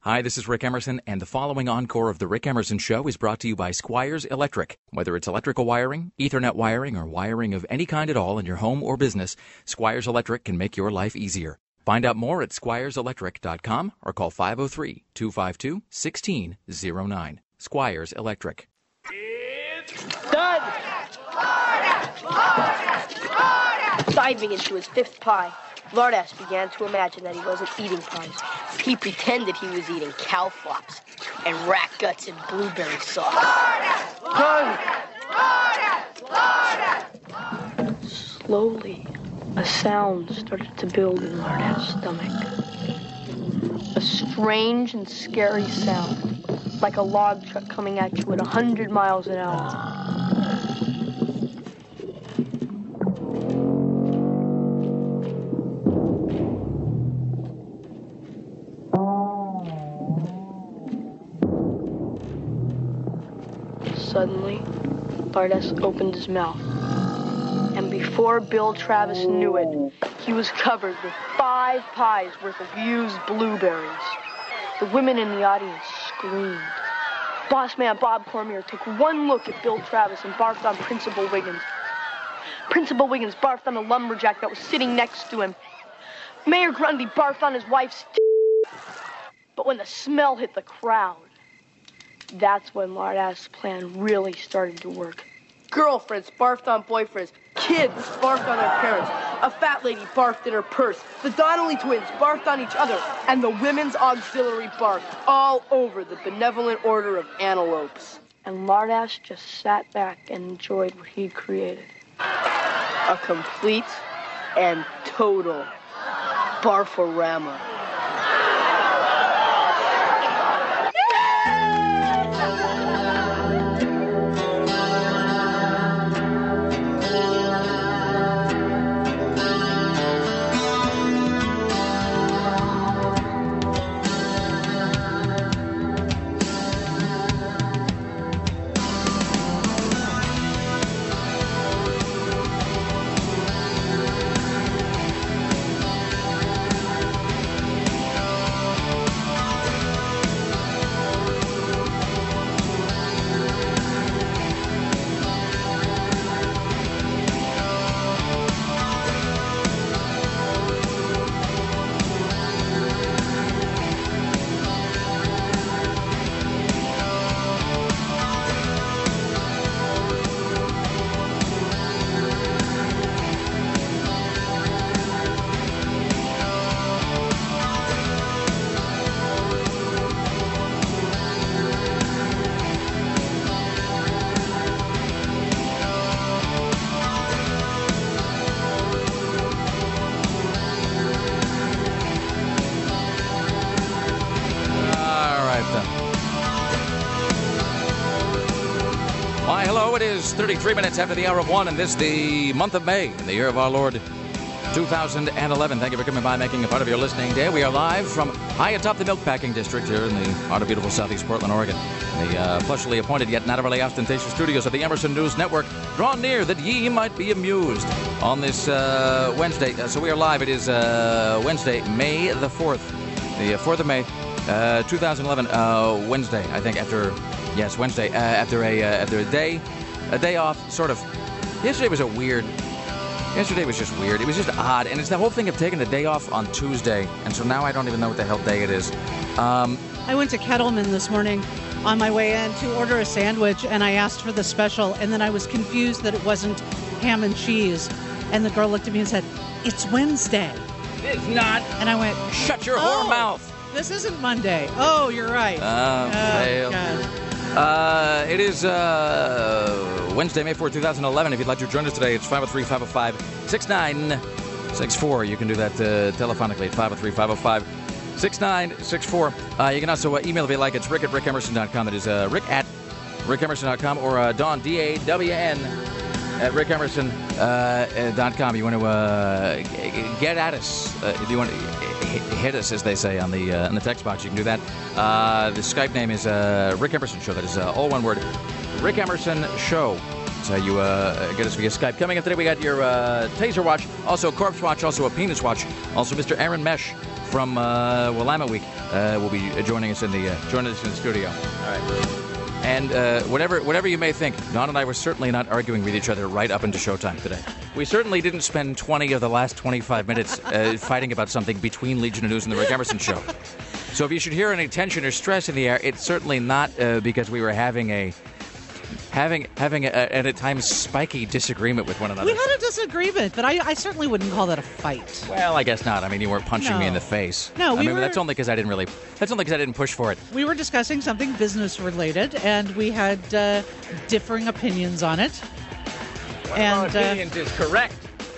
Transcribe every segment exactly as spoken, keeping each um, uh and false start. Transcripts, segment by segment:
Hi, this is Rick Emerson, and the following encore of The Rick Emerson Show is brought to you by Squires Electric. Whether it's electrical wiring, Ethernet wiring, or wiring of any kind at all in your home or business, Squires Electric can make your life easier. Find out more at squires electric dot com or call five oh three, two five two, one six oh nine. Squires Electric. It's done! Diving into his fifth pie, Lardass began to imagine that he wasn't eating pies. He pretended he was eating cow flops and rat guts and blueberry sauce. Done! Slowly, a sound started to build in Lardass' stomach. A strange and scary sound, like a log truck coming at you at a hundred miles an hour. Suddenly, Lardass opened his mouth. And before Bill Travis knew it, he was covered with five pies worth of used blueberries. The women in the audience screamed. Boss man Bob Cormier took one look at Bill Travis and barfed on Principal Wiggins. Principal Wiggins barfed on the lumberjack that was sitting next to him. Mayor Grundy barfed on his wife's t- But when the smell hit the crowd, that's when Lardass' plan really started to work. Girlfriends barfed on boyfriends. Kids barfed on their parents. A fat lady barfed in her purse. The Donnelly twins barfed on each other. And the women's auxiliary barfed all over the benevolent order of antelopes. And Lardass just sat back and enjoyed what he'd created. A complete and total barforama. thirty-three minutes after the hour of one, and this the month of May, in the year of our Lord, two thousand eleven. Thank you for coming by, making a part of your listening day. We are live from high atop the Milkpacking District here in the heart of beautiful southeast Portland, Oregon. The uh, plushly appointed yet not overly ostentatious studios of the Emerson News Network, draw near that ye might be amused on this uh, Wednesday. Uh, so we are live. It is uh, Wednesday, May the fourth, the uh, fourth of May, uh, two thousand eleven, uh, Wednesday, I think, after, yes, Wednesday, uh, after a uh, after a day. A day off, sort of. Yesterday was a weird... Yesterday was just weird. It was just odd. And it's the whole thing of taking the day off on Tuesday. And so now I don't even know what the hell day it is. Um, I went to Kettleman this morning on my way in to order a sandwich, and I asked for the special, and then I was confused that it wasn't ham and cheese. And the girl looked at me and said, "It's Wednesday." It's not. And I went, "Shut your oh, whore mouth. This isn't Monday." Oh, you're right. Uh, oh, God. Uh, it is uh, Wednesday, May fourth, two thousand eleven. If you'd like to join us today, it's five oh three, five oh five, six nine six four. You can do that uh, telephonically at five oh three, five oh five, six nine six four. Uh, you can also uh, email if you like. It's rick at rick emerson dot com. That is uh, rick at rick emerson dot com, or uh, Dawn, D A W N, at rick emerson dot com. You want to uh, get at us. Uh, if you want to hit us, as they say, on the uh, in the text box, you can do that. Uh, the Skype name is uh, Rick Emerson Show. That is uh, all one word, Rick Emerson Show. That's how you uh, get us via Skype. Coming up today, we got your uh, Taser Watch, also Corpse Watch, also a Penis Watch, also Mister Aaron Mesh from uh, Willamette Week uh, will be joining us in the uh, joining us in the studio. All right. And uh, whatever whatever you may think, Don and I were certainly not arguing with each other right up into showtime today. We certainly didn't spend twenty of the last twenty-five minutes uh, fighting about something between Legion of News and the Rick Emerson Show. So if you should hear any tension or stress in the air, it's certainly not uh, because we were having a having having a, at a times spiky disagreement with one another. We had a disagreement, but I, I certainly wouldn't call that a fight. Well, I guess not. I mean, you weren't punching no. me in the face. No, we I mean, were, that's only because I didn't really. That's only because I didn't push for it. We were discussing something business related, and we had uh, differing opinions on it. One and of our opinions uh, is correct.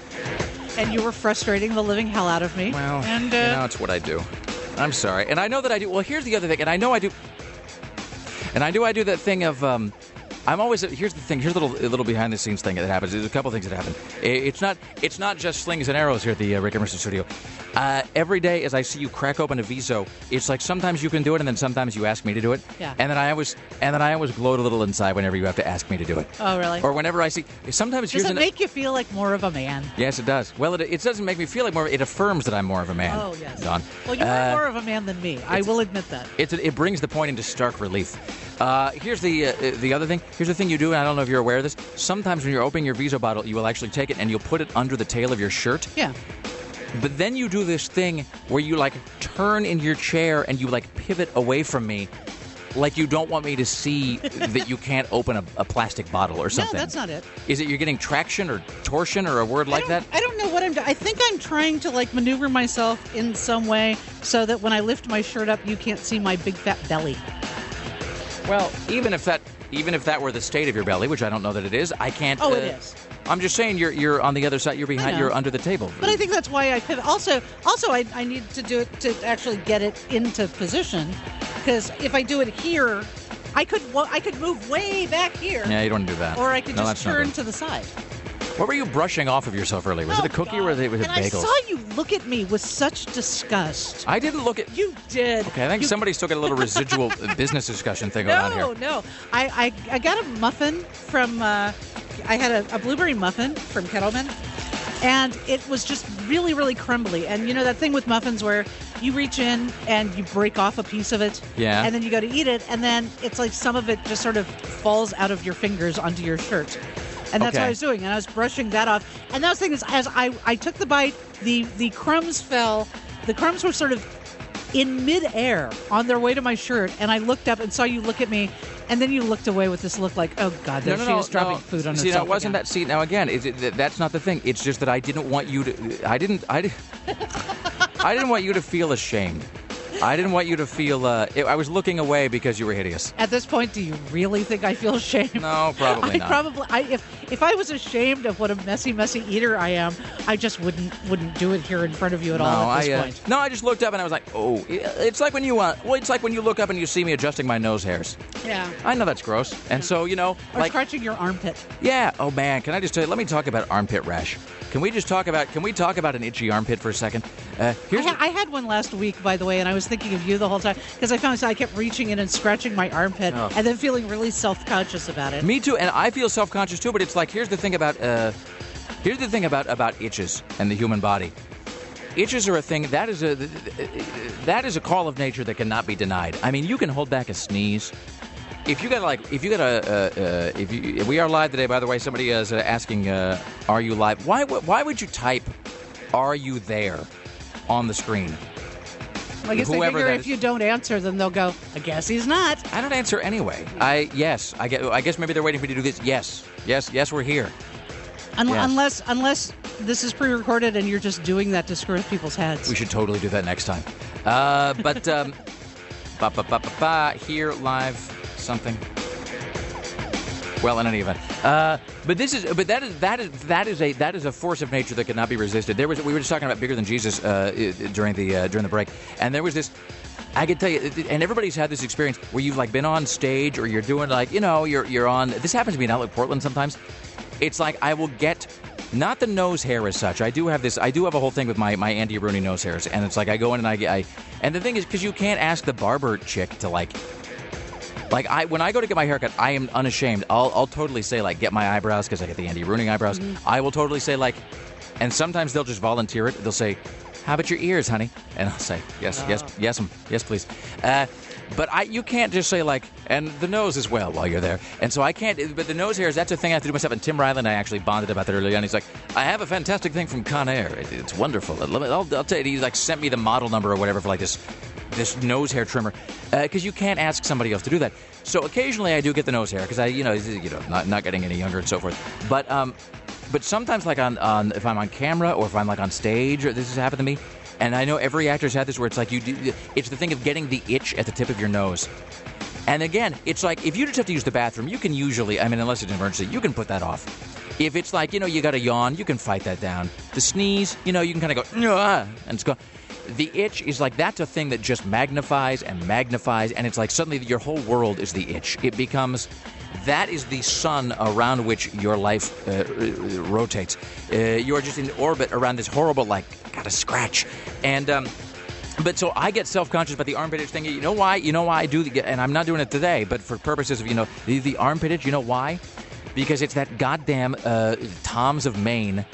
And you were frustrating the living hell out of me. Well, and, uh, you know, it's what I do. I'm sorry, and I know that I do. Well, here's the other thing, and I know I do. And I do. I do that thing of. Um, I'm always here's the thing. Here's a little a little behind the scenes thing that happens. There's a couple things that happen. It's not it's not just slings and arrows here at the uh, Rick Emerson studio. Uh, every day as I see you crack open a Viso, it's like sometimes you can do it, and then sometimes you ask me to do it. Yeah. And then I always and then I always gloat a little inside whenever you have to ask me to do it. Oh, really? Or whenever I see. Sometimes does here's it an, make you feel like more of a man? Yes, it does. Well, it, it doesn't make me feel like more. It affirms that I'm more of a man. Oh, yes. Don. Well, you uh, are more of a man than me. I will admit that. It's a, it brings the point into stark relief. Uh, here's the uh, the other thing. Here's the thing you do, and I don't know if you're aware of this. Sometimes when you're opening your Viso bottle, you will actually take it and you'll put it under the tail of your shirt. Yeah. But then you do this thing where you like turn in your chair and you like pivot away from me, like you don't want me to see that you can't open a, a plastic bottle or something. No, that's not it. Is it you're getting traction or torsion or a word like I that? I don't know what I'm doing. I think I'm trying to like maneuver myself in some way so that when I lift my shirt up, you can't see my big fat belly. Well, even if that even if that were the state of your belly, which I don't know that it is, I can't. Oh, uh, it is. I'm just saying you're you're on the other side. You're behind. You're under the table. But I think that's why I pivot. Also, also I, I need to do it to actually get it into position, because if I do it here, I could well, I could move way back here. Yeah, you don't want to do that. Or I could no, just turn to the side. What were you brushing off of yourself earlier? Was oh, it a cookie God. or was it, was it and bagels? I saw you look at me with such disgust. I didn't look at you. Did Okay, I think you... somebody's still got a little residual business discussion thing going on here. No, no. I, I I got a muffin from. Uh, I had a, a blueberry muffin from Kettleman, and it was just really, really crumbly. And you know that thing with muffins where you reach in and you break off a piece of it, yeah, and then you go to eat it, and then it's like some of it just sort of falls out of your fingers onto your shirt. And that's okay. what I was doing, and I was brushing that off. And that was the thing is, as I, I took the bite, the, the crumbs fell. The crumbs were sort of in midair on their way to my shirt, and I looked up and saw you look at me, and then you looked away with this look like, oh, God, there no, no, she no, is dropping no. food on see, herself now, wasn't again. that, see, now, again, is it, that's not the thing. It's just that I didn't want you to, I didn't, I didn't, I didn't want you to feel ashamed. I didn't want you to feel, uh, I was looking away because you were hideous. At this point, do you really think I feel ashamed? No, probably I not. Probably, I, if if I was ashamed of what a messy, messy eater I am, I just wouldn't wouldn't do it here in front of you at no, all at this I, uh, point. No, I just looked up and I was like, oh, it's like when you, uh, well, it's like when you look up and you see me adjusting my nose hairs. Yeah. I know that's gross. And so, you know, Or like, scratching your armpit. yeah, oh man, can I just tell you, let me talk about armpit rash. Can we just talk about, can we talk about an itchy armpit for a second? Uh, here's I, ha- I had one last week, by the way, and I was thinking of you the whole time because I found I kept reaching in and scratching my armpit Oh. and then feeling really self-conscious about it. Me too, and I feel self-conscious too, but it's like, here's the thing about, uh, here's the thing about, about itches and the human body. Itches are a thing, that is a, that is a call of nature that cannot be denied. I mean, you can hold back a sneeze. If you got like, if you got a, uh, uh, if you, if we are live today, by the way, somebody is uh, asking, uh, are you live? Why, why would you type, are you there on the screen? I guess Whoever they figure that if is. you don't answer, then they'll go, I guess he's not. I don't answer anyway. I, yes, I get, I guess maybe they're waiting for me to do this. Yes, yes, yes, we're here. Un- Yes. Unless, unless this is pre-recorded and you're just doing that to screw with people's heads. We should totally do that next time. Uh, but, um, ba ba ba ba ba, here live something. Well, in any event, uh, but this is, but that is that is that is a that is a force of nature that cannot be resisted. There was we were just talking about Bigger Than Jesus uh, during the uh, during the break, and there was this. I can tell you, and everybody's had this experience where you've like been on stage or you're doing like you know you're you're on. This happens to me in Outlet Portland sometimes. It's like I will get. Not the nose hair as such. I do have this. I do have a whole thing with my, my Andy Rooney nose hairs, and it's like I go in and I, I and the thing is because you can't ask the barber chick to like, like I when I go to get my haircut, I am unashamed. I'll I'll totally say like get my eyebrows because I get the Andy Rooney eyebrows. Mm-hmm. I will totally say like, and sometimes they'll just volunteer it. They'll say, how about your ears, honey? And I'll say, yes, oh. yes, yes, yes, please. Uh, but I, you can't just say, like, and the nose as well while you're there. And so I can't, but the nose hairs, that's a thing I have to do myself. And Tim Riley and I actually bonded about that earlier on. He's like, I have a fantastic thing from Conair. It, it's wonderful. I'll, I'll, I'll tell you, he like sent me the model number or whatever for like this this nose hair trimmer, because uh, you can't ask somebody else to do that. So occasionally I do get the nose hair, because I, you know, you know, not not getting any younger and so forth. But um, but sometimes like on, on if I'm on camera or if I'm like on stage, or this has happened to me, and I know every actor's had this where it's like you do, it's the thing of getting the itch at the tip of your nose. And again, it's like if you just have to use the bathroom, you can usually, I mean, unless it's an emergency, you can put that off. If it's like, you know, you got a yawn, you can fight that down. The sneeze, you know, you can kind of go, ah, and it's gone. The itch is like, that's a thing that just magnifies and magnifies, and it's like suddenly your whole world is the itch. It becomes, that is the sun around which your life uh, rotates. Uh, you're just in orbit around this horrible, like, got a scratch. And, um, but so I get self-conscious about the armpit itch thing. You know why? You know why I do, the, and I'm not doing it today, but for purposes of, you know, the, the armpit itch, you know why? Because it's that goddamn uh, Tom's of Maine.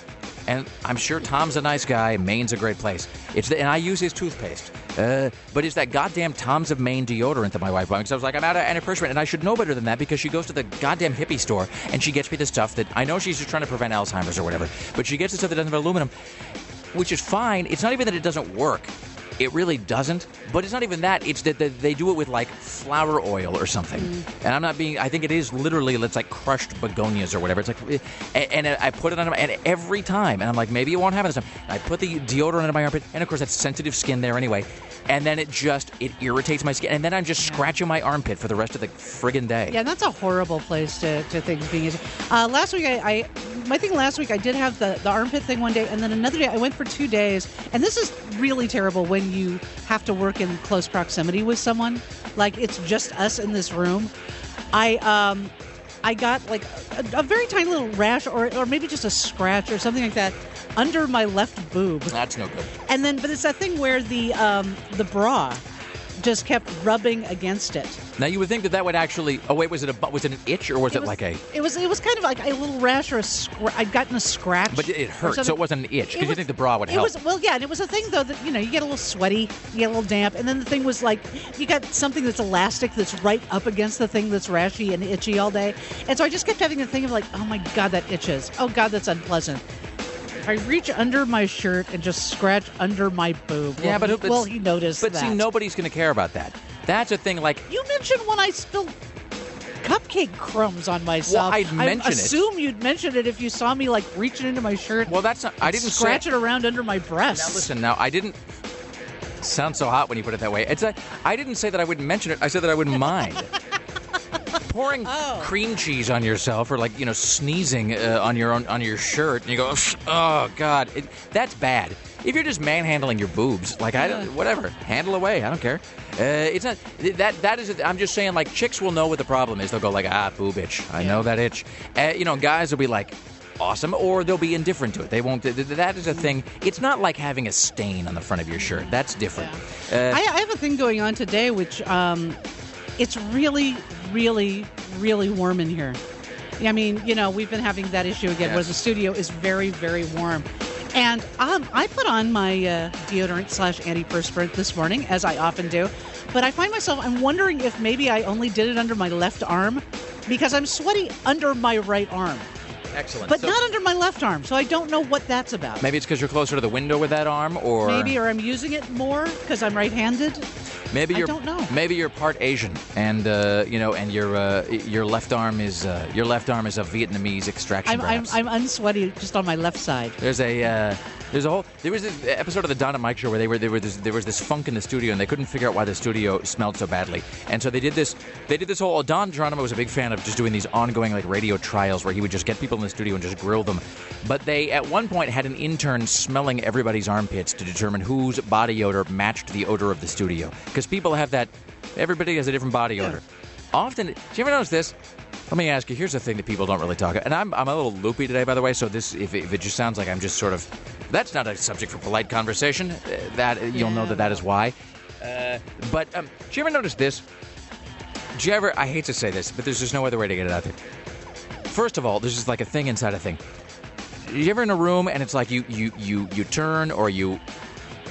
And I'm sure Tom's a nice guy. Maine's a great place. It's the, and I use his toothpaste. Uh, but it's that goddamn Tom's of Maine deodorant that my wife bought me. Because I was like, I'm out of antiperspirant. And I should know better than that, because she goes to the goddamn hippie store and she gets me the stuff that, I know she's just trying to prevent Alzheimer's or whatever, but she gets the stuff that doesn't have aluminum, which is fine. It's not even that it doesn't work. It really doesn't. But it's not even that. It's that they do it with, like, flower oil or something. Mm. And I'm not being... I think it is literally, it's like crushed begonias or whatever. It's like... And, and I put it on... And every time... And I'm like, maybe it won't happen this time. And I put the deodorant under my armpit. And, of course, that's sensitive skin there anyway. And then it just... It irritates my skin. And then I'm just yeah. scratching my armpit for the rest of the friggin' day. Yeah, that's a horrible place to, to things being easy. Uh, last week, I... I my thing last week, I did have the, the armpit thing one day. And then another day, I went for two days. And this is really terrible when you have to work in close proximity with someone. Like, it's just us in this room. I um I got like a, a very tiny little rash, or or maybe just a scratch or something like that under my left boob. That's no good. And then, but it's that thing where the um the bra just kept rubbing against it. Now you would think that that would actually. Oh wait, was it a was it an itch or was it, it was, like a? It was it was kind of like a little rash or a scr- I'd gotten a scratch. But it hurt, so it wasn't an itch because you think the bra would it help. Was, well, yeah, and it was a thing though that you know you get a little sweaty, you get a little damp, and then the thing was like you got something that's elastic that's right up against the thing that's rashy and itchy all day, and so I just kept having the thing of like, oh my god, that itches. Oh god, that's unpleasant. I reach under my shirt and just scratch under my boob. Yeah, well, but he, well, he noticed but that. But see, nobody's going to care about that. That's a thing like... You mentioned when I spilled cupcake crumbs on myself. Well, I'd mention I it. assume you'd mention it if you saw me, like, reaching into my shirt. Well, that's not... I didn't scratch say... it around under my breasts. Now, listen, now, I didn't... Sounds so hot when you put it that way. It's a, I didn't say that I wouldn't mention it. I said that I wouldn't mind. Pouring oh. cream cheese on yourself, or like you know sneezing uh, on your own, on your shirt, and you go, oh god, it, that's bad. If you're just manhandling your boobs, like I don't, whatever, handle away. I don't care. Uh, it's not that. That is. I'm just saying, like chicks will know what the problem is. They'll go like, ah, boob itch. I yeah. know that itch. Uh, you know, guys will be like, awesome, or they'll be indifferent to it. They won't. That is a thing. It's not like having a stain on the front of your shirt. That's different. Yeah. Uh, I, I have a thing going on today, which. Um, It's really, really, really warm in here. I mean, you know, we've been having that issue again, yes. where the studio is very, very warm. And um, I put on my uh, deodorant slash antiperspirant this morning, as I often do. But I find myself, I'm wondering if maybe I only did it under my left arm, because I'm sweaty under my right arm. Excellent. But so, not under my left arm, so I don't know what that's about. Maybe it's because you're closer to the window with that arm, or... Maybe, or I'm using it more because I'm right-handed. Maybe you're, I don't know. Maybe you're part Asian, and uh, you know, and your uh, your left arm is uh, your left arm is of Vietnamese extraction. I'm I'm, I'm unsweaty just on my left side. There's a uh, there's a whole there was this episode of the Don and Mike show where they were there were this, there was this funk in the studio, and they couldn't figure out why the studio smelled so badly, and so they did this they did this whole. Don Geronimo was a big fan of just doing these ongoing like radio trials where he would just get people in the studio and just grill them. But they at one point had an intern smelling everybody's armpits to determine whose body odor matched the odor of the studio, because people have that. Everybody has a different body odor. Yeah. Often, do you ever notice this? Let me ask you. Here's the thing that people don't really talk about. And I'm I'm a little loopy today, by the way. So this, if, if it just sounds like I'm just sort of, that's not a subject for polite conversation. Uh, that you'll yeah. know that that is why. Uh, but um, do you ever notice this? Do you ever? I hate to say this, but there's just no other way to get it out there. First of all, there's just like a thing inside a thing. You ever in a room and it's like you you you you turn or you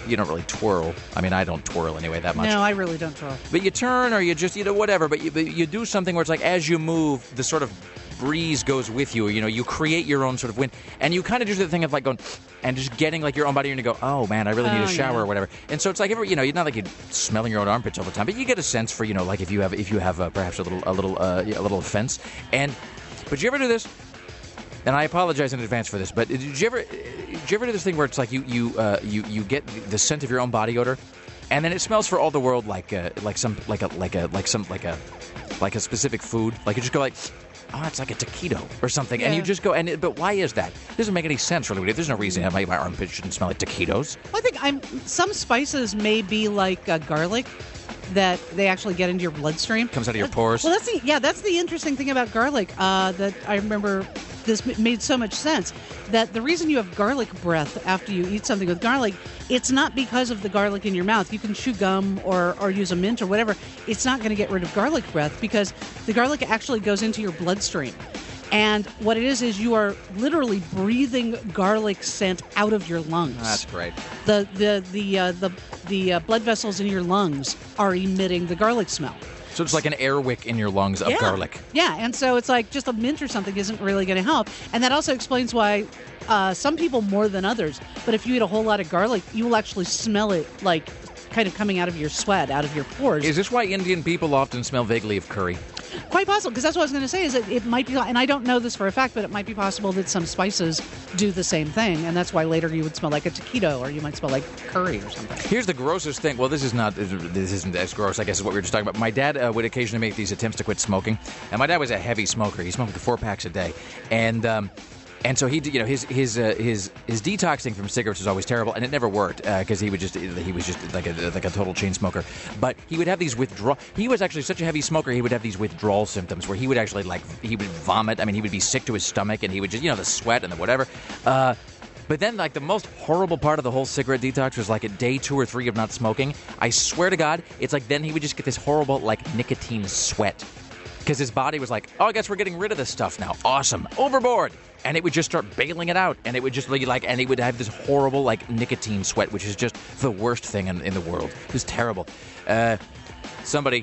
you don't really twirl. I mean, I don't twirl anyway that much. No, I really don't twirl. But you turn or you just, you know, whatever. But you, but you do something where it's like as you move, the sort of breeze goes with you. You know, you create your own sort of wind. And you kind of do the thing of like going and just getting like your own body and you go, oh, man, I really need Oh, a shower yeah. or whatever. And so it's like, every, you know, you're not like you're smelling your own armpits all the time. But you get a sense for, you know, like if you have if you have uh, perhaps a little a little, uh, a little offense. And, but you ever do this? And I apologize in advance for this, but did you ever, did you ever do this thing where it's like you you uh, you you get the scent of your own body odor, and then it smells for all the world like uh, like some like a like a like some like a like a specific food, like you just go like, oh, it's like a taquito or something, and Yeah. you just go and it, but why is that? It doesn't make any sense really. There's no reason my my armpits shouldn't smell like taquitos. Well, I think I'm. Some spices may be like uh, garlic, that they actually get into your bloodstream. Comes out of your pores. Well, that's the yeah. That's the interesting thing about garlic. Uh, that I remember. This m- made so much sense that the reason you have garlic breath after you eat something with garlic, it's not because of the garlic in your mouth. You can chew gum or, or use a mint or whatever. It's not going to get rid of garlic breath because the garlic actually goes into your bloodstream. And what it is is you are literally breathing garlic scent out of your lungs. That's great. The the the uh, the the uh, blood vessels in your lungs are emitting the garlic smell. So it's like an air wick in your lungs of yeah. garlic. Yeah, and so it's like just a mint or something isn't really going to help. And that also explains why uh, some people more than others, but if you eat a whole lot of garlic, you will actually smell it like kind of coming out of your sweat, out of your pores. Is this why Indian people often smell vaguely of curry? Quite possible, because that's what I was going to say, is that it might be, and I don't know this for a fact, but it might be possible that some spices do the same thing, and that's why later you would smell like a taquito, or you might smell like curry or something. Here's the grossest thing. Well, this is not. This isn't as gross, I guess, is what we were just talking about. My dad uh, would occasionally make these attempts to quit smoking, and my dad was a heavy smoker. He smoked four packs a day, and um, and so he, you know, his his uh, his his detoxing from cigarettes was always terrible, and it never worked because uh, he would just he was just like a like a total chain smoker. But he would have these withdrawal. He was actually such a heavy smoker. He would have these withdrawal symptoms where he would actually like he would vomit. I mean, he would be sick to his stomach, and he would just you know the sweat and the whatever. Uh, But then, like, the most horrible part of the whole cigarette detox was, like, at day two or three of not smoking. I swear to God, it's like then he would just get this horrible, like, nicotine sweat. Because his body was like, oh, I guess we're getting rid of this stuff now. Awesome. Overboard. And it would just start bailing it out. And it would just, like, like and he would have this horrible, like, nicotine sweat, which is just the worst thing in, in the world. It was terrible. Uh, somebody...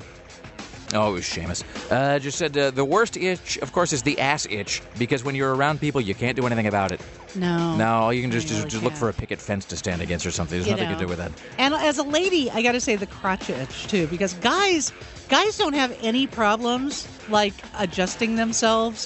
Oh, it was Seamus. Uh, just said uh, the worst itch, of course, is the ass itch, because when you're around people, you can't do anything about it. No. No, you can just You just, really just look can't. for a picket fence to stand against or something. There's You nothing know. to do with that. And as a lady, I got to say the crotch itch too, because guys, guys don't have any problems like adjusting themselves.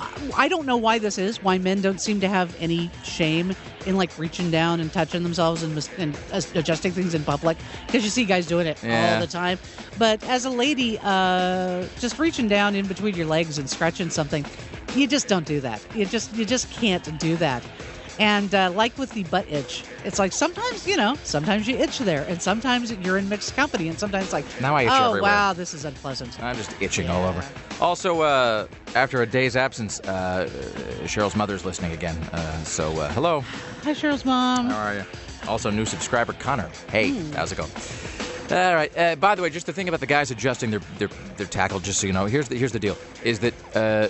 I don't know why this is. Why men don't seem to have any shame in like reaching down and touching themselves and, mis- and adjusting things in public, because you see guys doing it Yeah. all the time. But as a lady, uh, just reaching down in between your legs and scratching something, you just don't do that. You just you just can't do that. And uh, like with the butt itch, it's like sometimes, you know, sometimes you itch there, and sometimes you're in mixed company, and sometimes it's like, Now I itch oh, everywhere. wow, this is unpleasant. I'm just itching all Yeah. over. Also, uh, after a day's absence, uh, Cheryl's mother's listening again. Uh, so, uh, hello. Hi, Cheryl's mom. How are you? Also, new subscriber, Connor. Hey, Hmm. how's it going? All right. Uh, by the way, just the thing about the guys adjusting their their, their tackle, just so you know, here's the, here's the deal: is that uh,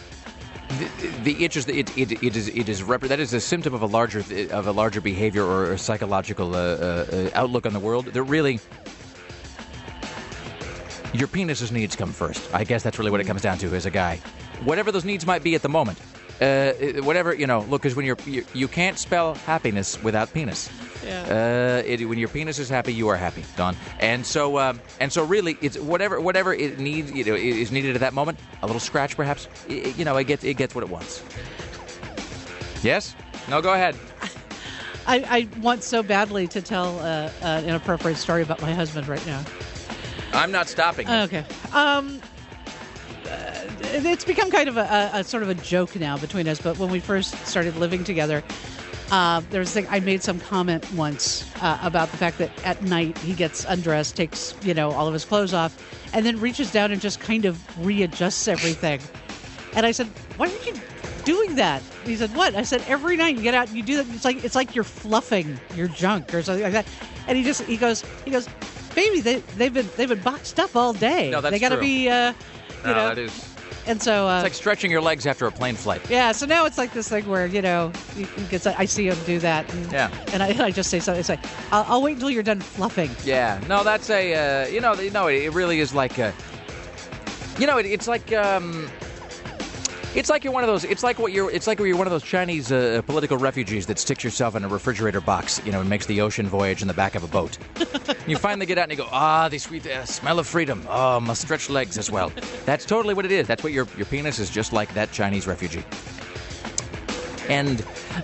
the, the itch is the, it, it it is it is rep- that is a symptom of a larger of a larger behavior or a psychological uh, uh, outlook on the world. That really. Your penis's needs come first. I guess that's really what it comes down to as a guy. Whatever those needs might be at the moment. Uh, whatever, you know, look, because when you're, you, you can't spell happiness without penis. Yeah. Uh, it, when your penis is happy, you are happy, Don. And so, um, and so, really, it's whatever, whatever it needs, you know, is needed at that moment. A little scratch, perhaps. It, you know, it gets, it gets what it wants. Yes? No, go ahead. I, I want so badly to tell uh, an inappropriate story about my husband right now. I'm not stopping. you. Okay. Um, uh, it's become kind of a, a, a sort of a joke now between us, but when we first started living together, uh, there was a thing, I made some comment once uh, about the fact that at night he gets undressed, takes, you know, all of his clothes off, and then reaches down and just kind of readjusts everything. And I said, why are you doing that? And he said, what? I said, every night you get out and you do that. It's like, it's like you're fluffing your junk or something like that. And he just, he goes, he goes, baby, they, they've been, they've been boxed up all day. No, that's They got to true. be, uh, you No, know, that is. And so, uh, It's like stretching your legs after a plane flight. yeah, so now it's like this thing where, you know, you, you get, I see him do that. And, Yeah. And I, and I just say something. I say, I'll, I'll wait until you're done fluffing. Yeah. No, that's a, uh, you know, no, it really is like a, you know, it, it's like, um, it's like you're one of those, it's like what you're, it's like you're one of those Chinese uh, political refugees that sticks yourself in a refrigerator box, you know, and makes the ocean voyage in the back of a boat. You finally get out and you go, ah, the sweet uh, smell of freedom. Oh, my stretched legs as well. That's totally what it is. That's what your, your penis is, just like that Chinese refugee. And,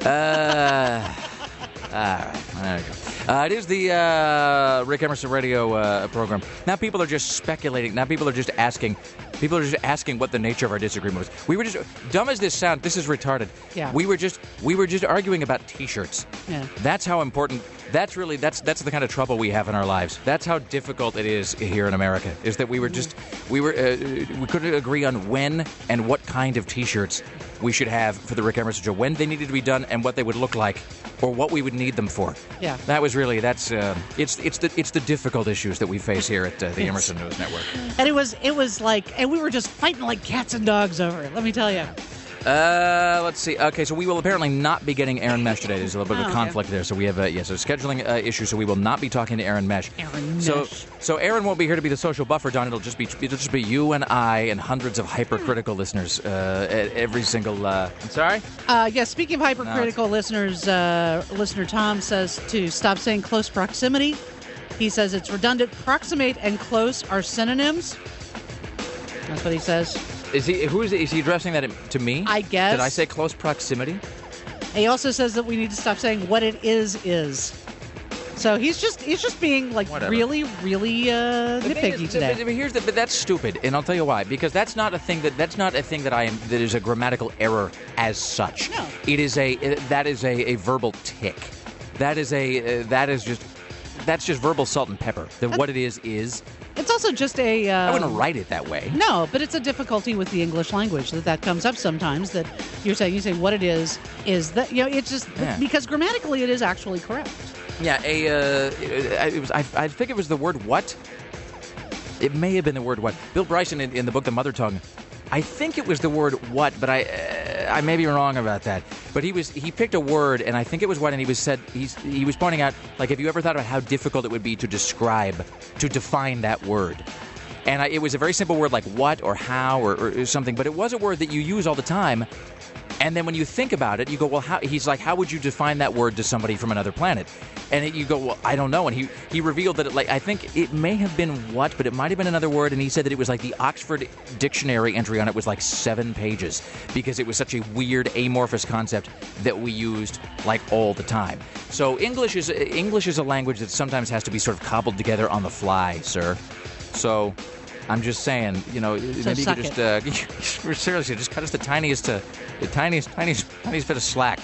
uh... all right, there we go. Uh, it is the uh, Rick Emerson radio uh, program. Now people are just speculating. Now people are just asking. People are just asking what the nature of our disagreement was. We were just dumb as this sounds. This is retarded. Yeah. We were just we were just arguing about T-shirts. Yeah. That's how important. That's really that's that's the kind of trouble we have in our lives. That's how difficult it is here in America. Is that we were just we were uh, we couldn't agree on when and what kind of T-shirts we should have for the Rick Emerson Show, when they needed to be done, and what they would look like, or what we would need them for. Yeah. That was really that's uh, it's it's the it's the difficult issues that we face here at uh, the Emerson News Network. And it was it was like, and we were just fighting like cats and dogs over it. Let me tell you. Uh, let's see. Okay, so we will apparently not be getting Aaron Mesh today. There's a little bit of Oh, a okay. conflict there. So we have a yeah, so scheduling uh, issue. So we will not be talking to Aaron Mesh. Aaron So Mesh. so Aaron won't be here to be the social buffer, Don. It'll just be it'll just be you and I and hundreds of hypercritical listeners. Uh, at every single. Uh, I'm sorry. Uh, yeah, speaking of hypercritical listeners, uh, listener Tom says to stop saying close proximity. He says it's redundant. Proximate and close are synonyms. That's what he says. Is he who is is he addressing that to me? I guess. Did I say close proximity? He also says that we need to stop saying what it is is. So he's just he's just being like Whatever. really really uh, The thing nitpicky is- today. but here's the, but that's stupid, and I'll tell you why. Because that's not a thing that that's not a thing that I am that is a grammatical error as such. No. It is a that is a, a verbal tick. That is a uh, that is just that's just verbal salt and pepper. That what it is is. It's also just a. Uh, I wouldn't write it that way. No, but it's a difficulty with the English language that that comes up sometimes. That you're saying you say what it is is that you know it's just Yeah. because grammatically it is actually correct. Yeah, a uh, it, it was. I, I think it was the word what. It may have been the word what. Bill Bryson in, in the book The Mother Tongue. I think it was the word what, but I uh, I may be wrong about that. But he was he picked a word, and I think it was what, and he was said he's he was pointing out, like, have you ever thought about how difficult it would be to describe, to define that word? And I, it was a very simple word like what or how or, or something, but it was a word that you use all the time. And then when you think about it, you go, well, how, he's like, how would you define that word to somebody from another planet? And it, you go, well, I don't know. And he, he revealed that, it, like, I think it may have been what, but it might have been another word. And he said that it was like the Oxford Dictionary entry on it was like seven pages because it was such a weird amorphous concept that we used like all the time. So English is English is a language that sometimes has to be sort of cobbled together on the fly, sir. So I'm just saying, you know, maybe you suck could just, uh, seriously, just cut us the tiniest, uh, the tiniest, tiniest, tiniest bit of slack.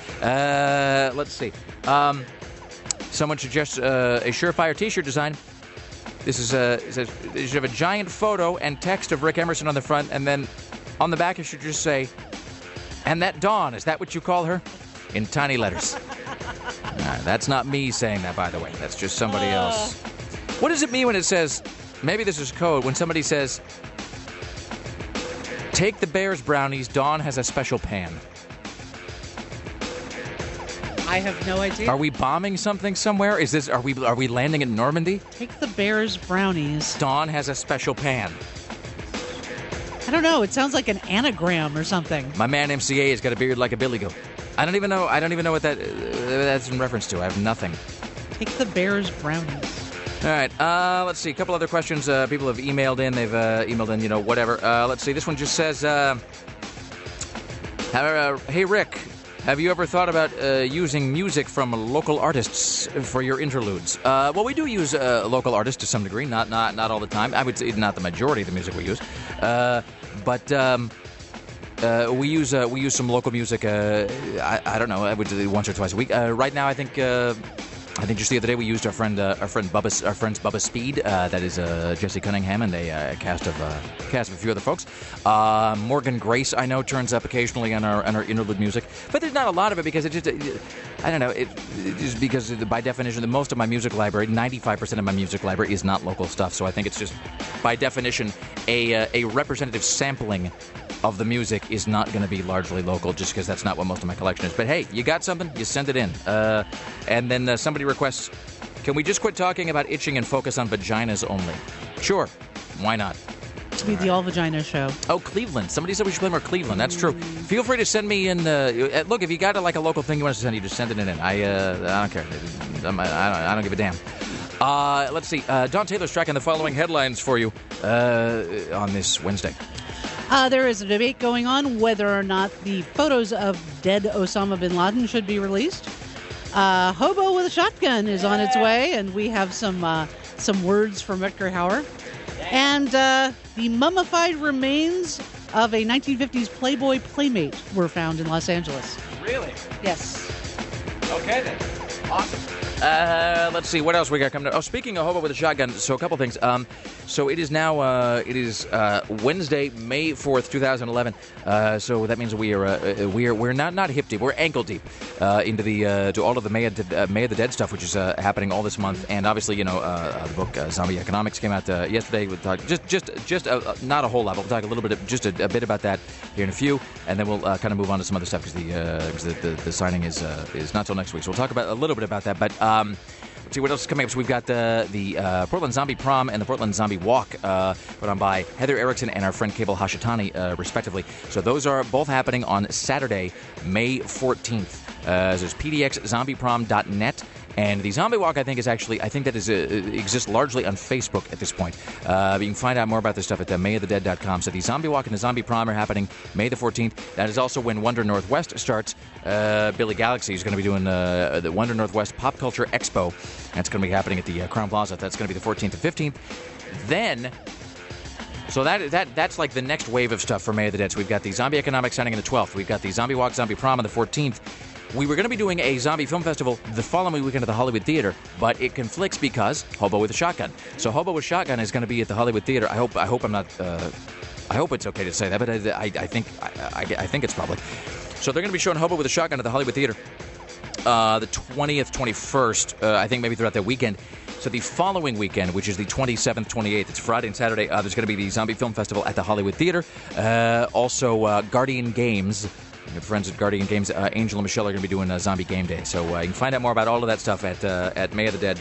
Uh, let's see. Um, someone suggests uh, a Surefire T-shirt design. This is a, it says, you should have a giant photo and text of Rick Emerson on the front, and then on the back it should just say, "And that Dawn, is that what you call her?" In tiny letters. Uh, that's not me saying that, by the way. That's just somebody else. What does it mean when it says, maybe this is code, when somebody says, "Take the Bears brownies, Dawn has a special pan"? I have no idea. Are we bombing something somewhere? Is this are we are we landing in Normandy? Take the Bears brownies. Dawn has a special pan. I don't know. It sounds like an anagram or something. My man M C A has got a beard like a billy goat. I don't even know. I don't even know what that uh, that's in reference to. I have nothing. Take the Bears brownies. All right. Uh, let's see. A couple other questions. Uh, people have emailed in. They've uh, emailed in. You know, whatever. Uh, let's see. This one just says, uh, uh, "Hey Rick, have you ever thought about uh, using music from local artists for your interludes?" Uh, well, we do use uh, local artists to some degree. Not not not all the time. I would say not the majority of the music we use, uh, but. Um, Uh, we use uh, we use some local music. Uh, I, I don't know. I would do it once or twice a week. Uh, right now, I think uh, I think just the other day we used our friend, uh, our friend Bubba, our friends Bubba Speed. Uh, that is uh, Jesse Cunningham and a uh, cast of uh, cast of a few other folks. Uh, Morgan Grace, I know, turns up occasionally on our on our interlude music, but there's not a lot of it because it just, it, I don't know, it, it is because by definition, the most of my music library, ninety-five percent of my music library is not local stuff. So I think it's just by definition a uh, a representative sampling of the music is not going to be largely local, just because that's not what most of my collection is. But hey, you got something, you send it in. Uh, and then uh, somebody requests, can we just quit talking about itching and focus on vaginas only? Sure, why not? To be the all vagina show. Oh, Cleveland. Somebody said we should play more Cleveland. That's true. Feel free to send me in. Uh, look, if you got a, like a local thing you want us to send you, just send it in. I uh, I don't care. I don't, I don't give a damn. Uh, let's see. Uh, Don Taylor's tracking the following headlines for you uh, on this Wednesday. Uh, there is a debate going on whether or not the photos of dead Osama bin Laden should be released. Uh, Hobo with a Shotgun is on its way, and we have some uh, some words from Rutger Hauer. And uh, the mummified remains of a nineteen fifties Playboy Playmate were found in Los Angeles. Really? Yes. Okay, then. Awesome. Uh, let's see what else we got coming up. Oh, speaking of Hobo with a Shotgun, so a couple things. Um, so it is now uh, it is uh, Wednesday, May fourth, two thousand eleven. Uh, so that means we are uh, we are we're not not hip deep, we're ankle deep uh, into the uh, to all of the May of the, uh, May of the Dead stuff, which is uh, happening all this month. And obviously, you know, uh, the book uh, Zombie Economics came out uh, yesterday. We'll talk just just just uh, not a whole lot, but we'll talk a little bit of, just a, a bit about that here in a few, and then we'll uh, kind of move on to some other stuff because the, uh, the, the the signing is uh, is not till next week. So we'll talk about a little bit about that, but. Um, Let's see what else is coming up. So we've got the the uh, Portland Zombie Prom and the Portland Zombie Walk uh, put on by Heather Erickson and our friend Cable Hashitani, uh, respectively. So those are both happening on Saturday, May fourteenth. Uh, there's P D X zombie prom dot net. And the Zombie Walk, I think, is actually, I think that is uh, exists largely on Facebook at this point. Uh, you can find out more about this stuff at uh, may of the dead dot com. So the Zombie Walk and the Zombie Prom are happening May the fourteenth. That is also when Wonder Northwest starts. Uh, Billy Galaxy is going to be doing uh, the Wonder Northwest Pop Culture Expo. That's going to be happening at the uh, Crown Plaza. That's going to be the fourteenth and fifteenth. Then... So that that that's like the next wave of stuff for May of the Dead. So we've got the Zombie Economics signing on the twelfth. We've got the Zombie Walk, Zombie Prom on the fourteenth. We were going to be doing a zombie film festival the following weekend at the Hollywood Theater, but it conflicts because Hobo with a Shotgun. So Hobo with Shotgun is going to be at the Hollywood Theater. I hope I hope I'm not. Uh, I hope it's okay to say that, but I, I, I think I, I, I think it's public. So they're going to be showing Hobo with a Shotgun at the Hollywood Theater, uh, the twentieth, twenty-first. Uh, I think maybe throughout that weekend. So the following weekend, which is the twenty-seventh, twenty-eighth, it's Friday and Saturday, uh, there's going to be the Zombie Film Festival at the Hollywood Theater. Uh, also, uh, Guardian Games. Your friends at Guardian Games, uh, Angel and Michelle, are going to be doing a Zombie Game Day. So uh, you can find out more about all of that stuff at uh, at may of the dead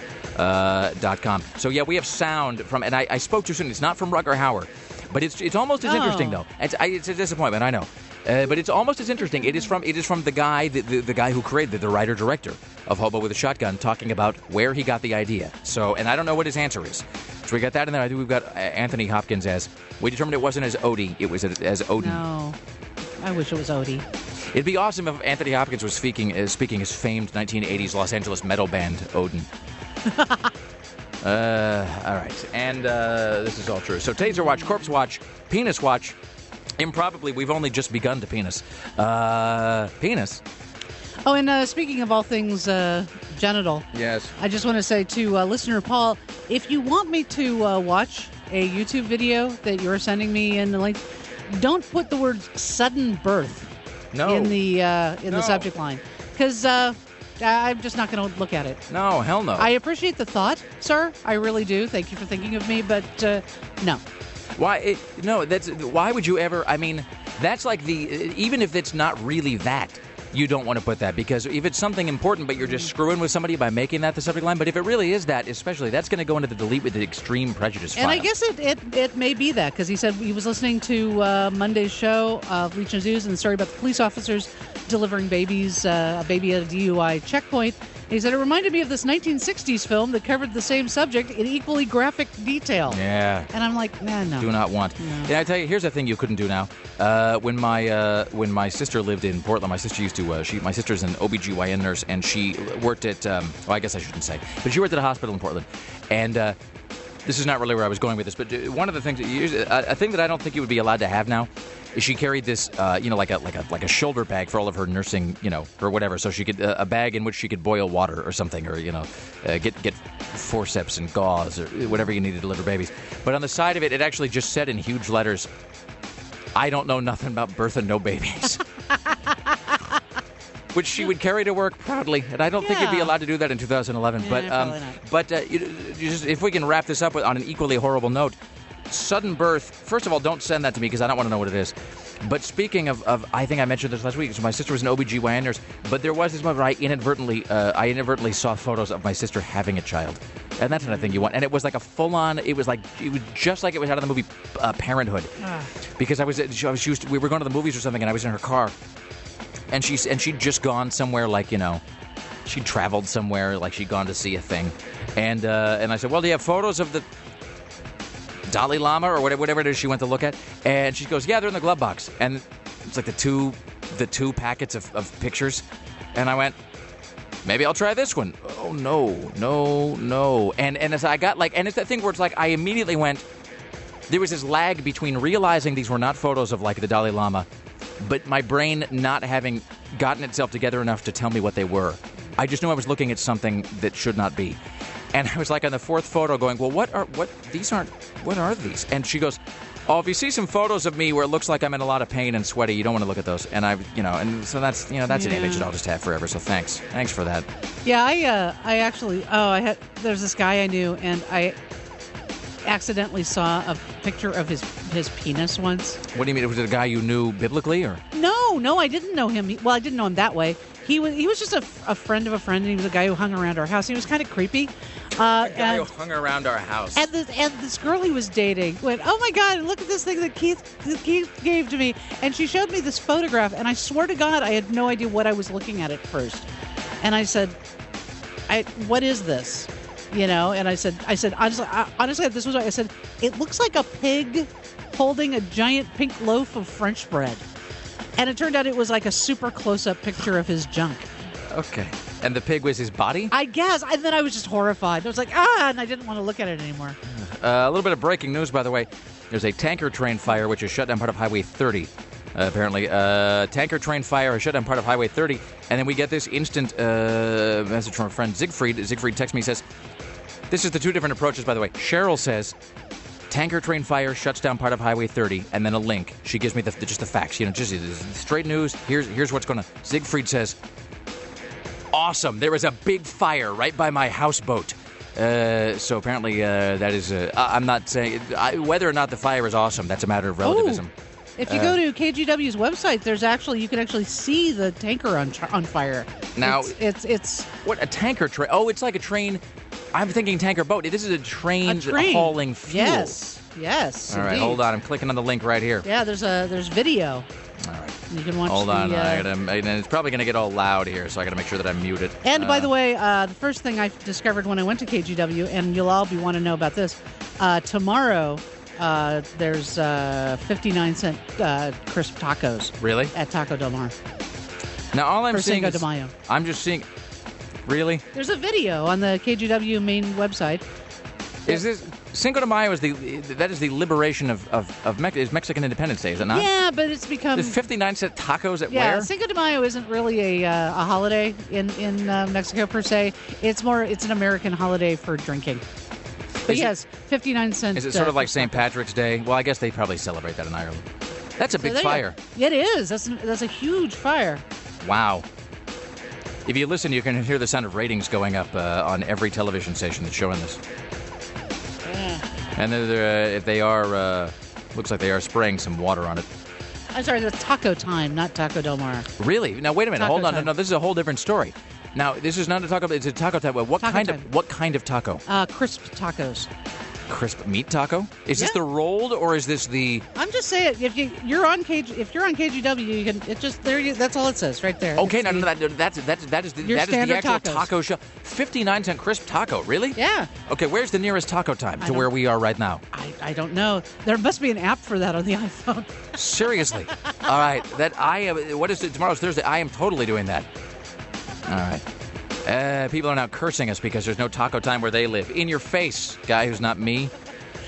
dot com. Uh, so yeah, we have sound from, and I, I spoke too soon. It's not from Rutger Hauer, but it's it's almost as oh. interesting though. It's, I, it's a disappointment, I know, uh, but it's almost as interesting. It is from it is from the guy, the, the, the guy who created the writer director of Hobo with a Shotgun, talking about where he got the idea. So, and I don't know what his answer is. So we got that, and then I think we've got Anthony Hopkins as. We determined it wasn't as Odie, it was as Odin. No. I wish it was Odie. It'd be awesome if Anthony Hopkins was speaking as speaking his famed nineteen eighties Los Angeles metal band, Odin. uh, all right. And uh, this is all true. So Taser Watch, Corpse Watch, Penis Watch. Improbably, we've only just begun to penis. Uh, penis? Oh, and uh, speaking of all things uh, genital, yes. I just want to say to uh, listener Paul, if you want me to uh, watch a YouTube video that you're sending me in the link, don't put the words sudden birth no. in the uh, in no. the subject line, because uh, I'm just not going to look at it. No, hell no. I appreciate the thought, sir. I really do. Thank you for thinking of me, but uh, no. Why? It, no, that's why would you ever? I mean, that's like the even if it's not really that. You don't want to put that, because if it's something important, but you're just screwing with somebody by making that the subject line, but if it really is that, especially, that's going to go into the delete with the extreme prejudice file. And I guess it, it, it may be that, because he said he was listening to uh, Monday's show of Legion of News and the story about the police officers delivering babies, uh, a baby at a D U I checkpoint. He said, it reminded me of this nineteen sixties film that covered the same subject in equally graphic detail. Yeah. And I'm like, man, no. Do not want. No. And I tell you, here's a thing you couldn't do now. Uh, when my uh, when my sister lived in Portland, my sister used to, uh, she my sister's an O B G Y N nurse, and she worked at, um, well, I guess I shouldn't say, but she worked at a hospital in Portland. And uh, this is not really where I was going with this, but one of the things, that you, a, a thing that I don't think you would be allowed to have now she carried this, uh, you know, like a like a like a shoulder bag for all of her nursing, you know, or whatever. So she could uh, a bag in which she could boil water or something, or you know, uh, get get forceps and gauze or whatever you need to deliver babies. But on the side of it, it actually just said in huge letters, "I don't know nothing about birth and no babies." Which she would carry to work proudly, and I don't yeah. think you'd be allowed to do that in two thousand eleven. Yeah, but um, but uh, you, you just, if we can wrap this up with, on an equally horrible note, sudden birth. First of all, don't send that to me because I don't want to know what it is. But speaking of, of, I think I mentioned this last week. So my sister was an O B G Y N nurse, but there was this moment where I inadvertently, uh, I inadvertently saw photos of my sister having a child, and that's the kind of thing you want. And it was like a full-on. It was like it was just like it was out of the movie uh, Parenthood, uh. because I was, she was, she was, we were going to the movies or something, and I was in her car. And she's and she'd just gone somewhere, like, you know, she'd traveled somewhere, like she'd gone to see a thing. And uh, and I said, well, do you have photos of the Dalai Lama or whatever, whatever it is she went to look at? And she goes, yeah, they're in the glove box. And it's like the two the two packets of, of pictures. And I went, maybe I'll try this one. Oh, no, no, no. And, and as I got like, and it's that thing where it's like I immediately went, there was this lag between realizing these were not photos of, like, the Dalai Lama, but my brain not having gotten itself together enough to tell me what they were. I just knew I was looking at something that should not be. And I was like on the fourth photo going, well, what are, what, these aren't, what are these? And she goes, oh, if you see some photos of me where it looks like I'm in a lot of pain and sweaty, you don't want to look at those. And I, you know, and so that's, you know, that's yeah. an image that I'll just have forever. So thanks. Thanks for that. Yeah, I, uh, I actually, oh, I had, there's this guy I knew, and I accidentally saw a picture of his his penis once. What do you mean? Was it a guy you knew biblically, or? No, no, I didn't know him. Well, I didn't know him that way. He was he was just a, a friend of a friend, and he was a guy who hung around our house. He was kind of creepy. Uh, a guy and, who hung around our house. And this, and this girl he was dating went, oh my God, look at this thing that Keith, that Keith gave to me. And she showed me this photograph, and I swear to God, I had no idea what I was looking at at first. And I said, I what is this? You know, and I said, I said, honestly, I, honestly, this was what I said. It looks like a pig holding a giant pink loaf of French bread. And it turned out it was like a super close-up picture of his junk. Okay. And the pig was his body? I guess. And then I was just horrified. I was like, ah, and I didn't want to look at it anymore. Uh, a little bit of breaking news, by the way. There's a tanker train fire which has shut down part of Highway thirty. Uh, apparently, uh, tanker train fire has shut down part of Highway thirty. And then we get this instant uh, message from a friend, Siegfried. Siegfried texts me, says, this is the two different approaches, by the way. Cheryl says, tanker train fire shuts down part of Highway thirty, and then a link. She gives me the, just the facts, you know, just straight news. Here's here's what's going on. Siegfried says, awesome, there was a big fire right by my houseboat. Uh, so apparently uh, that is, uh, I'm not saying, I, whether or not the fire is awesome, that's a matter of relativism. Ooh. If you uh, go to K G W's website, there's actually, you can actually see the tanker on on fire. Now, it's, it's, it's what, a tanker train? Oh, it's like a train. I'm thinking tanker boat. This is a train, a train. hauling fuel. Yes, yes. All right, indeed. hold on. I'm clicking on the link right here. Yeah, there's a there's video. All right. You can watch Hold the, on. Uh, I gotta, and it's probably going to get all loud here, so I got to make sure that I mute it. And uh, by the way, uh, the first thing I discovered when I went to K G W, and you'll all be want to know about this, uh, tomorrow uh, there's uh, fifty-nine cent uh, crisp tacos. Really? At Taco Del Mar. Now all I'm For seeing Cinco is, de Mayo. I'm just seeing. Really? There's a video on the K G W main website. Is this Cinco de Mayo? Is the that is the liberation of of, of Mex- is Mexican Independence Day? Is it not? Yeah, but it's become. There's fifty-nine cent tacos at yeah, where? Cinco de Mayo isn't really a uh, a holiday in in uh, Mexico per se. It's more it's an American holiday for drinking. But is yes, it, fifty-nine cents. Is it sort uh, of like Saint Patrick's Day? Well, I guess they probably celebrate that in Ireland. That's a so big fire. You, it is. That's that's a huge fire. Wow. If you listen, you can hear the sound of ratings going up uh, on every television station that's showing this. Yeah. And then uh, if they are, uh, looks like they are spraying some water on it. I'm sorry, that's Taco Time, not Taco Del Mar. Really? Now wait a minute. Taco Hold on. time. No, no, this is a whole different story. Now this is not a taco. It's a taco type. What Taco kind time. of what kind of taco? Uh, crisp tacos. Crisp meat taco? Is this Yeah. the rolled or is this the? I'm just saying, if you you're on K G, if you're on K G W, you can. It just there. You, that's all it says right there. Okay, It's no, no, the- no, that, that's that's that is the Your that is the standard actual tacos. taco shop. Fifty-nine cent crisp taco. Really? Yeah. Okay, where's the nearest taco time I to don't- where we are right now? I, I don't know. There must be an app for that on the iPhone. Seriously. All right. That I am. What is it? Tomorrow's Thursday. I am totally doing that. All right. Uh, people are now cursing us because there's no taco time where they live. In your face, guy who's not me.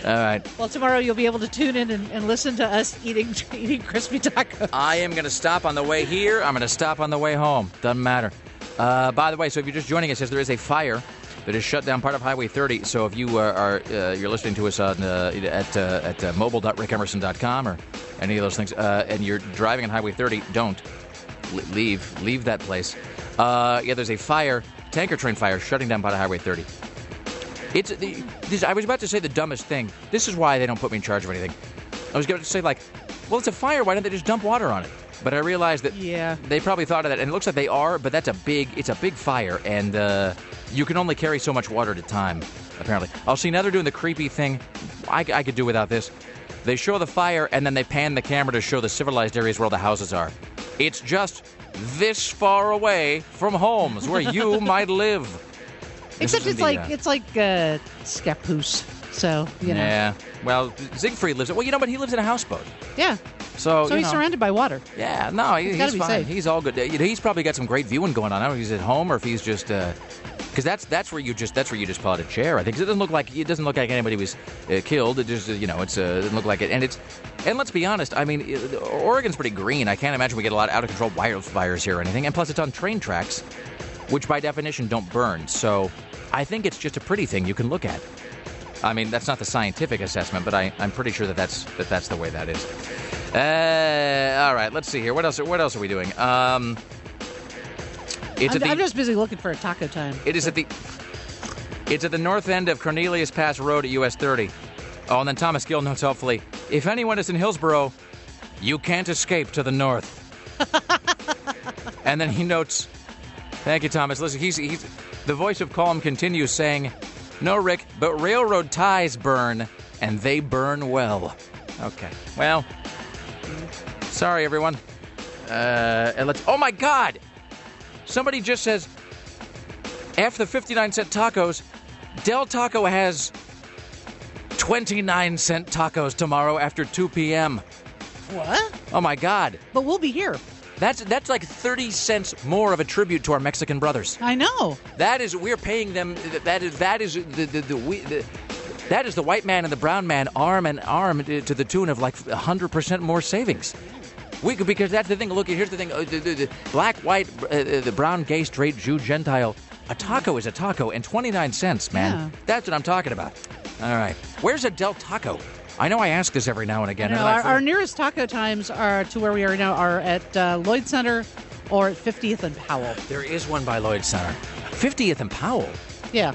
All right. Well, tomorrow you'll be able to tune in and, and listen to us eating eating crispy tacos. I am going to stop on the way here. I'm going to stop on the way home. Doesn't matter. Uh, by the way, so if you're just joining us, yes, there is a fire that has shut down part of Highway thirty. So if you uh, are uh, you're listening to us on uh, at uh, at uh, mobile dot rick emerson dot com or any of those things, uh, and you're driving on Highway thirty, don't L- leave leave that place. Uh, yeah, there's a fire, tanker train fire, shutting down part of Highway thirty. It's the, this, I was about to say the dumbest thing. This is why they don't put me in charge of anything. I was going to say, like, well, it's a fire. Why don't they just dump water on it? But I realized that Yeah. they probably thought of that, and it looks like they are. But that's a big, it's a big fire, and uh, you can only carry so much water at a time. Apparently, I'll see. Now they're doing the creepy thing. I, I could do without this. They show the fire, and then they pan the camera to show the civilized areas where all the houses are. It's just this far away from homes where you might live. This Except is it's in the, like uh, it's like uh, Scappoose. So you know. Yeah. Well, Siegfried lives. Well, you know, but he lives in a houseboat. Yeah. So, So you he's know. surrounded by water. Yeah, no, he, He's gotta he's be fine. safe. He's all good. You know, he's probably got some great viewing going on. I don't know if he's at home or if he's just, because that's that's where you just that's where you just pull out a chair. I think 'cause it doesn't look like it doesn't look like anybody was uh, killed. It just uh, you know it's uh, it doesn't look like it. And it's and let's be honest. I mean, uh, Oregon's pretty green. I can't imagine we get a lot of out of control wildfires here or anything. And plus, it's on train tracks, which by definition don't burn. So I think it's just a pretty thing you can look at. I mean, that's not the scientific assessment, but I, I'm pretty sure that that's that that's the way that is. Uh, all right, let's see here. What else? What else are we doing? Um, it's I'm, at the, I'm just busy looking for a taco time. It is at the. It's at the north end of Cornelius Pass Road at U S thirty. Oh, and then Thomas Gill notes helpfully, if anyone is in Hillsboro, you can't escape to the north. And then he notes, thank you, Thomas. Listen, he's he's the voice of calm continues saying, no, Rick, but railroad ties burn, and they burn well. Okay, well, sorry, everyone. Uh, and let's. Oh my God! Somebody just says, after the fifty-nine cent tacos, Del Taco has twenty-nine cent tacos tomorrow after two p.m. What? Oh my God! But we'll be here. That's that's like thirty cents more of a tribute to our Mexican brothers. I know. That is, we're paying them. That is that is the the, the, we, the that is the white man and the brown man arm in arm to, to the tune of like one hundred percent more savings. We could, because that's the thing. Look, here's the thing: uh, the, the, the black, white, uh, the brown, gay, straight, Jew, Gentile. A taco is a taco, and twenty-nine cents, man. Yeah. That's what I'm talking about. All right, where's a Del Taco? I know I ask this every now and again. No, and I our, forget- our nearest taco times are to where we are now are at uh, Lloyd Center or at fiftieth and Powell. There is one by Lloyd Center. fiftieth and Powell. Yeah.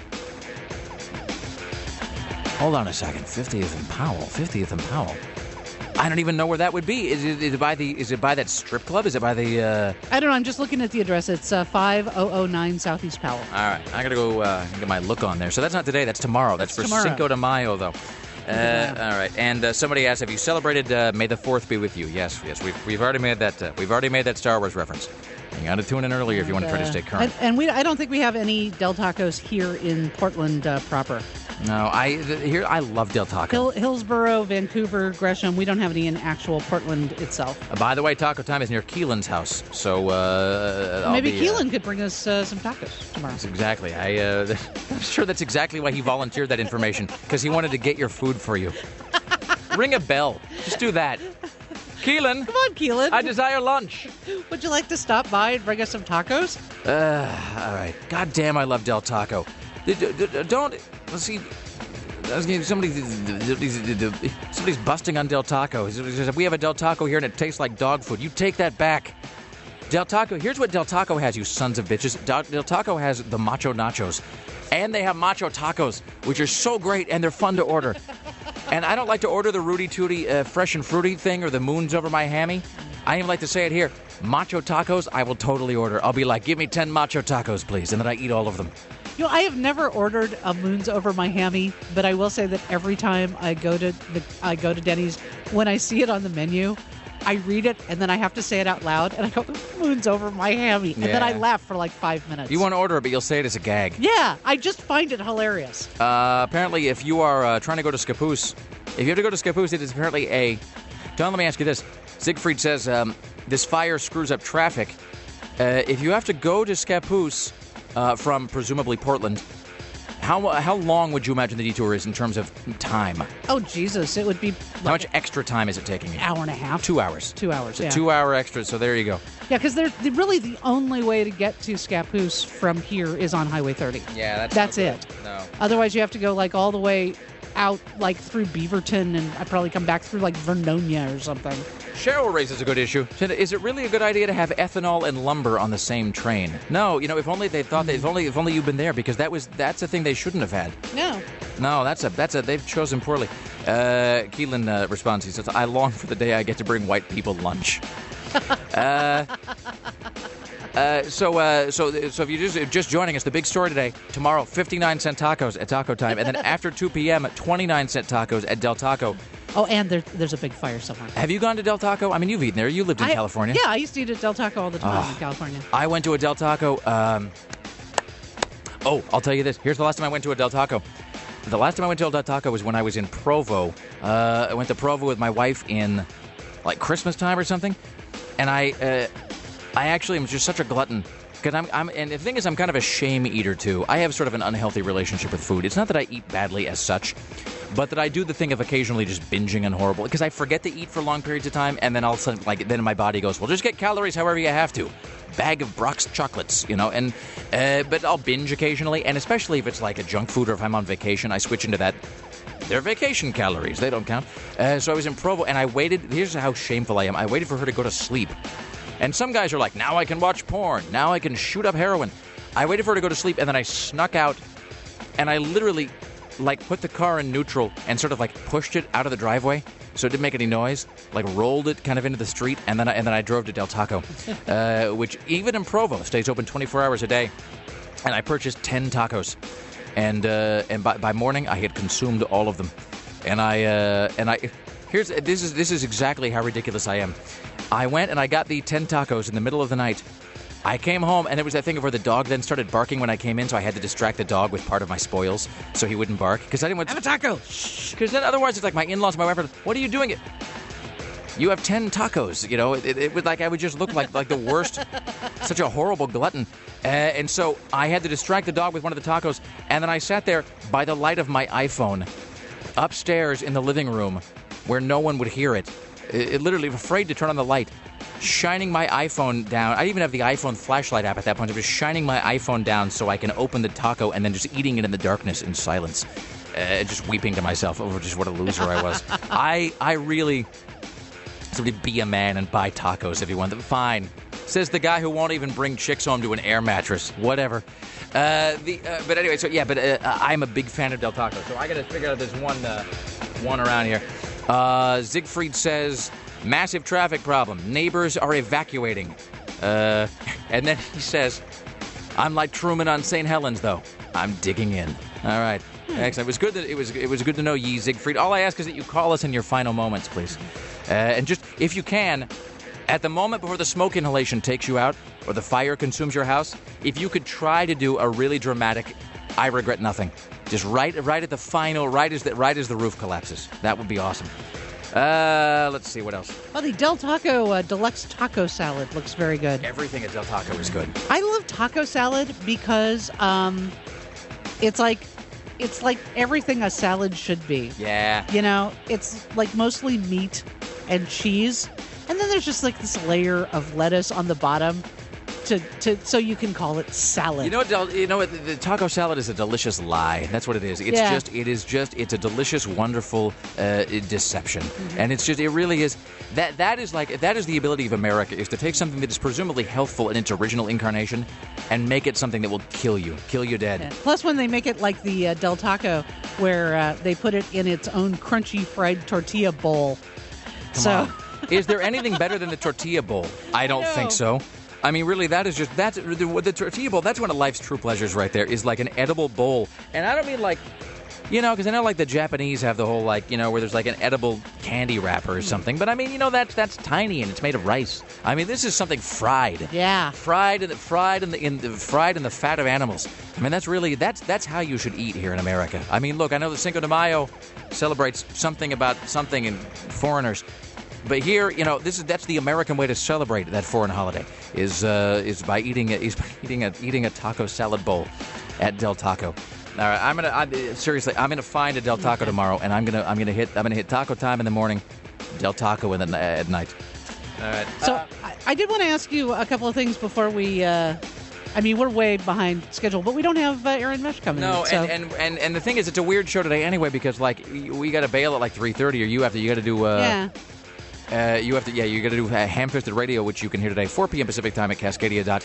Hold on a second. fiftieth and Powell. fiftieth and Powell. I don't even know where that would be. Is it, is it by the? Is it by that strip club? Is it by the? Uh... I don't know. I'm just looking at the address. It's uh, five thousand nine Southeast Powell. All right, I gotta go uh, get my look on there. So that's not today. That's tomorrow. That's, That's for tomorrow. Cinco de Mayo, though. Uh, de Mayo. all right. And uh, somebody asked, "Have you celebrated uh, May the Fourth be with you?" Yes, yes. We've we've already made that. Uh, we've already made that Star Wars reference. You got to tune in earlier if you want to try to Uh, stay current. And, and we, I don't think we have any Del Tacos here in Portland uh, proper. No, I th- here I love Del Taco. Hill, Hillsboro, Vancouver, Gresham. We don't have any in actual Portland itself. Uh, by the way, Taco Time is near Keelan's house, so uh, I'll Maybe be, uh, Keelan could bring us uh, some tacos tomorrow. That's exactly. I, uh, I'm sure that's exactly why he volunteered that information, because he wanted to get your food for you. Ring a bell. Just do that. Keelan, Come on, Keelan. I desire lunch. Would you like to stop by and bring us some tacos? Uh, all right. God damn, I love Del Taco. D- d- d- Don't, let's see. I was getting- Somebody, somebody's busting on Del Taco. He says, we have a Del Taco here and it tastes like dog food. You take that back. Del Taco, here's what Del Taco has, you sons of bitches. Del, Del Taco has the Macho Nachos. And they have Macho Tacos, which are so great and they're fun to order. And I don't like to order the Rudy Tooty uh, fresh and fruity thing or the moons over my hammy. I even like to say it here. Macho Tacos, I will totally order. I'll be like, give me ten Macho Tacos, please. And then I eat all of them. You know, I have never ordered a Moons over my hammy, but I will say that every time I go to the I go to Denny's, when I see it on the menu, I read it and then I have to say it out loud, and I go, Moons over my hammy, and then I Yeah. laugh for like five minutes. You want to order it, but you'll say it as a gag. Yeah, I just find it hilarious. Uh, apparently, if you are uh, trying to go to Scappoose, if you have to go to Scappoose, it is apparently a... Don, let me ask you this. Siegfried says um, this fire screws up traffic. Uh, if you have to go to Scappoose uh, from presumably Portland, How how long would you imagine the detour is in terms of time? Oh, Jesus. It would be like How much extra time is it taking you? an hour and a half. Two hours. Two hours, It's a yeah. two-hour extra, so there you go. Yeah, because they're, they're really the only way to get to Scappoose from here is on Highway thirty. Yeah, that's That's no it. good. No. Otherwise, you have to go like all the way out, like through Beaverton, and I probably come back through like Vernonia or something. Cheryl raises a good issue. Said, is it really a good idea to have ethanol and lumber on the same train? No, you know, if only they thought, they, if only if only you'd been there, because that was that's a thing they shouldn't have had. No. No, that's a that's a they've chosen poorly. Uh, Keelan uh, responds. He says, "I long for the day I get to bring white people lunch." uh, uh, so uh, so so if you're just just joining us, the big story today: tomorrow, fifty-nine cent tacos at Taco Time, and then after two p.m., twenty-nine cent tacos at Del Taco. Oh, and there, there's a big fire somewhere. Have you gone to Del Taco? I mean, you've eaten there. You lived in I- California. Yeah, I used to eat at Del Taco all the time Oh. in California. I went to a Del Taco. Um, oh, I'll tell you this. Here's the last time I went to a Del Taco. The last time I went to a Del Taco was when I was in Provo. Uh, I went to Provo with my wife in, like, Christmas time or something. And I, uh, I actually am just such a glutton. Because I'm, I'm, and the thing is, I'm kind of a shame eater too. I have sort of an unhealthy relationship with food. It's not that I eat badly as such, but that I do the thing of occasionally just binging and horrible. Because I forget to eat for long periods of time, and then all of a sudden, like, then my body goes, well, just get calories however you have to. Bag of Brock's chocolates, you know, and uh, but I'll binge occasionally, and especially if it's like a junk food or if I'm on vacation, I switch into that. They're vacation calories; they don't count. Uh, so I was in Provo, and I waited. Here's how shameful I am. I waited for her to go to sleep, and some guys are like, "Now I can watch porn. Now I can shoot up heroin." I waited for her to go to sleep, and then I snuck out, and I literally, like, put the car in neutral and sort of like pushed it out of the driveway. So it didn't make any noise, like rolled it kind of into the street, and then I, and then I drove to Del Taco, uh, which even in Provo stays open twenty-four hours a day. And I purchased ten tacos, and uh, and by, by morning I had consumed all of them. And I uh, and I here's this is this is exactly how ridiculous I am. I went and I got the ten tacos in the middle of the night. I came home, and it was that thing of where the dog then started barking when I came in, so I had to distract the dog with part of my spoils so he wouldn't bark. Because I didn't want to... Have a taco! Because then otherwise it's like my in-laws and my wife are, what are you doing? It? You have ten tacos, you know. It, it, it would like I would just look like like the worst, such a horrible glutton. Uh, and so I had to distract the dog with one of the tacos, and then I sat there by the light of my iPhone upstairs in the living room where no one would hear it. It, it literally afraid to turn on the light, shining my iPhone down. I didn't even have the iPhone flashlight app at that point. I was shining my iPhone down so I can open the taco and then just eating it in the darkness in silence. Uh, just weeping to myself over just what a loser I was. I I really... Somebody be a man and buy tacos if you want them. Fine. Says the guy who won't even bring chicks home to an air mattress. Whatever. Uh, the uh, But anyway, so yeah, but uh, I'm a big fan of Del Taco. So I got to figure out there's one, uh, one around here. Uh, Siegfried says, massive traffic problem. Neighbors are evacuating. Uh, and then he says, I'm like Truman on Saint Helens, though. I'm digging in. All right. Excellent. It was good that it was it was good to know ye, Siegfried. All I ask is that you call us in your final moments, please. Uh, and just, if you can, at the moment before the smoke inhalation takes you out or the fire consumes your house, if you could try to do a really dramatic, I regret nothing. Just right right at the final, right as the, right as the roof collapses. That would be awesome. Uh, let's see, what else? Oh, the Del Taco uh, deluxe taco salad looks very good. Everything at Del Taco is good. I love taco salad because um, it's like it's like everything a salad should be. Yeah. You know, it's like mostly meat and cheese, and then there's just like this layer of lettuce on the bottom to, to so you can call it salad. You know what? Del- You know what? The, the taco salad is a delicious lie. That's what it is. It's Yeah. just. It is just. It's a delicious, wonderful uh, deception, Mm-hmm. and it's just. It really is. That that is like that is the ability of America is to take something that is presumably healthful in its original incarnation, and make it something that will kill you, kill you dead. Yeah. Plus, when they make it like the uh, Del Taco, where uh, they put it in its own crunchy fried tortilla bowl. Come so. on. Is there anything better than the tortilla bowl? I don't know. think so. I mean, really, that is just, that's, the, the tortilla bowl, that's one of life's true pleasures right there, is like an edible bowl. And I don't mean like, you know, because I know like the Japanese have the whole like, you know, where there's like an edible candy wrapper or something. But I mean, you know, that's that's tiny and it's made of rice. I mean, this is something fried. Yeah. Fried in the, fried in the, in the, fried in the fat of animals. I mean, that's really, that's that's how you should eat here in America. I mean, look, I know that Cinco de Mayo celebrates something about something in foreigners. But here, you know, this is that's the American way to celebrate that foreign holiday is uh, is by eating a, is by eating a eating a taco salad bowl at Del Taco. All right, I'm gonna I, seriously. I'm gonna find a Del Taco Okay. tomorrow, and I'm gonna I'm gonna hit I'm gonna hit taco time in the morning, Del Taco in the at night. All right. So Uh, I, I did want to ask you a couple of things before we. Uh, I mean, we're way behind schedule, but we don't have uh, Aaron Mesh coming no, in. So. and, and and and the thing is, it's a weird show today anyway because like we got to bail at like three thirty, or you have to you got to do. Uh, yeah. Uh, you have to, yeah, you got to do uh, Ham-Fisted Radio, which you can hear today, four p.m. Pacific time at Cascadia dot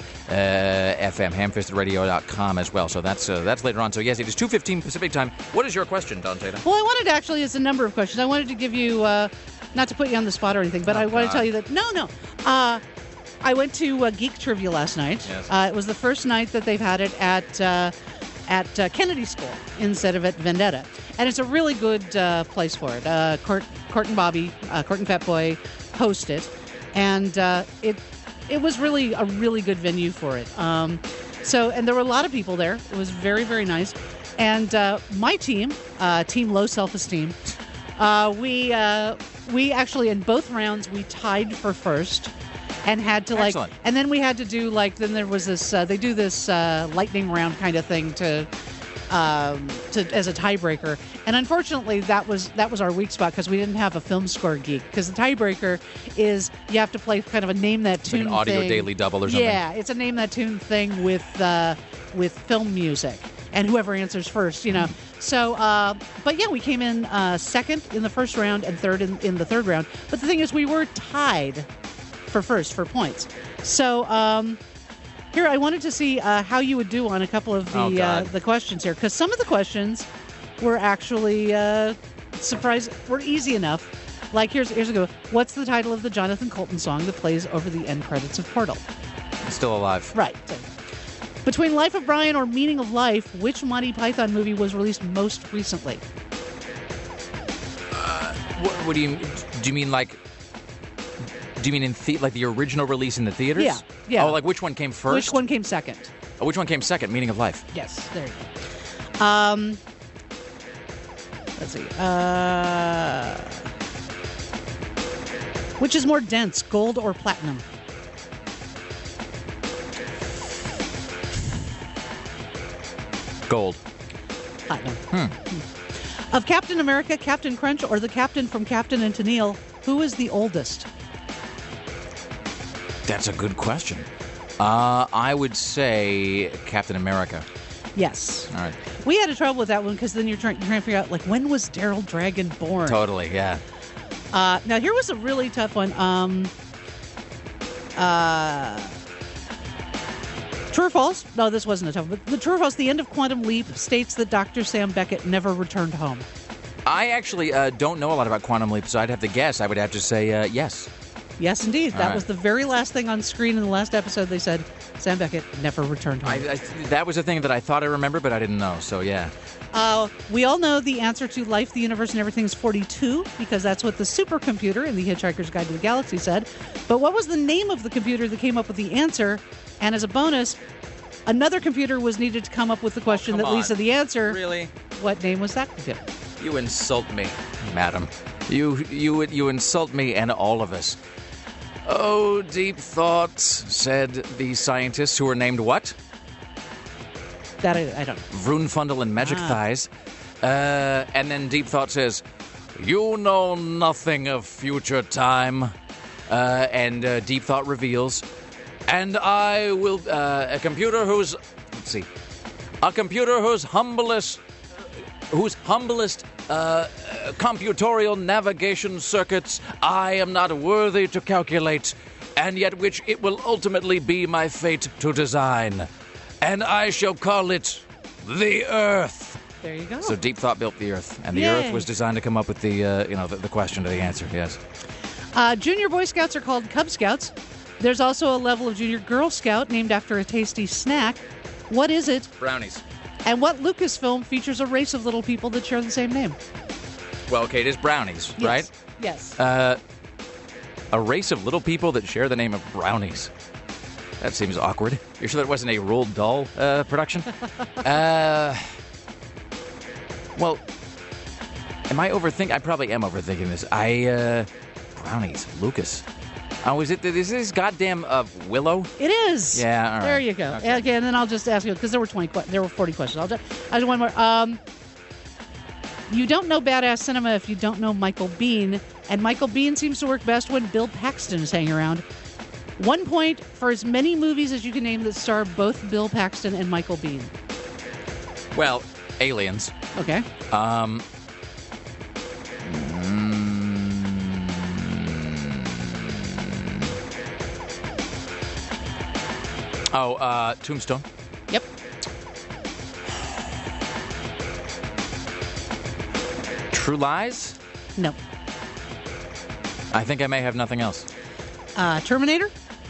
f m, ham fisted radio dot com as well. So that's uh, that's later on. So yes, it is two fifteen Pacific time. What is your question, Don Tata? Well, I wanted to actually, it's a number of questions. I wanted to give you, uh, not to put you on the spot or anything, but Oh, I want God. to tell you that, no, no. Uh, I went to uh, Geek Trivia last night. Yes. Uh, it was the first night that they've had it at uh, at uh, Kennedy School instead of at Vendetta. And it's a really good uh, place for it. Uh, Court, Court and Bobby, uh, Court and Fat Boy host it. And uh, it it was really a really good venue for it. Um, so, and there were a lot of people there. It was very, very nice. And uh, my team, uh, Team Low Self-Esteem, uh, we uh, we actually, in both rounds, we tied for first. And had to like, Excellent. and then we had to do like, then there was this, uh, they do this uh, lightning round kind of thing to, um, to as a tiebreaker. And unfortunately, that was that was our weak spot because we didn't have a film score geek. Because the tiebreaker is you have to play kind of a name that Like tune an audio thing. daily double or something. Yeah, it's a name that tune thing with uh, with film music, and whoever answers first, you know. So, uh, but yeah, we came in uh, second in the first round and third in, in the third round. But the thing is, we were tied for first for points. So um, here, I wanted to see uh, how you would do on a couple of the Oh, uh, God. the questions here, because some of the questions were actually uh, surprise were easy enough. Like here's here's a go. What's the title of the Jonathan Colton song that plays over the end credits of Portal? Still alive. Right. Between Life of Brian or Meaning of Life, which Monty Python movie was released most recently? What, what do you do? You mean like? Do you mean in the, like the original release in the theaters? Yeah, yeah. Oh, like which one came first? Which one came second? Oh, which one came second? Meaning of Life. Yes, there you go. Um, let's see. Uh, which is more dense, gold or platinum? Gold. Platinum. Hmm. Of Captain America, Captain Crunch, or the Captain from Captain and Tennille, who is the oldest? That's a good question. Uh, I would say Captain America. Yes. All right. We had a trouble with that one because then you're trying, you're trying to figure out, like, when was Daryl Dragon born? Totally, yeah. Uh, now, here was a really tough one. Um, uh, true or false? No, this wasn't a tough one. But the true or false, the end of Quantum Leap states that Doctor Sam Beckett never returned home. I actually uh, don't know a lot about Quantum Leap, so I'd have to guess. I would have to say uh, yes. Yes, indeed. All That right. was the very last thing on screen in the last episode. They said Sam Beckett never returned home. I, I, that was a thing that I thought I remembered, but I didn't know, so yeah. Uh, we all know the answer to Life, the Universe, and Everything is forty-two, because that's what the supercomputer in the Hitchhiker's Guide to the Galaxy said. But what was the name of the computer that came up with the answer? And as a bonus, another computer was needed to come up with the question Oh, that come leads to on. the answer. Really? What name was that computer? You insult me, madam. You, you, you insult me and all of us. Oh, deep thoughts, said the scientists who were named what? That I, I don't know. Vroonfundel and Magic Ah. Thighs. Uh, and then Deep Thought says, you know nothing of future time. Uh, and uh, Deep Thought reveals, and I will, uh, a computer whose, let's see, a computer whose humblest, whose humblest uh, uh, computorial navigation circuits I am not worthy to calculate, and yet which it will ultimately be my fate to design. And I shall call it the Earth. There you go. So Deep Thought built the Earth, and the Yay. Earth was designed to come up with the, uh, you know, the, the question to the answer. Yes. Uh, junior Boy Scouts are called Cub Scouts. There's also a level of Junior Girl Scout named after a tasty snack. What is it? Brownies. And what Lucasfilm features a race of little people that share the same name? Well, okay, it is brownies, Yes. right? Yes. Uh, a race of little people that share the name of brownies. That seems awkward. You're sure that wasn't a Roald Dahl uh, production? uh, well, am I overthinking? I probably am overthinking this. I, uh, brownies, Lucas. Oh, is it? Is this goddamn uh, Willow? It is. Yeah. All right. There you go. Okay. Okay, and then I'll just ask you because there were twenty. Que- there were forty questions. I'll just. I just one more. Um, you don't know badass cinema if you don't know Michael Biehn, and Michael Biehn seems to work best when Bill Paxton is hanging around. One point for as many movies as you can name that star both Bill Paxton and Michael Biehn. Well, Aliens. Okay. Um. mm, Oh, uh, Tombstone. Yep. True Lies? No. I think I may have nothing else. Uh, Terminator?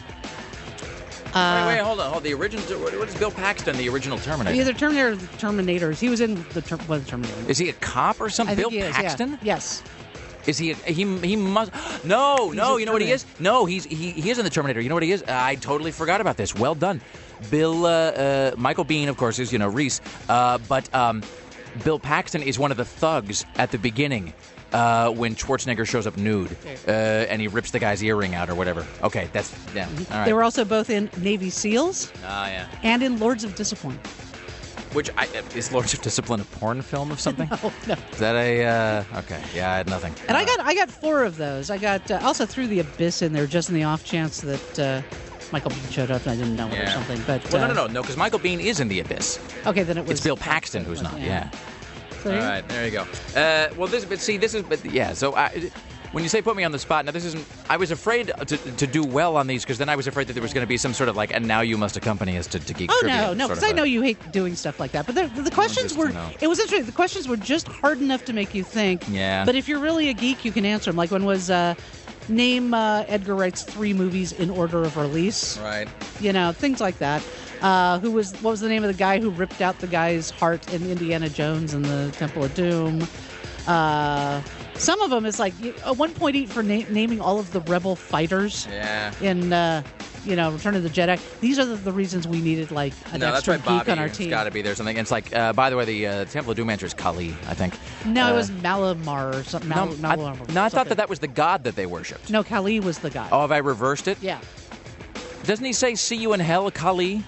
Uh, wait, wait, hold on. Hold the original. What what is Bill Paxton, the original Terminator? Either Terminator or the Terminators. He was in the, ter- well, the Terminator. Is he a cop or something? I think Bill he is, Paxton? Yeah. Yes. Is he? A, he he must. No, He's no. a You know what he is? No, he's he he is in the Terminator. You know what he is? I totally forgot about this. Well done, Bill. Uh, uh, Michael Biehn, of course, is you know Reese. Uh, but um, Bill Paxton is one of the thugs at the beginning. Uh, when Schwarzenegger shows up nude, uh, and he rips the guy's earring out or whatever. Okay, that's yeah. All right. They were also both in Navy SEALs Ah, yeah. and in Lords of Discipline. Which I, is Lords of Discipline a porn film of something? No, no. Is that a uh, okay? Yeah, I had nothing. And Uh, I got I got four of those. I got uh, also threw the Abyss in there just in the off chance that uh, Michael Biehn showed up and I didn't know it or Yeah. something. But Well, uh, no, no, no, no, because Michael Biehn is in The Abyss. Okay, then it was It's Bill Paxton who's not. Yeah. So All there you- right, there you go. Uh, well, this, but see, this is, but yeah. So I, when you say put me on the spot, now this isn't. I was afraid to to do well on these because then I was afraid that there was going to be some sort of like, and now you must accompany us to, to geek Oh trivia. no, no, sort because of I a- know you hate doing stuff like that. But the, the questions just, were. you know. It was interesting. The questions were just hard enough to make you think. Yeah. But if you're really a geek, you can answer them. Like one was uh, name uh, Edgar Wright's three movies in order of release. Right. You know, things like that. Uh, who was what was the name of the guy who ripped out the guy's heart in Indiana Jones and the Temple of Doom? Uh, some of them is like a one point eight for na- naming all of the rebel fighters Yeah. in uh, you know Return of the Jedi. These are the, the reasons we needed like an No, that's extra right, geek Bobby. on our It's team. got to be there something. It's like, uh, by the way, the uh, Temple of Doom answer is Kali, I think. No, Uh, it was Malamar or something. Mal- No, I, Malamar, no, I thought something. that that was the god that they worshipped. No, Kali was the guy. Oh, have I reversed it? Yeah. Doesn't he say "See you in hell, Kali"?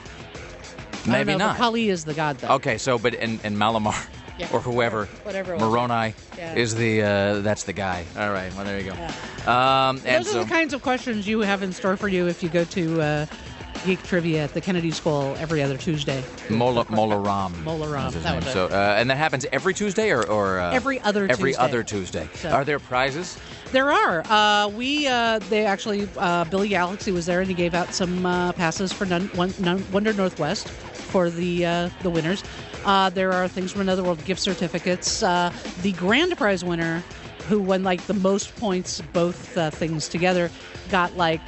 I Maybe don't know, not. But Kali is the god, though. Okay, so but and, and Malamar Yeah. or whoever, Whatever it was. Moroni Yeah. is the uh, that's the guy. All right, well there you go. Um, and Those so are the kinds of questions you have in store for you if you go to uh, Geek Trivia at the Kennedy School every other Tuesday. Mola Molaram. Molaram, is his that name. was it. So uh, and that happens every Tuesday or, or uh, Every other every Tuesday. other Tuesday. So- Are there prizes? There are. Uh, we uh, they actually uh, Billy Galaxy was there and he gave out some uh, passes for Nun, One- Nun, Wonder Northwest for the uh, the winners. Uh, there are things from Another World, gift certificates. Uh, the grand prize winner, who won like the most points, both uh, things together, got like.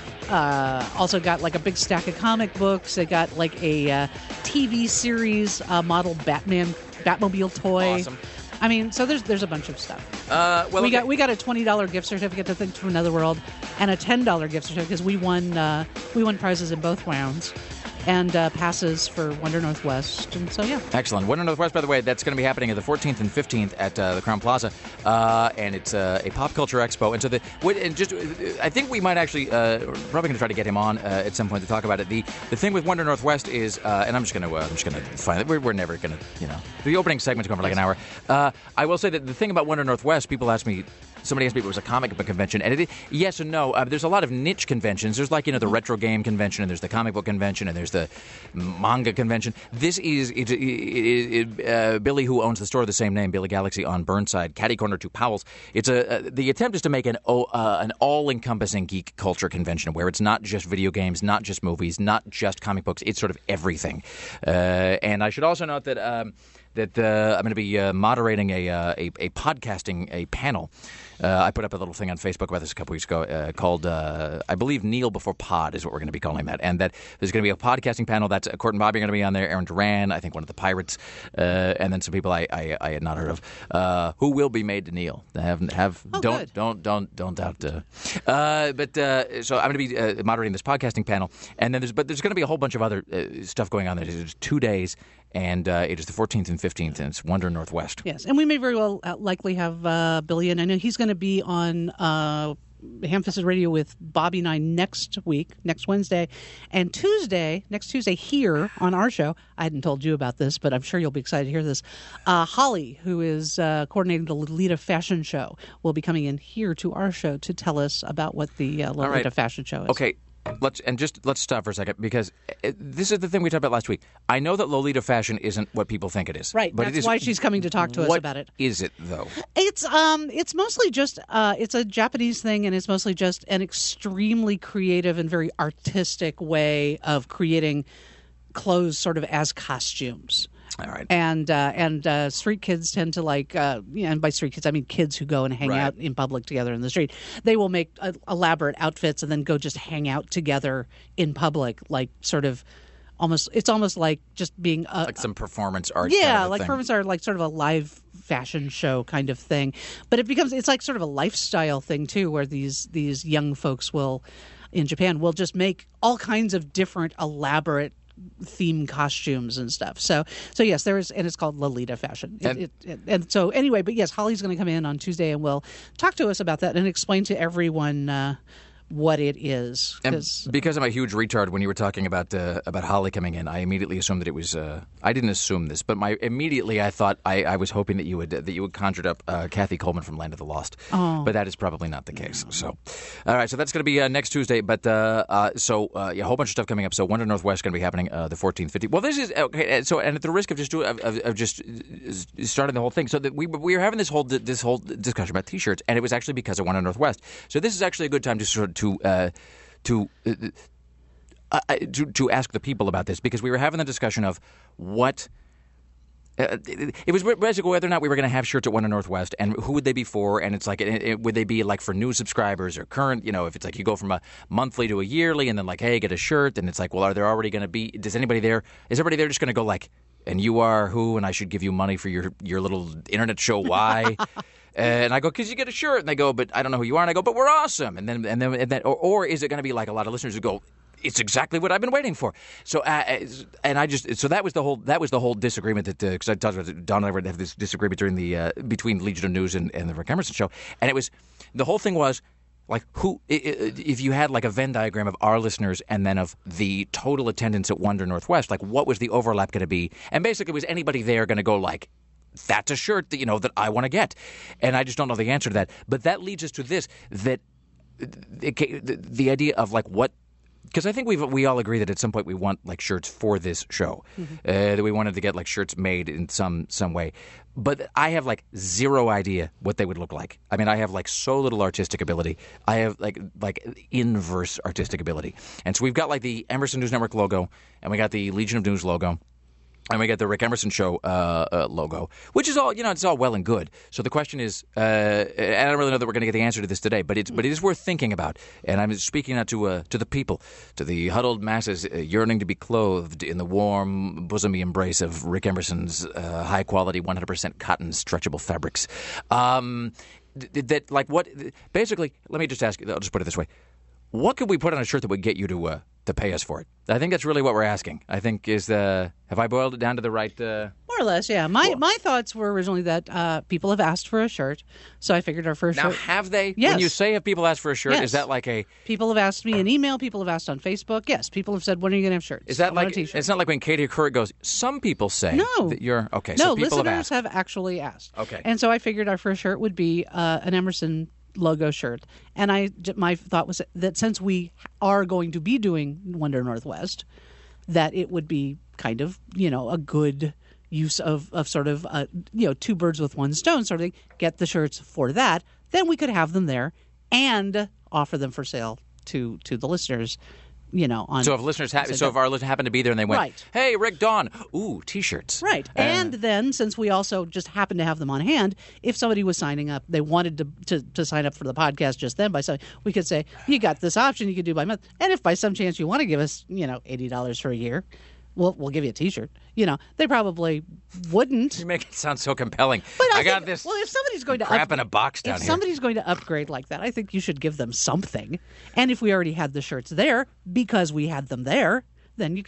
Uh, also got like a big stack of comic books. They got like a uh, T V series uh, model Batman Batmobile toy. Awesome. I mean, so there's there's a bunch of stuff. Uh, well, we okay. got we got a twenty dollar gift certificate to Things from Another World, and a ten dollar gift certificate because we won uh, we won prizes in both rounds, and uh, passes for Wonder Northwest, and so yeah. Excellent. Wonder Northwest, by the way, that's going to be happening at the fourteenth and fifteenth at uh, the Crown Plaza, uh, and it's uh, a pop culture expo. And so the what- and just I think we might actually uh, we're probably going to try to get him on uh, at some point to talk about it. The the thing with Wonder Northwest is, uh, and I'm just going to uh, I'm just going to find it. We're, we're never going to you know the opening segment's going for like an hour. Uh, I will say that the thing about Wonder Northwest, people ask me. Somebody asked me if it was a comic book convention, and it, yes and no. Uh, there's a lot of niche conventions. There's like you know the retro game convention, and there's the comic book convention, and there's the manga convention. This is it, it, it, uh, Billy, who owns the store of the same name, Billy Galaxy on Burnside, catty corner to Powell's. It's a uh, the attempt is to make an oh, uh, an all-encompassing geek culture convention where it's not just video games, not just movies, not just comic books. It's sort of everything. Uh, and I should also note that. Um, that uh, I'm going to be uh, moderating a, uh, a a podcasting a panel. Uh, I put up a little thing on Facebook about this a couple weeks ago uh, called, uh, I believe, Kneel Before Pod is what we're going to be calling that. And that there's going to be a podcasting panel. That's uh, Court and Bobby are going to be on there, Aaron Duran, I think one of the Pirates, uh, and then some people I, I, I had not heard of, uh, who will be made to kneel. Have, have Oh, don't, good. don't don't don't doubt. Uh, uh, but uh, so I'm going to be uh, moderating this podcasting panel, and then there's but there's going to be a whole bunch of other uh, stuff going on there. There's two days. And uh, it is the fourteenth and fifteenth, and it's Wonder Northwest. Yes, and we may very well uh, likely have uh, Billy, and I know he's going to be on uh, Ham-Fisted Radio with Bobby and I next week, next Wednesday. And Tuesday, next Tuesday here on our show, I hadn't told you about this, but I'm sure you'll be excited to hear this. Uh, Holly, who is uh, coordinating the Lolita Fashion Show, will be coming in here to our show to tell us about what the uh, Lolita right. Fashion Show is. Okay. Let's and just let's stop for a second because it, this is the thing we talked about last week. I know that Lolita fashion isn't what people think it is. Right. But That's it is, why she's coming to talk to us what about it. Is it though? It's um it's mostly just uh it's a Japanese thing, and it's mostly just an extremely creative and very artistic way of creating clothes sort of as costumes. All right. And uh, and uh, street kids tend to like, uh, yeah, and by street kids I mean kids who go and hang right. out in public together in the street. They will make uh, elaborate outfits and then go just hang out together in public, like sort of almost. It's almost like just being a, like some performance art. Yeah, kind of a like thing. performance art, like sort of a live fashion show kind of thing. But it becomes it's like sort of a lifestyle thing too, where these these young folks will in Japan will just make all kinds of different elaborate theme costumes and stuff. So, so yes, there is, and it's called Lolita Fashion. It, And, it, it, and so, anyway, but yes, Holly's going to come in on Tuesday and we'll talk to us about that and explain to everyone uh, what it is. And because I'm a huge retard, when you were talking about uh, about Holly coming in, I immediately assumed that it was. Uh, I didn't assume this, but my immediately I thought I, I was hoping that you would that you would conjured up uh, Kathy Coleman from Land of the Lost. Oh. But that is probably not the case. So, all right, so that's going to be uh, next Tuesday. But uh, uh, so uh, yeah, a whole bunch of stuff coming up. So Wonder Northwest going to be happening uh, the fourteenth, fifteenth. Well, this is okay. So and at the risk of just doing, of, of, of just starting the whole thing, so that we we were having this whole this whole discussion about T-shirts, and it was actually because of Wonder Northwest. So this is actually a good time to sort of to. Uh, To, uh, to to ask the people about this, because we were having the discussion of what uh, it, it was basically whether or not we were going to have shirts at Wonder Northwest and who would they be for, and it's like it, it, would they be like for new subscribers or current, you know, if it's like you go from a monthly to a yearly and then like, hey, get a shirt, and it's like, well, are there already going to be, does anybody there, is everybody there just going to go like, and you are who, and I should give you money for your, your little internet show, why? And I go, because you get a shirt. And they go, but I don't know who you are. And I go, but we're awesome. And then, and then, and then or, or is it going to be like a lot of listeners who go, it's exactly what I've been waiting for. So, uh, and I just, so that was the whole, that was the whole disagreement that, because uh, I talked about Don and I would have this disagreement during the, uh, between Legion of News and, and the Rick Emerson show. And it was, the whole thing was, like, who, if you had like a Venn diagram of our listeners and then of the total attendance at Wonder Northwest, like what was the overlap going to be? And basically, was anybody there going to go like, that's a shirt that, you know, that I want to get? And I just don't know the answer to that. But that leads us to this, that it, the, the idea of like what, because I think we we all agree that at some point we want like shirts for this show, mm-hmm. uh, that we wanted to get like shirts made in some some way. But I have like zero idea what they would look like. I mean, I have like so little artistic ability. I have like like inverse artistic ability. And so we've got like the Emerson News Network logo, and we got the Legion of News logo. And we got the Rick Emerson Show uh, uh, logo, which is all, you know, it's all well and good. So the question is, uh, and I don't really know that we're going to get the answer to this today, but it's but it is worth thinking about. And I'm speaking out to uh, to the people, to the huddled masses uh, yearning to be clothed in the warm, bosomy embrace of Rick Emerson's uh, high quality, one hundred percent cotton stretchable fabrics. Um, that like what? Basically, let me just ask you. I'll just put it this way: what could we put on a shirt that would get you to? Uh, to pay us for it? I think that's really what we're asking. I think is the have I boiled it down to the right? Uh... More or less, yeah. My Well- my thoughts were originally that uh, people have asked for a shirt, so I figured our first Now, shirt. have they? Yes. When you say have people asked for a shirt, Yes. is that like a? People have asked me in email. People have asked on Facebook. Yes, people have said, "When are you going to have shirts?" Is that I want like? a t-shirt. It's not like when Katie Couric goes. Some people say No. that you're okay. No, so people have listeners asked. have actually asked. Okay. And so I figured our first shirt would be uh, an Emerson logo shirt. And I, my thought was that since we are going to be doing Wonder Northwest, that it would be kind of, you know, a good use of, of sort of, uh, you know, two birds with one stone sort of thing. Get the shirts for that. Then we could have them there and offer them for sale to, to the listeners. You know, on So if listeners, ha- so if our listeners happen to be there and they went, Right. "Hey, Rick, Dawn, ooh, t-shirts," Right. Uh, And then, since we also just happen to have them on hand, if somebody was signing up, they wanted to, to, to sign up for the podcast just then by saying, we could say, you got this option you could do by month. And if by some chance you want to give us, you know, eighty dollars for a year, we'll, we'll give you a t-shirt. You know, they probably wouldn't. you make it sound so compelling. But I, I got think- this. Well, if somebody's going to crap up- in a box down if here. somebody's going to upgrade like that, I think you should give them something. And if we already had the shirts there because we had them there, then you could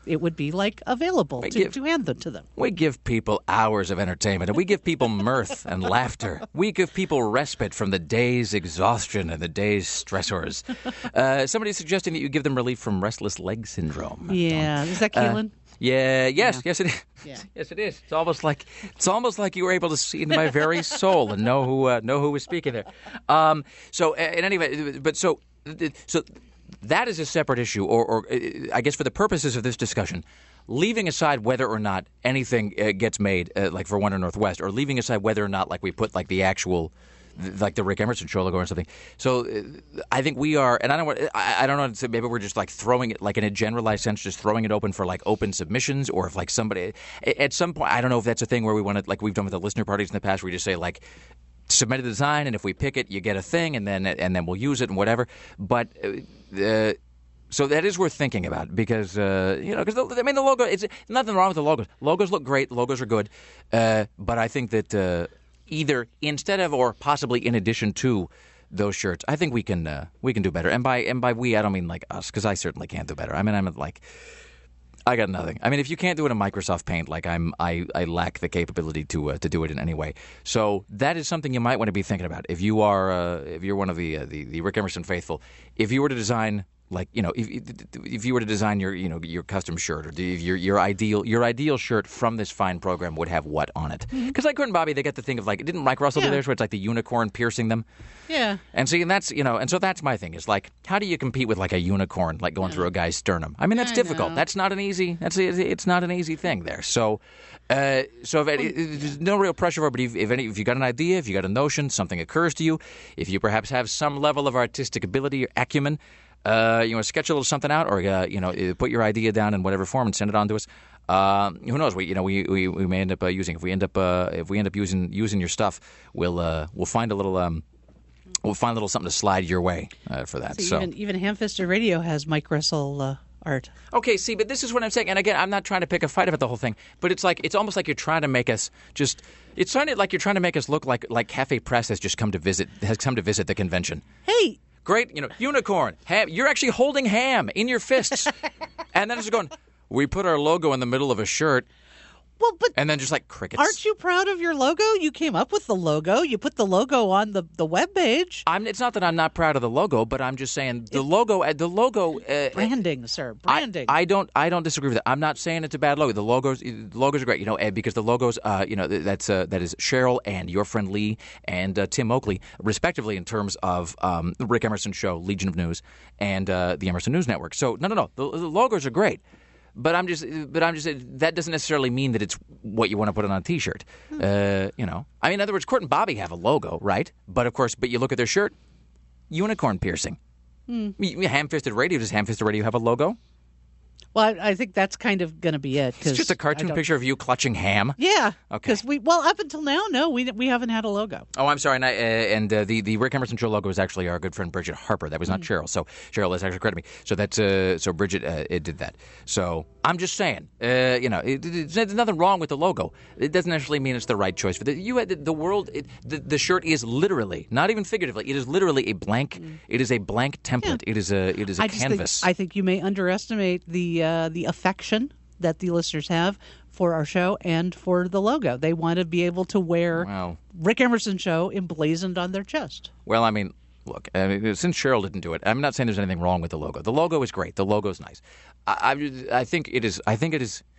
it would be like available to, give- to hand them to them. We give people hours of entertainment, and we give people mirth and laughter. We give people respite from the day's exhaustion and the day's stressors. Uh, somebody's suggesting that you give them relief from restless leg syndrome. Yeah, is that Keelan? Yeah, yes, Yeah. yes it is. Yeah. Yes, it is. It's almost like it's almost like you were able to see into my very soul and know who uh, know who was speaking there. Um, so, uh, in any event, but so so that is a separate issue, or, or uh, I guess for the purposes of this discussion, leaving aside whether or not anything uh, gets made, uh, like for Wonder Northwest, or leaving aside whether or not like we put like the actual. Like the Rick Emerson show logo or something. So uh, I think we are, and I don't want, I, I don't know, maybe we're just like throwing it, like in a generalized sense, just throwing it open for like open submissions, or if like somebody, at some point, I don't know if that's a thing where we want to, like we've done with the listener parties in the past, where we just say like, submit a design, and if we pick it, you get a thing, and then and then we'll use it and whatever. But uh, so that is worth thinking about, because uh, you know, because I mean the logo, it's nothing wrong with the logos. Logos look great. Logos are good, uh, but I think that. Uh, Either instead of or possibly in addition to those shirts, I think we can uh, we can do better. And by and by we, I don't mean like us, because I certainly can't do better. I mean, I'm like, I got nothing. I mean, if you can't do it in Microsoft Paint, like I'm, I, I lack the capability to uh, to do it in any way. So that is something you might want to be thinking about if you are uh, if you're one of the, uh, the the Rick Emerson faithful. If you were to design. Like, you know, if if you were to design your, you know, your custom shirt, or your your ideal your ideal shirt from this fine program would have what on it? Because like Kurt and Bobby, they get the thing of like, didn't Mike Russell Yeah. do theirs where it's like the unicorn piercing them? Yeah. And see, and that's, you know, and so that's my thing is like, how do you compete with like a unicorn like going through a guy's sternum? I mean, that's I difficult. know. That's not an easy. That's it's not an easy thing there. So, uh, so if it, it, there's no real pressure for it, but if, if any, if you got an idea, if you got a notion, something occurs to you, if you perhaps have some level of artistic ability or acumen. Uh, you want to sketch a little something out, or uh, you know, uh, put your idea down in whatever form and send it on to us. Uh, who knows? We, you know, we, we, we may end up uh, using. If we end up, uh, if we end up using using your stuff, we'll uh, we'll find a little um, we'll find a little something to slide your way uh, for that. So, So, even even Ham-Fisted Radio has Mike Russell uh, art. okay, see, but this is what I'm saying, and again, I'm not trying to pick a fight about the whole thing, but it's like it's almost like you're trying to make us just. It's sounded like you're trying to make us look like like Cafe Press has just come to visit has come to visit the convention. Hey. Great, you know, unicorn, ham. You're actually holding ham in your fists. And then it's going, we put our logo in the middle of a shirt, Well, but and then just like crickets. aren't you proud of your logo? You came up with the logo. You put the logo on the, the webpage. I'm, it's not that I'm not proud of the logo, but I'm just saying the logo, uh, the logo. Uh, Branding, sir. Branding. I, I don't. I don't disagree with that. I'm not saying it's a bad logo. The logos, the logos are great. You know, Ed, because the logos, uh, you know, that's uh, that is Cheryl and your friend Lee and uh, Tim Oakley, respectively, in terms of um, the Rick Emerson Show, Legion of News, and uh, the Emerson News Network. So no, no, no. The, the logos are great. But I'm just, but I'm just. That doesn't necessarily mean that it's what you want to put on a T-shirt. Hmm. Uh, you know, I mean, in other words, Court and Bobby have a logo, right? But of course, but you look at their shirt, unicorn piercing. Hmm. Ham-Fisted Radio. Does Ham-Fisted Radio have a logo? Well, I, I think that's kind of going to be it. It's just a cartoon picture of you clutching ham. Yeah. Okay. Because we, well, up until now, no, we we haven't had a logo. Oh, I'm sorry. And, I, uh, and uh, the the Rick Emerson Show logo is actually our good friend Bridget Harper. That was not Cheryl. So Cheryl, let's actually credit me. So that's uh, so Bridget uh, it did that. So I'm just saying, uh, you know, it, it, there's nothing wrong with the logo. It doesn't necessarily mean it's the right choice for the you had the, the world. It, the the shirt is literally, not even figuratively, it is literally a blank. Mm. It is a blank template. Yeah. It is a it is a I canvas. Think, I think you may underestimate the uh, the affection that the listeners have for our show and for the logo. They want to be able to wear well, Rick Emerson Show emblazoned on their chest. Well, I mean, look, I mean, since Cheryl didn't do it, I'm not saying there's anything wrong with the logo. The logo is great. The logo is nice. I, I, I think it is. I think it is.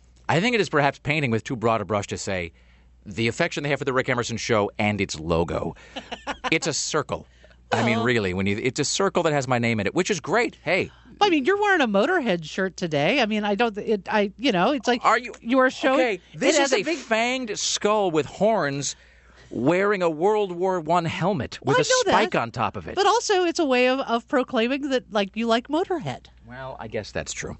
I think it is perhaps painting with too broad a brush to say the affection they have for the Rick Emerson Show and its logo. It's a circle. I mean, really, when you it's a circle that has my name in it, which is great. Hey. I mean, you're wearing a Motorhead shirt today. I mean, I don't. It, I, you know, it's like are you? You are showing. Okay, this is a, a big... fanged skull with horns, wearing a World War One helmet with well, a spike that. on top of it. But also, it's a way of, of proclaiming that, like, you like Motorhead. Well, I guess that's true.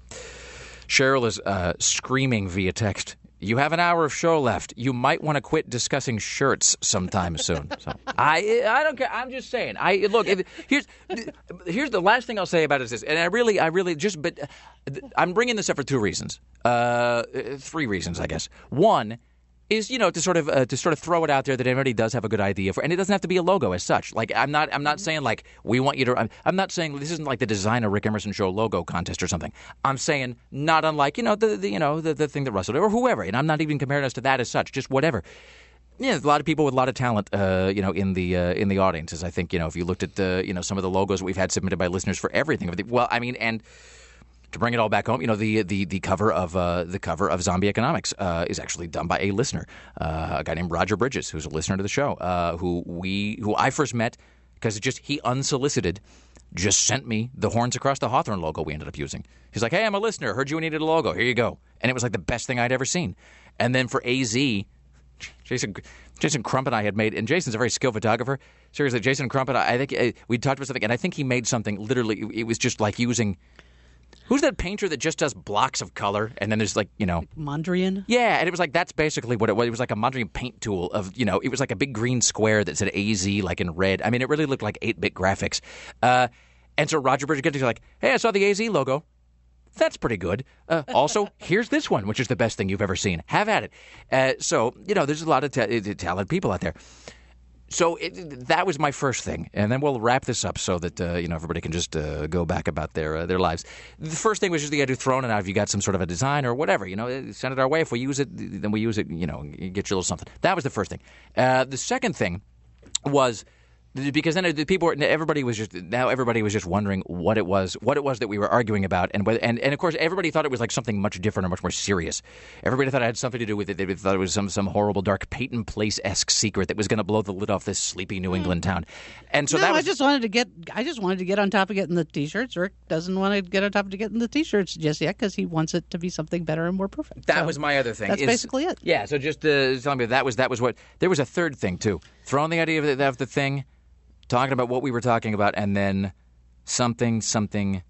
Cheryl is uh, screaming via text. You have an hour of show left. You might want to quit discussing shirts sometime soon. So I, I don't care. I'm just saying. I look. If, here's, here's the last thing I'll say about it is this, and I really, I really just, but uh, I'm bringing this up for two reasons, uh, three reasons, I guess. One, is, you know, to sort of uh, to sort of throw it out there that everybody does have a good idea for, and it doesn't have to be a logo as such. Like I'm not I'm not saying like we want you to. I'm, I'm not saying this isn't like the Design a Rick Emerson Show logo contest or something. I'm saying not unlike you know the, the you know the, the thing that Russell did or whoever, and I'm not even comparing us to that as such. Just whatever. Yeah, a lot of people with a lot of talent, uh, you know, in the uh, in the audiences. I think you know if you looked at the you know some of the logos we've had submitted by listeners for everything. Well, I mean, and. To bring it all back home, you know, the the the cover of uh, the cover of Zombie Economics uh, is actually done by a listener, uh, a guy named Roger Bridges, who's a listener to the show, uh, who we who I first met because it just he unsolicited just sent me the Horns Across the Hawthorne logo we ended up using. He's like, "Hey, I'm a listener. Heard you needed a logo. Here you go." And it was like the best thing I'd ever seen. And then for A Z, Jason Jason Crump and I had made, and Jason's a very skilled photographer. Seriously, Jason Crump and I, I think uh, we talked about something, and I think he made something. Literally, it was just like using. Who's that painter that just does blocks of color and then there's like, you know... Mondrian? Yeah, and it was like, that's basically what it was. It was like a Mondrian paint tool of, you know, it was like a big green square that said A Z like in red. I mean, it really looked like eight-bit graphics. Uh, and so Roger Bridges gets like, hey, I saw the A Z logo. That's pretty good. Uh, also, here's this one, which is the best thing you've ever seen. Have at it. Uh, so, you know, there's a lot of ta- talented people out there. So it, that was my first thing, and then we'll wrap this up so that uh, you know everybody can just uh, go back about their uh, their lives. The first thing was just the idea of throwing it out. If you got some sort of a design or whatever, you know, send it our way. If we use it, then we use it. You know, get you a little something. That was the first thing. Uh, the second thing was. Because then the people, were, everybody was just now everybody was just wondering what it was, what it was that we were arguing about, and and and of course everybody thought it was like something much different or much more serious. Everybody thought it had something to do with it. They thought it was some some horrible, dark Peyton Place-esque secret that was going to blow the lid off this sleepy New England town. And so no, that was, I just wanted to get, I just wanted to get on top of getting the T-shirts. Rick doesn't want to get on top of getting the T-shirts just yet because he wants it to be something better and more perfect. That so was my other thing. That's is, basically it. Yeah. So just uh, telling me that was that was what there was a third thing too. Throwing the idea of the, of the thing. Talking about what we were talking about, and then something, something.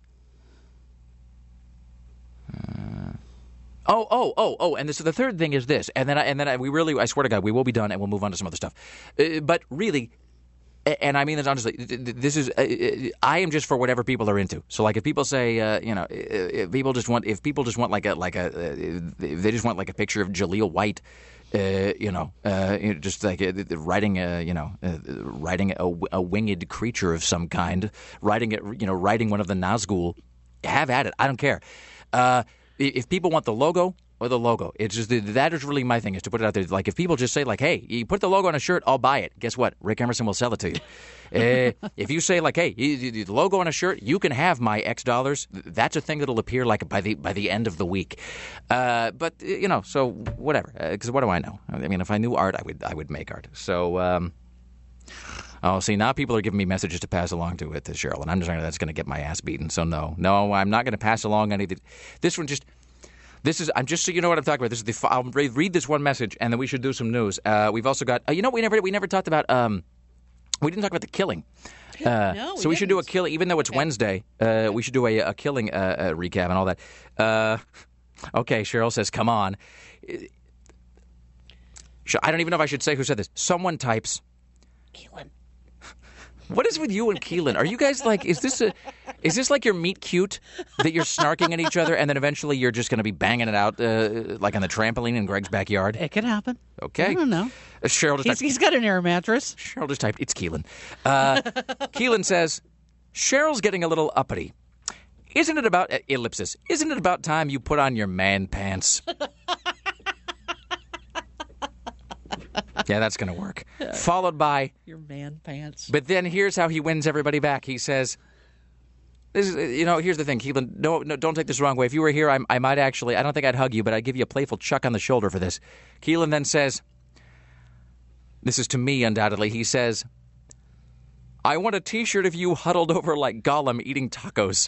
Uh, oh, oh, oh, oh! And this, the third thing is this, and then, I, and then I, we really, I swear to God, we will be done, and we'll move on to some other stuff. Uh, but really, and I mean this honestly, this is, uh, I am just for whatever people are into. So, like, if people say, uh, you know, if people just want, if people just want like a, like a, if they just want like a picture of Jaleel White. Uh, you know, uh, just like uh, riding a, you know, uh, riding a, a winged creature of some kind, riding it, you know, riding one of the Nazgul. Have at it. I don't care. Uh, if people want the logo or the logo, it's just that is really my thing is to put it out there. Like if people just say like, hey, you put the logo on a shirt, I'll buy it. Guess what? Rick Emerson will sell it to you. uh, if you say like, hey, the logo on a shirt, you can have my X dollars. That's a thing that'll appear like by the by the end of the week. Uh, but you know, so whatever. Because uh, what do I know? I mean, if I knew art, I would I would make art. So. Um, Oh, see, now people are giving me messages to pass along to it to Cheryl, and I'm just saying that's going to get my ass beaten. So no, no, I'm not going to pass along any of the, this one just, this is, I'm just so you know what I'm talking about. This is the, I'll read this one message, and then we should do some news. Uh, we've also got, uh, you know, we never, we never talked about, um, we didn't talk about the killing. Uh, no, we so we should do a killing, even though it's okay. Wednesday, uh, we should do a, a killing uh, uh, recap and all that. Uh, okay, Cheryl says, come on. I don't even know if I should say who said this. Someone types. Keelan. What is with you and Keelan? Are you guys like, is this a, is this like your meet cute that you're snarking at each other and then eventually you're just going to be banging it out uh, like on the trampoline in Greg's backyard? It can happen. Okay. I don't know. Uh, Cheryl just He's, typed, he's got an air mattress. Cheryl just typed, it's Keelan. Uh, Keelan says, Cheryl's getting a little uppity. Isn't it about, uh, ellipsis, isn't it about time you put on your man pants? Yeah, that's going to work. Followed by... Your man pants. But then here's how he wins everybody back. He says, "This is, you know, here's the thing, Keelan. No, no, don't take this the wrong way. If you were here, I, I might actually... I don't think I'd hug you, but I'd give you a playful chuck on the shoulder for this." Keelan then says, this is to me, undoubtedly. He says, "I want a T-shirt of you huddled over like Gollum eating tacos."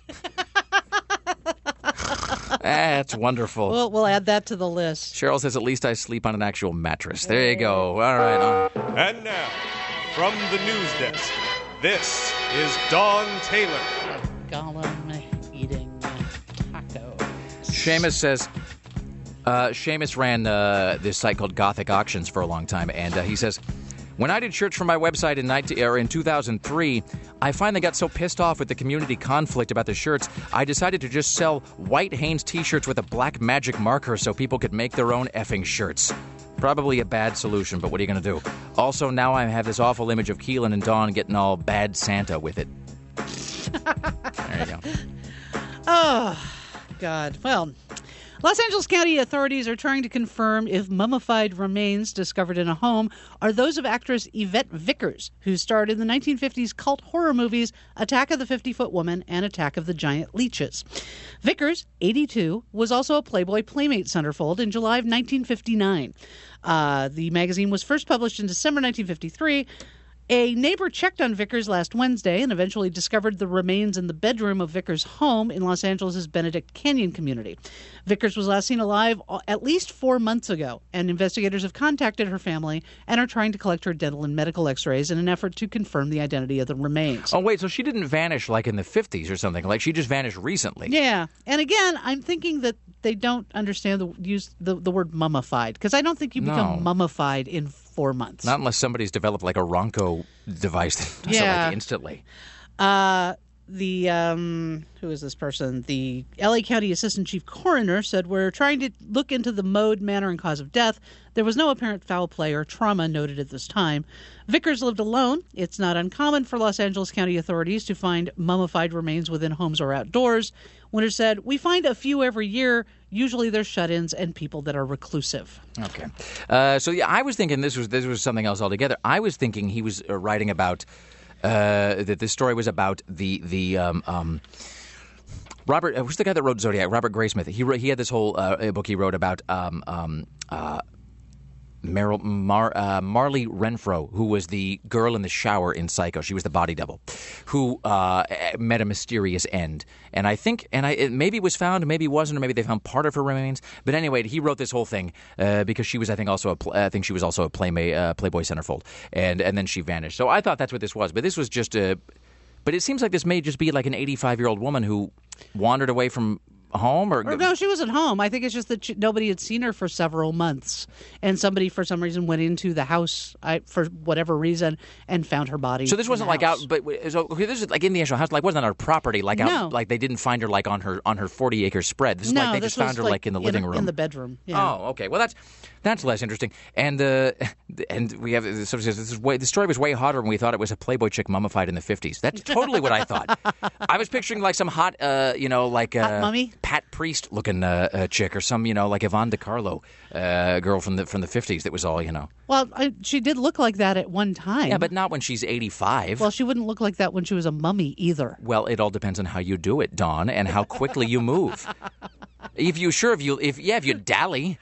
That's wonderful. We'll, we'll add that to the list. Cheryl says, "At least I sleep on an actual mattress." There you go. All right. On. And now, from the news desk, this is Dawn Taylor. Gollum eating tacos. Seamus says, uh, Seamus ran uh, this site called Gothic Auctions for a long time, and uh, he says, "When I did shirts for my website in, nineteen, or in two thousand three, I finally got so pissed off with the community conflict about the shirts, I decided to just sell white Hanes t-shirts with a black magic marker so people could make their own effing shirts." Probably a bad solution, but what are you going to do? Also, now I have this awful image of Keelan and Dawn getting all bad Santa with it. There you go. Oh, God. Well, Los Angeles County authorities are trying to confirm if mummified remains discovered in a home are those of actress Yvette Vickers, who starred in the nineteen fifties cult horror movies Attack of the fifty-Foot Woman and Attack of the Giant Leeches. Vickers, eighty-two, was also a Playboy Playmate centerfold in July of nineteen fifty-nine. Uh, the magazine was first published in December nineteen fifty-three. A neighbor checked on Vickers last Wednesday and eventually discovered the remains in the bedroom of Vickers' home in Los Angeles' Benedict Canyon community. Vickers was last seen alive at least four months ago, and investigators have contacted her family and are trying to collect her dental and medical x-rays in an effort to confirm the identity of the remains. Oh, wait, so she didn't vanish like in the fifties or something. Like she just vanished recently. Yeah. And again, I'm thinking that they don't understand the use the, the word mummified, because I don't think you become No. mummified in four months. Not unless somebody's developed like a Ronco device that does Yeah. it like instantly. Uh, the, um, who is this person? The L A County Assistant Chief Coroner said, we're trying to look into the mode, manner, and cause of death. There was no apparent foul play or trauma noted at this time. Vickers lived alone. It's not uncommon for Los Angeles County authorities to find mummified remains within homes or outdoors. Winter said, we find a few every year. Usually they're shut-ins and people that are reclusive. Okay. Uh, so, yeah, I was thinking this was this was something else altogether. I was thinking he was uh, writing about, uh, that this story was about the, the um, um, Robert, uh, who's the guy that wrote Zodiac? Robert Graysmith. He wrote, he had this whole uh, book he wrote about um, um, uh, Meryl, Mar, uh, Marley Renfro, who was the girl in the shower in Psycho. She was the body double, who uh, met a mysterious end. And I think, and I it maybe was found, maybe wasn't, or maybe they found part of her remains. But anyway, he wrote this whole thing uh, because she was, I think, also a, pl- I think she was also a Playmate, uh, Playboy centerfold, and and then she vanished. So I thought that's what this was. But this was just a. But it seems like this may just be like an eighty-five-year-old woman who wandered away from home, or, or no, she wasn't home. I think it's just that she, nobody had seen her for several months, and somebody for some reason went into the house I, for whatever reason and found her body. So this wasn't like house. out, but so okay, this is like in the actual house. Like wasn't on her property. Like out, No. like they didn't find her like on her on her forty acre spread. This is no, like they this just found was her like, like in the in living a- room, in the bedroom. Yeah. Oh, okay. Well, that's that's less interesting. And uh, and we have somebody says this is way the story was way hotter when we thought it was a Playboy chick mummified in the fifties. That's totally what I thought. I was picturing like some hot, uh, you know, like uh, Hot mummy? Pat Priest looking uh, uh, chick, or some, you know, like Yvonne DiCarlo uh, girl from the from the fifties. That was all, you know. Well, I, she did look like that at one time. Yeah, but not when she's eighty-five. well, she wouldn't look like that when she was a mummy either. Well, it all depends on how you do it, Dawn, and how quickly you move. If you sure, if you, if yeah, if you dally.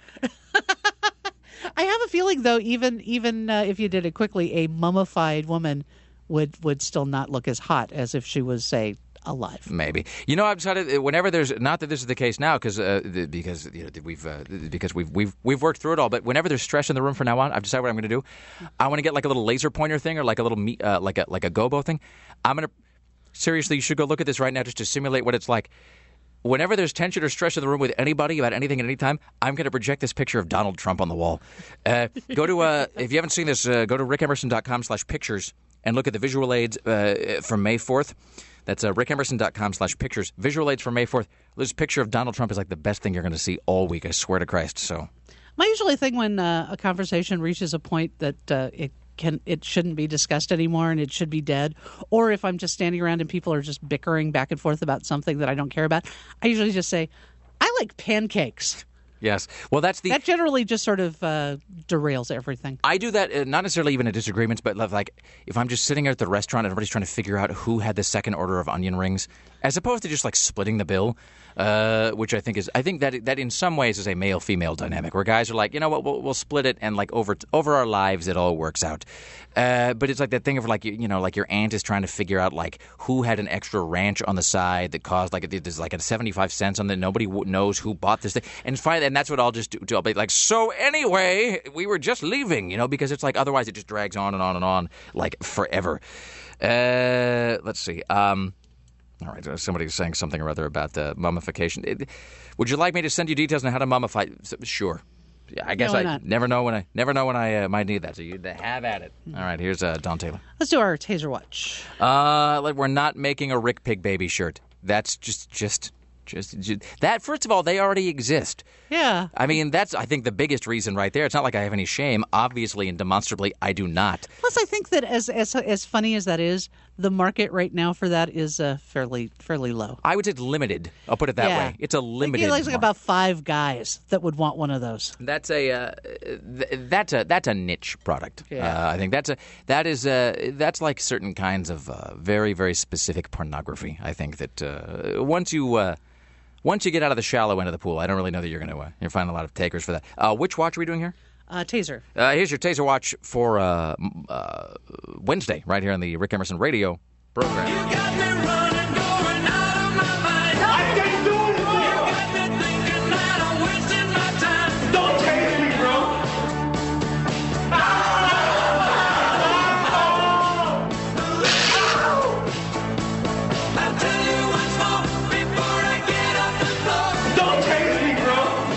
I have a feeling, though, even even uh, if you did it quickly, a mummified woman would would still not look as hot as if she was, say, alive. Maybe. You know, I've decided whenever there's, not that this is the case now, because uh, the- because you know we've uh, because we've we've we've worked through it all. But whenever there's stress in the room from now on, I've decided what I'm going to do. I want to get like a little laser pointer thing, or like a little me- uh, like a like a gobo thing. I'm going to seriously. You should go look at this right now just to simulate what it's like. Whenever there's tension or stress in the room with anybody about anything at any time, I'm going to project this picture of Donald Trump on the wall. Uh, go to uh, if you haven't seen this, uh, go to rickemerson.com slash pictures and look at the visual aids uh, from May fourth. That's uh, rickemerson.com slash pictures. Visual aids for May fourth. This picture of Donald Trump is like the best thing you're going to see all week. I swear to Christ. So, My usually thing when uh, a conversation reaches a point that uh, it can it shouldn't be discussed anymore and it should be dead, or if I'm just standing around and people are just bickering back and forth about something that I don't care about, I usually just say, I like pancakes. yes. Well, that's the. That generally just sort of uh, derails everything. I do that, uh, not necessarily even in disagreements, but like if I'm just sitting at the restaurant and everybody's trying to figure out who had the second order of onion rings, as opposed to just like splitting the bill, uh, which I think is, I think that that in some ways is a male-female dynamic where guys are like, you know what, we'll, we'll split it, and like over over our lives it all works out. Uh, but it's like that thing of like, you, you know, like your aunt is trying to figure out like who had an extra ranch on the side that caused like there's like a seventy-five cents on that nobody w- knows who bought this thing, and finally, and that's what I'll just do. do I'll be like, so anyway, we were just leaving, you know, because it's like otherwise it just drags on and on and on like forever. Uh, let's see. Um, all right, uh, somebody's saying something or other about the mummification. It, would you like me to send you details on how to mummify? S- Sure. Yeah, I guess No, why I not? never know when I never know when I uh, might need that. So you have at it. All right, here's uh, Don Taylor. Let's do our Taser Watch. Uh, like we're not making a Rick Pig baby shirt. That's just just Just, just that. First of all, they already exist. Yeah. I mean, that's, I think, the biggest reason right there. It's not like I have any shame. Obviously and demonstrably, I do not. Plus, I think that as as as funny as that is, the market right now for that is uh, fairly fairly low. I would say it's limited. I'll put it that Yeah. way. It's a limited. Like, like market. about five guys that would want one of those. That's a uh, th- that's a that's a niche product. Yeah. Uh, I think that's a that is a that's like certain kinds of uh, very very specific pornography. I think that uh, once you uh, once you get out of the shallow end of the pool, I don't really know that you're going to uh, you're finding a lot of takers for that. Uh, which watch are we doing here? Uh, taser. Uh, here's your Taser watch for uh, m- uh, Wednesday, right here on the Rick Emerson Radio program. You got me running, going out of my mind. I can't do it, bro. You got me thinking that I'm wasting my time. Don't chase me, bro. I'll tell you once more before I get off the floor. Don't chase me, bro.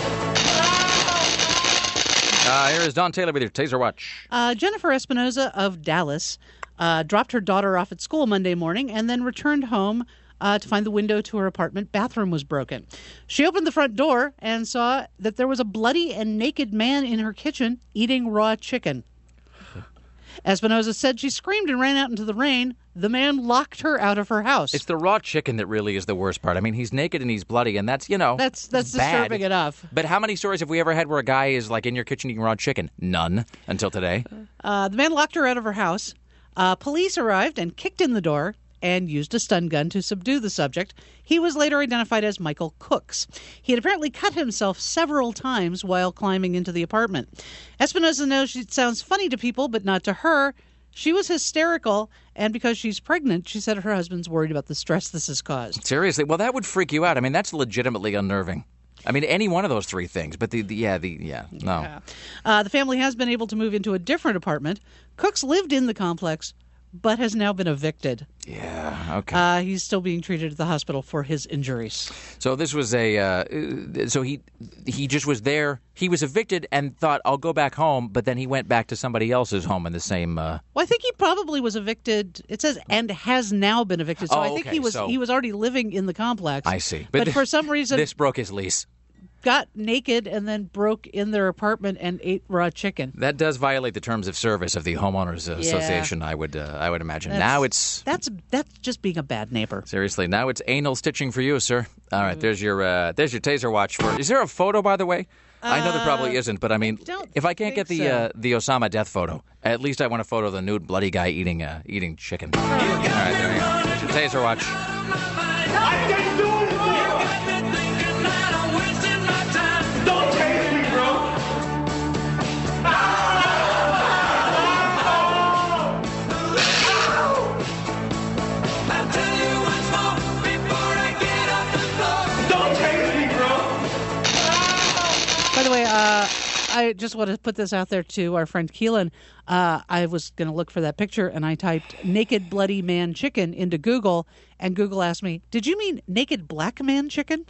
Uh, here is Don Taylor with your Taser watch. Uh, Jennifer Espinoza of Dallas uh, dropped her daughter off at school Monday morning and then returned home uh, to find the window to her apartment bathroom was broken. She opened the front door and saw that there was a bloody and naked man in her kitchen eating raw chicken. Espinoza said she screamed and ran out into the rain. The man locked her out of her house. It's the raw chicken that really is the worst part. I mean, he's naked and he's bloody, and that's, you know, That's that's bad. disturbing enough. But how many stories have we ever had where a guy is like in your kitchen eating raw chicken? None until today. Uh, the man locked her out of her house. Uh, police arrived and kicked in the door and used a stun gun to subdue the subject. He was later identified as Michael Cooks. He had apparently cut himself several times while climbing into the apartment. Espinoza knows it sounds funny to people, but not to her. She was hysterical, and because she's pregnant, she said her husband's worried about the stress this has caused. Seriously, well, that would freak you out. I mean, that's legitimately unnerving. I mean, any one of those three things. But the, the yeah, the yeah, no. Yeah. Uh, the family has been able to move into a different apartment. Cooks lived in the complex, but has now been evicted. Yeah, okay. Uh, he's still being treated at the hospital for his injuries. So this was a. Uh, so he he just was there. He was evicted and thought, I'll go back home. But then he went back to somebody else's home in the same. Uh... Well, I think he probably was evicted. It says and has now been evicted. So Oh, I think okay, he was so- he was already living in the complex. I see. But, for some reason, this broke his lease. got naked and then broke in their apartment and ate raw chicken. That does violate the terms of service of the homeowners association. I would uh, I would imagine. That's- Now it's that's that's just being a bad neighbor. seriously. Now it's anal stitching for you, sir. All right, there's your uh, there's your Taser watch. For is there a photo, by the way? I know there probably isn't, but I mean, don't if I can't get think the so. uh, the Osama death photo, at least I want a photo of the nude bloody guy eating uh, eating chicken. All right, there you go. There's your Taser watch. I can't do it, bro. Got me thinking that I'm wasting my time. Don't chase me, bro. I'll tell you once more before I get off the floor. Don't chase me, bro. By the way, uh, I just want to put this out there to our friend Keelan. Uh, I was going to look for that picture, and I typed naked bloody man chicken into Google, and Google asked me, did you mean naked black man chicken?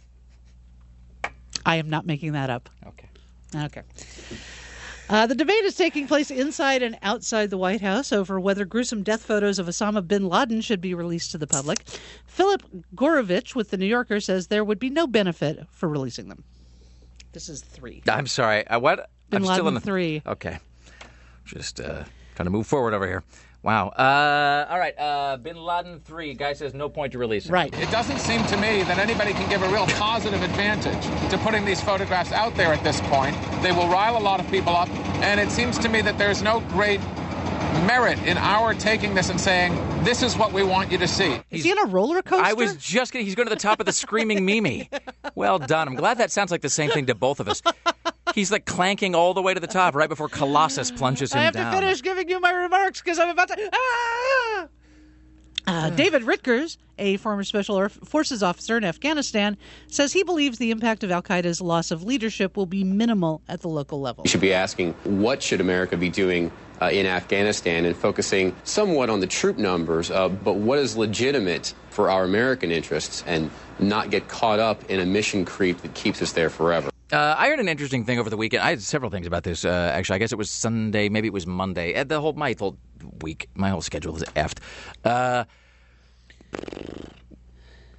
I am not making that up. Okay. Okay. Uh, the debate is taking place inside and outside the White House over whether gruesome death photos of Osama bin Laden should be released to the public. Philip Gorovich with The New Yorker says there would be no benefit for releasing them. This is three. I'm sorry. Uh, what? Bin I'm Laden still in the three. Okay. Just uh, trying to move forward over here. Wow. Uh, all right. Uh, Bin Laden three. Guy says no point to release it. Right. It doesn't seem to me that anybody can give a real positive advantage to putting these photographs out there at this point. They will rile a lot of people up, and it seems to me that there's no great merit in our taking this and saying, this is what we want you to see. Is he on a roller coaster? I was just getting. He's going to the top of the screaming Mimi. Well done. I'm glad that sounds like the same thing to both of us. He's like clanking all the way to the top right before Colossus plunges him I have down. to finish giving you my remarks because I'm about to. Ah! Uh, David Ritkers, a former Special Air Forces officer in Afghanistan, says he believes the impact of al-Qaeda's loss of leadership will be minimal at the local level. We should be asking, what should America be doing uh, in Afghanistan, and focusing somewhat on the troop numbers, uh, but what is legitimate for our American interests, and not get caught up in a mission creep that keeps us there forever. Uh, I heard an interesting thing over the weekend. I had several things about this. Uh, actually, I guess it was Sunday, maybe it was Monday. Uh, the whole my whole week, my whole schedule is effed. Uh,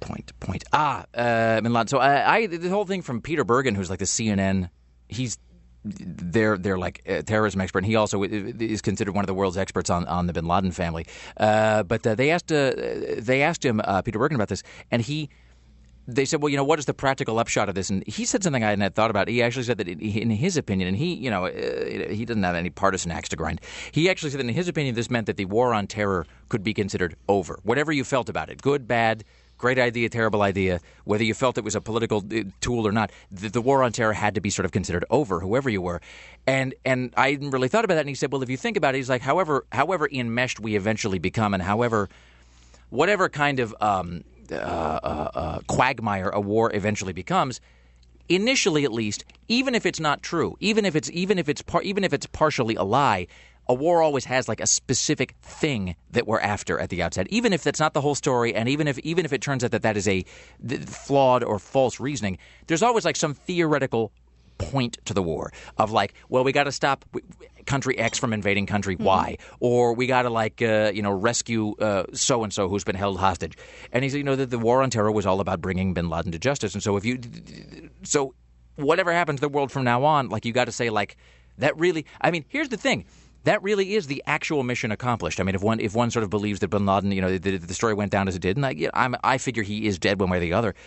point, point. Ah, uh, Bin Laden. So I, I, the whole thing from Peter Bergen, who's like the C N N, he's they're they're like a terrorism expert, and he also is considered one of the world's experts on, on the Bin Laden family. Uh, but uh, they asked uh, they asked him uh, Peter Bergen about this, and he. They said, well, you know, what is the practical upshot of this? And he said something I hadn't thought about. He actually said that in his opinion, and he, you know, he doesn't have any partisan axe to grind. He actually said that in his opinion, this meant that the war on terror could be considered over. Whatever you felt about it, good, bad, great idea, terrible idea, whether you felt it was a political tool or not, the, the war on terror had to be sort of considered over, whoever you were. And and I hadn't really thought about that. And he said, well, if you think about it, he's like, however, however enmeshed we eventually become, and however, whatever kind of um, Uh, uh, uh, quagmire a war eventually becomes, initially at least, even if it's not true, even if it's even if it's par- even if it's partially a lie, a war always has like a specific thing that we're after at the outset, even if that's not the whole story, and even if even if it turns out that that is a th- flawed or false reasoning, there's always like some theoretical point to the war of like, well, we got to stop country X from invading country Y, mm-hmm. or we got to like uh, you know rescue uh, so and so who's been held hostage. And he said, you know, that the war on terror was all about bringing Bin Laden to justice. And so if you, so whatever happens to the world from now on, like you got to say like that really. I mean, here's the thing. That really is the actual mission accomplished. I mean, if one if one sort of believes that Bin Laden, you know, the, the story went down as it did, and I, you know, I'm, I figure he is dead one way or the other.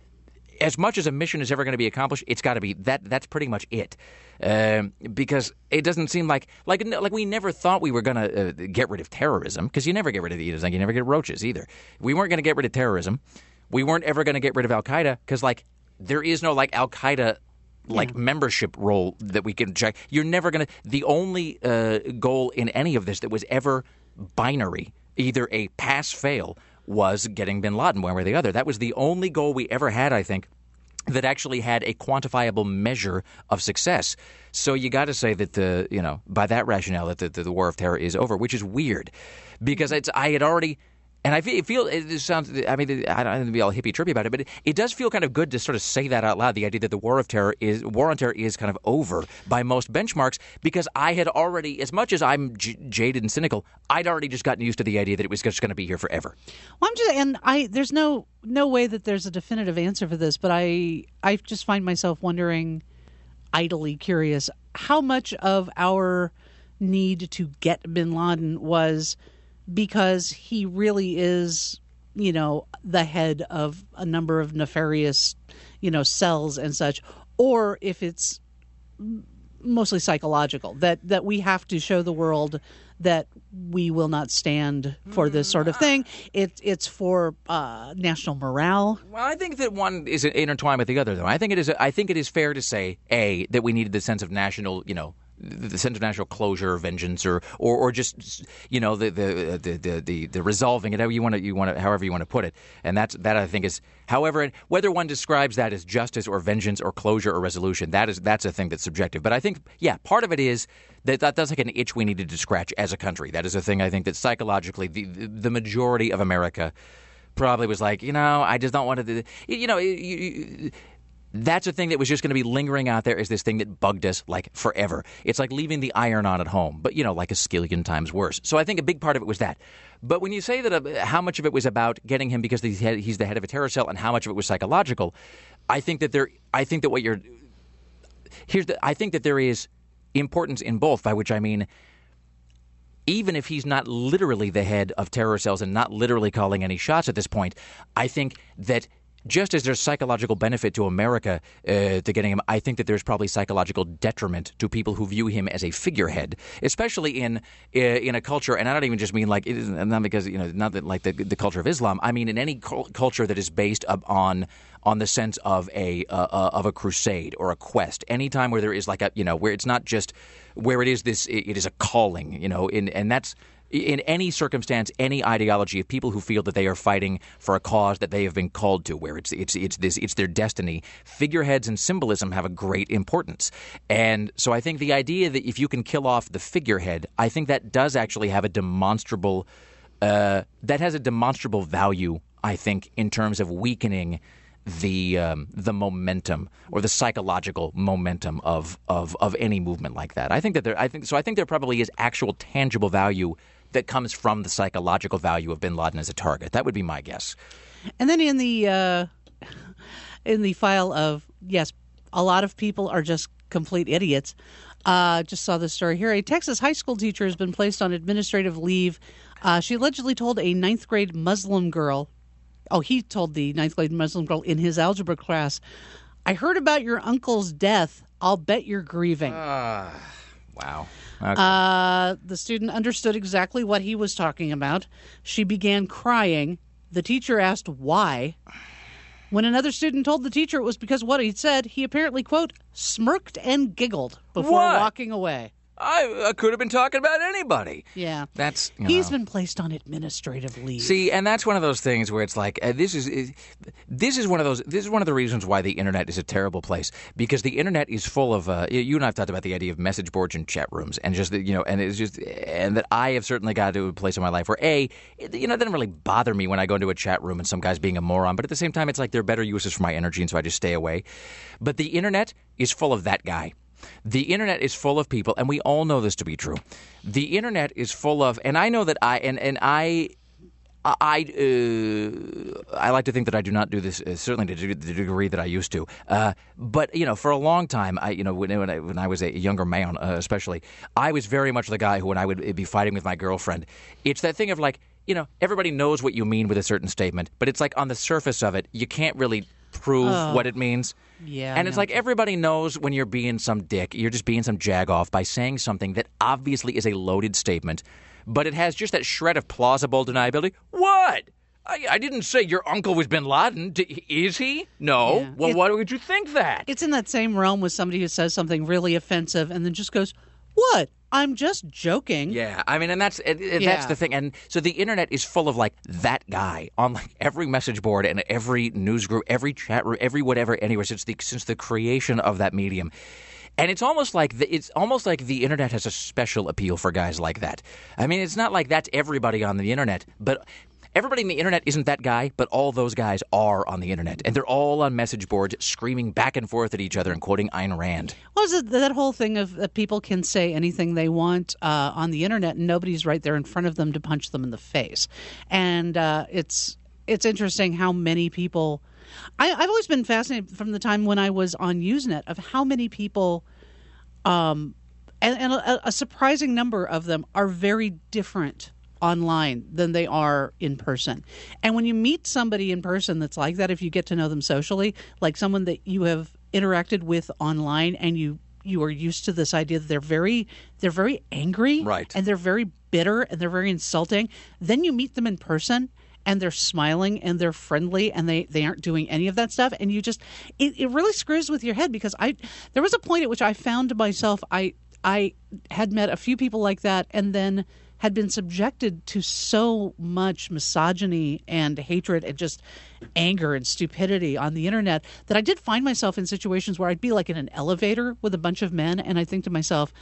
As much as a mission is ever going to be accomplished, it's got to be that. That's pretty much it, um, because it doesn't seem like like like we never thought we were going to uh, get rid of terrorism, because you never get rid of the like you never get roaches either. We weren't going to get rid of terrorism. We weren't ever going to get rid of Al Qaeda, because like there is no like Al Qaeda like yeah. membership role that we can check. You're never going to. The only uh, goal in any of this that was ever binary, either a pass fail, was getting Bin Laden one way or the other. That was the only goal we ever had, I think, that actually had a quantifiable measure of success. So you got to say that the you know by that rationale that the, the, the war of terror is over, which is weird, because it's I had already. And I feel it sounds. I mean, I don't want to be all hippie trippy about it, but it, it does feel kind of good to sort of say that out loud. The idea that the war of terror is war on terror is kind of over by most benchmarks, because I had already, as much as I'm j- jaded and cynical, I'd already just gotten used to the idea that it was just going to be here forever. Well, I'm just, and I there's no no way that there's a definitive answer for this, but I I just find myself wondering, idly curious, how much of our need to get Bin Laden was because he really is, you know, the head of a number of nefarious, you know, cells and such, or if it's mostly psychological, that, that we have to show the world that we will not stand for this sort of thing. It, it's for uh, national morale. Well, I think that one is intertwined with the other, though. I think it is. I think it is fair to say, A, that we needed the sense of national, you know, the sense of national closure or vengeance, or, or, or just, you know, the the, the, the, the the resolving it, however you want to you want to however you want to put it, and that's that I think is, however, whether one describes that as justice or vengeance or closure or resolution, that is that's a thing that's subjective. But I think, yeah, part of it is that that that's like an itch we needed to scratch as a country. That is a thing I think that psychologically the the majority of America probably was like, you know, I just don't want to, you know. You, you, That's a thing that was just going to be lingering out there as this thing that bugged us like forever. It's like leaving the iron on at home, but, you know, like a skillion times worse. So I think a big part of it was that. But when you say that uh, how much of it was about getting him because he's, head, he's the head of a terror cell and how much of it was psychological, I think that there I think that what you're here's the I think that there is importance in both, by which I mean, even if he's not literally the head of terror cells and not literally calling any shots at this point, I think that just as there's psychological benefit to America uh, to getting him, I think that there's probably psychological detriment to people who view him as a figurehead, especially in uh, in a culture. And I don't even just mean like it is not because you know not that like the the culture of Islam. I mean in any cu- culture that is based on on the sense of a uh, uh, of a crusade or a quest. Anytime where there is like a you know where it's not just where it is this it, it is a calling. You know, in, and that's. In any circumstance, any ideology of people who feel that they are fighting for a cause that they have been called to, where it's it's it's this it's their destiny, figureheads and symbolism have a great importance. And so I think the idea that if you can kill off the figurehead, I think that does actually have a demonstrable uh, that has a demonstrable value, I think, in terms of weakening the um, the momentum or the psychological momentum of, of of any movement like that. I think that there I think so I think there probably is actual tangible value that comes from the psychological value of bin Laden as a target. That would be my guess. And then in the uh, in the file of, yes, a lot of people are just complete idiots. Uh, just saw this story here. A Texas high school teacher has been placed on administrative leave. Uh, she allegedly told a ninth grade Muslim girl, oh, he told the ninth grade Muslim girl in his algebra class, I heard about your uncle's death. I'll bet you're grieving. Uh, wow. Okay. Uh, the student understood exactly what he was talking about. She began crying. The teacher asked why. When another student told the teacher it was because of what he'd said, he apparently, quote, smirked and giggled before What? walking away. I, I could have been talking about anybody. Yeah. That's you He's know. been placed on administrative leave. See, and that's one of those things where it's like uh, this is, is this is one of those this is one of the reasons why the internet is a terrible place, because the internet is full of uh, you and I've talked about the idea of message boards and chat rooms, and just you know, and it's just and that I have certainly got to a place in my life where a it, you know it doesn't really bother me when I go into a chat room and some guy's being a moron, but at the same time it's like there are better uses for my energy, and so I just stay away. But the internet is full of that guy. The internet is full of people, and we all know this to be true. The internet is full of, and I know that I, and, and I, I, uh, I like to think that I do not do this, uh, certainly to the degree that I used to. Uh, but, you know, for a long time, I, you know, when, when, I, when I was a younger man, uh, especially, I was very much the guy who, when I would be fighting with my girlfriend, it's that thing of like, you know, everybody knows what you mean with a certain statement, but it's like on the surface of it, you can't really prove Oh. what it means. Yeah, And I it's know. like everybody knows when you're being some dick. You're just being some jagoff by saying something that obviously is a loaded statement, but it has just that shred of plausible deniability. What? I, I didn't say your uncle was bin Laden. D- is he? No. Yeah. Well, It- why would you think that? It's in that same realm with somebody who says something really offensive and then just goes, what? I'm just joking. Yeah, I mean, and that's and, and Yeah. that's the thing. And so the internet is full of like that guy on like every message board and every news group, every chat room, every whatever, anywhere since the since the creation of that medium. And it's almost like the, it's almost like the internet has a special appeal for guys like that. I mean, it's not like that's everybody on the internet, but everybody on the internet isn't that guy, but all those guys are on the internet, and they're all on message boards screaming back and forth at each other and quoting Ayn Rand. What was it, that whole thing of that people can say anything they want uh, on the internet and nobody's right there in front of them to punch them in the face? And uh, it's it's interesting how many people I, I've always been fascinated from the time when I was on Usenet of how many people um, and, and a, a surprising number of them are very different online than they are in person. And when you meet somebody in person that's like that, if you get to know them socially, like someone that you have interacted with online and you you are used to this idea that they're very they're very angry, Right. and they're very bitter and they're very insulting, then you meet them in person and they're smiling and they're friendly and they, they aren't doing any of that stuff, and you just it, it really screws with your head, because I there was a point at which I found myself I I had met a few people like that and then had been subjected to so much misogyny and hatred and just anger and stupidity on the internet that I did find myself in situations where I'd be like in an elevator with a bunch of men, and I think to myself,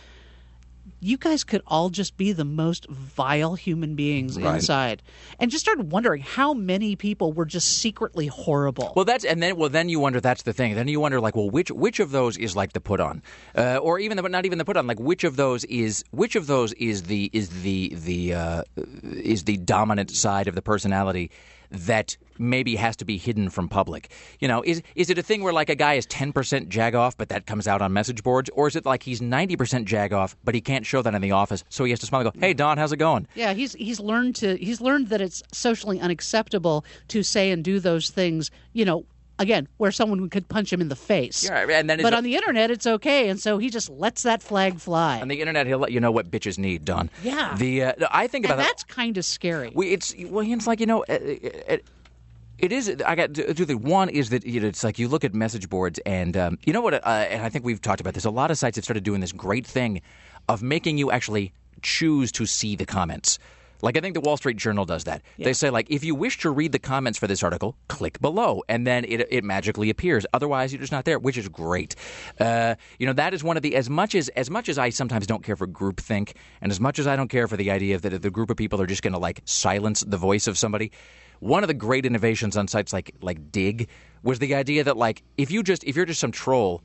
you guys could all just be the most vile human beings Right. inside. And just started wondering how many people were just secretly horrible. Well, that's and then well, then you wonder. That's the thing. Then you wonder, like, well, which which of those is like the put on, uh, or even the, but not even the put on. Like, which of those is which of those is the is the the uh, is the dominant side of the personality that maybe has to be hidden from public. You know, is is it a thing where like a guy is ten percent jagoff, but that comes out on message boards, or is it like he's ninety percent jagoff, but he can't show that in the office, so he has to smile and go, "Hey, Don, how's it going?" Yeah, he's he's learned to he's learned that it's socially unacceptable to say and do those things, you know, again, where someone could punch him in the face. Yeah, and then it's But a- on the internet it's okay, and so he just lets that flag fly. on the internet, he'll let you know what bitches need, Don. Yeah. The uh, I think about and that. that's kind of scary. We, it's well, it's like you know, it, it, it is. I got two things. One is that you know, it's like you look at message boards, and um, you know what? Uh, and I think we've talked about this. A lot of sites have started doing this great thing of making you actually choose to see the comments. Like I think the Wall Street Journal does that. They say like, if you wish to read the comments for this article, click below, and then it it magically appears. Otherwise, you're just not there, which is great. Uh, you know, that is one of the as much as as much as I sometimes don't care for groupthink, and as much as I don't care for the idea that the group of people are just going to like silence the voice of somebody. One of the great innovations on sites like like Dig was the idea that like if you just if you're just some troll.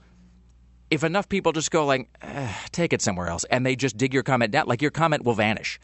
If enough people just go like, eh, take it somewhere else, and they just dig your comment down, like your comment will vanish.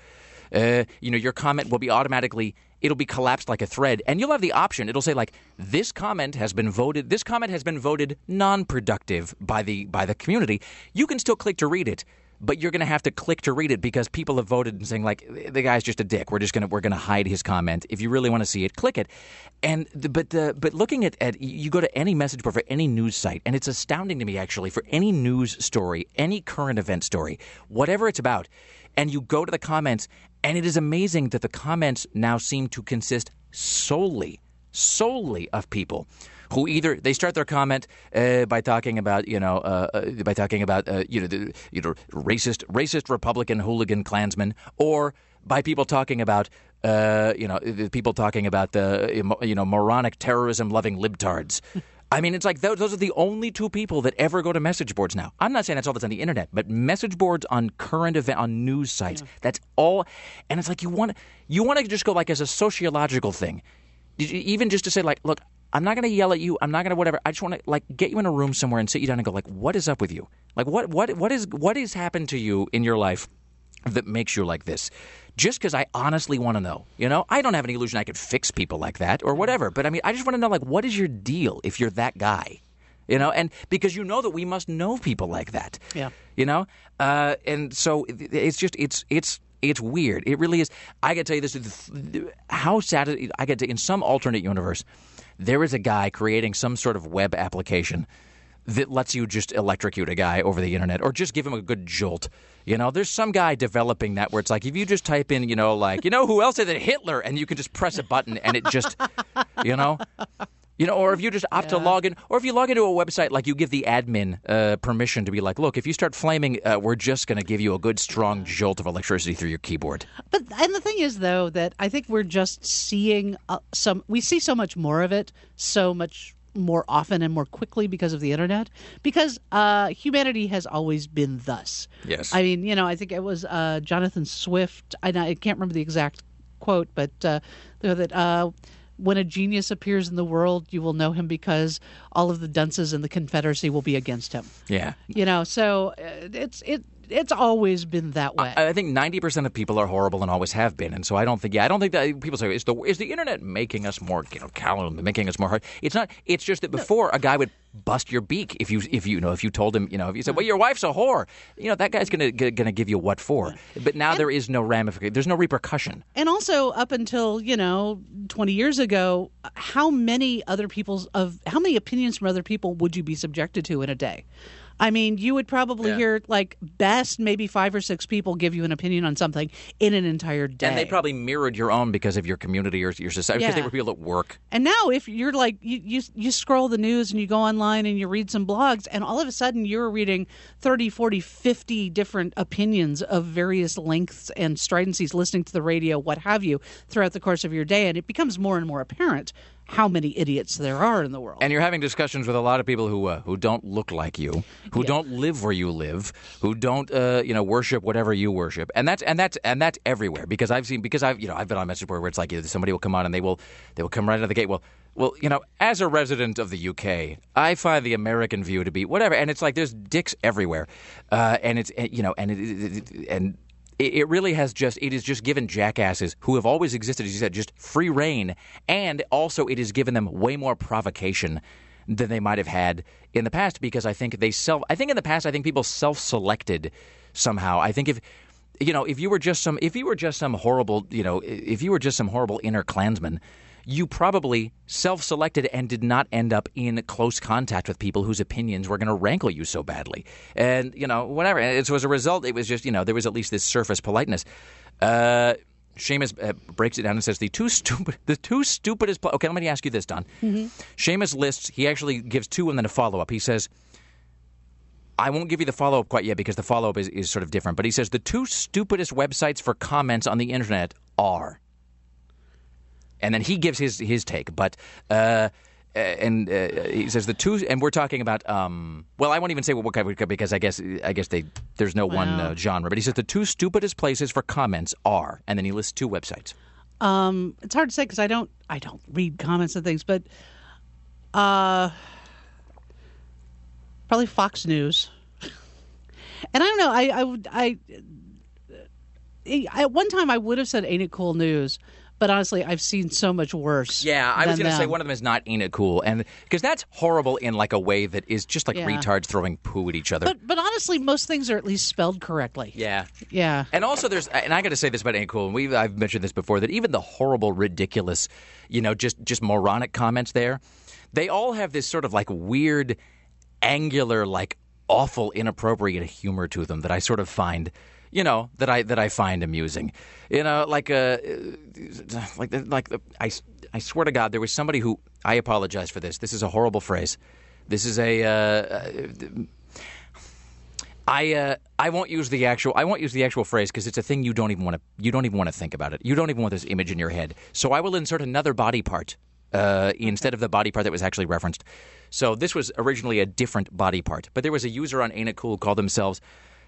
Uh, you know, your comment will be automatically, it'll be collapsed like a thread, and you'll have the option. It'll say like, this comment has been voted, this comment has been voted non-productive by the by the community. You can still click to read it, but you're going to have to click to read it because people have voted and saying like, the guy's just a dick. We're just going to we're going to hide his comment. If you really want to see it, click it. And the, but the, but looking at, at you go to any message board for any news site, and it's astounding to me actually for any news story, any current event story, whatever it's about, and you go to the comments, and it is amazing that the comments now seem to consist solely, solely of people who either they start their comment uh, by talking about you know uh, uh, by talking about uh, you know the, you know racist racist Republican hooligan Klansmen, or by people talking about uh, you know the people talking about the you know moronic terrorism loving libtards. I mean, it's like those, those are the only two people that ever go to message boards now. I'm not saying that's all that's on the internet, but message boards on current event on news sites. Yeah. That's all, and it's like you want you want to just go like as a sociological thing, even just to say like, look. I'm not going to yell at you. I'm not going to whatever. I just want to like get you in a room somewhere and sit you down and go like, what is up with you? Like what what what is what has happened to you in your life that makes you like this? Just because I honestly want to know. You know, I don't have any illusion I could fix people like that or whatever. But I mean, I just want to know like, what is your deal if you're that guy? You know, and because you know that we must know people like that. Yeah. You know, uh, and so it's just it's it's. It's weird. It really is. I got to tell you this. How sad it, I got to in some alternate universe, there is a guy creating some sort of web application that lets you just electrocute a guy over the internet or just give him a good jolt. You know, there's some guy developing that where it's like if you just type in, you know, like, you know, who else is it? Hitler, and you can just press a button and it just, you know. You know, or if you just opt yeah. to log in, or if you log into a website, like you give the admin uh, permission to be like, look, if you start flaming, uh, we're just going to give you a good strong jolt of electricity through your keyboard. But and the thing is, though, that I think we're just seeing uh, some. We see so much more of it, so much more often and more quickly because of the internet. Because uh, humanity has always been thus. Yes. I mean, you know, I think it was uh, Jonathan Swift. I, I can't remember the exact quote, but uh, that. Uh, When a genius appears in the world, you will know him because all of the dunces in the Confederacy will be against him. Yeah. You know, so it's it it's always been that way. I, I think ninety percent of people are horrible and always have been. And so I don't think, yeah, I don't think that people say, is the is the internet making us more, you know, callow, making us more hard? It's not. It's just that before no. a guy would bust your beak if you if you, you know if you told him, you know, if you said, well, your wife's a whore, you know, that guy's gonna gonna give you what for. But now and, there is no ramification. There's no repercussion. And also up until, you know, twenty years ago, how many other people's of how many opinions from other people would you be subjected to in a day? I mean, you would probably yeah. hear, like, best maybe five or six people give you an opinion on something in an entire day. And they probably mirrored your own because of your community or your society, because yeah. they were people at work. And now if you're like, you, you you scroll the news and you go online and you read some blogs, and all of a sudden you're reading thirty, forty, fifty different opinions of various lengths and stridencies, listening to the radio, what have you, throughout the course of your day. And it becomes more and more apparent how many idiots there are in the world. And you're having discussions with a lot of people who uh, who don't look like you, who yeah. don't live where you live, who don't uh, you know worship whatever you worship, and that's and that's and that's everywhere. Because I've seen because I've you know I've been on a message board where it's like, you know, somebody will come on and they will they will come right out of the gate. Well, well, you know, as a resident of the U K, I find the American view to be whatever, and it's like there's dicks everywhere, uh, and it's you know and it, it, it, and. It really has just, it has just given jackasses who have always existed, as you said, just free reign. And also it has given them way more provocation than they might have had in the past, because I think they self, I think in the past, I think people self-selected somehow. I think if, you know, if you were just some, if you were just some horrible, you know, if you were just some horrible inner Klansman, you probably self-selected and did not end up in close contact with people whose opinions were going to rankle you so badly. And, you know, whatever. And so as a result, it was just, you know, there was at least this surface politeness. Uh, Seamus uh, breaks it down and says the two stupid, the two stupidest. Pl- okay, let me ask you this, Don. Mm-hmm. Seamus lists. He actually gives two and then a follow-up. He says, I won't give you the follow-up quite yet because the follow-up is, is sort of different. But he says the two stupidest websites for comments on the internet are. And then he gives his his take, but uh, and uh, he says the two, and we're talking about. Um, well, I won't even say what kind because I guess I guess they there's no wow. one uh, genre. But he says the two stupidest places for comments are, and then he lists two websites. Um, it's hard to say because I don't I don't read comments and things, but uh, probably Fox News. And I don't know. I I would I. at one time I would have said "Ain't it cool news," but honestly, I've seen so much worse. Yeah, I was than going to say them. one of them is not Ain't It Cool, and because that's horrible in like a way that is just like Yeah. retards throwing poo at each other. But but honestly, most things are at least spelled correctly. yeah. Yeah. And also, there's, and I got to say this about Ain't Cool, and we I've mentioned this before, that even the horrible, ridiculous, you know, just just moronic comments there, they all have this sort of like weird, angular, like awful, inappropriate humor to them that I sort of find, you know, that I that I find amusing. You know, like uh, like like I I swear to God, there was somebody who, I apologize for this. This is a horrible phrase. This is a. Uh, I uh, I won't use the actual I won't use the actual phrase because it's a thing you don't even want to you don't even want to think about it. You don't even want this image in your head. So I will insert another body part uh, instead of the body part that was actually referenced. So this was originally a different body part, but there was a user on Ain't It Cool who called themselves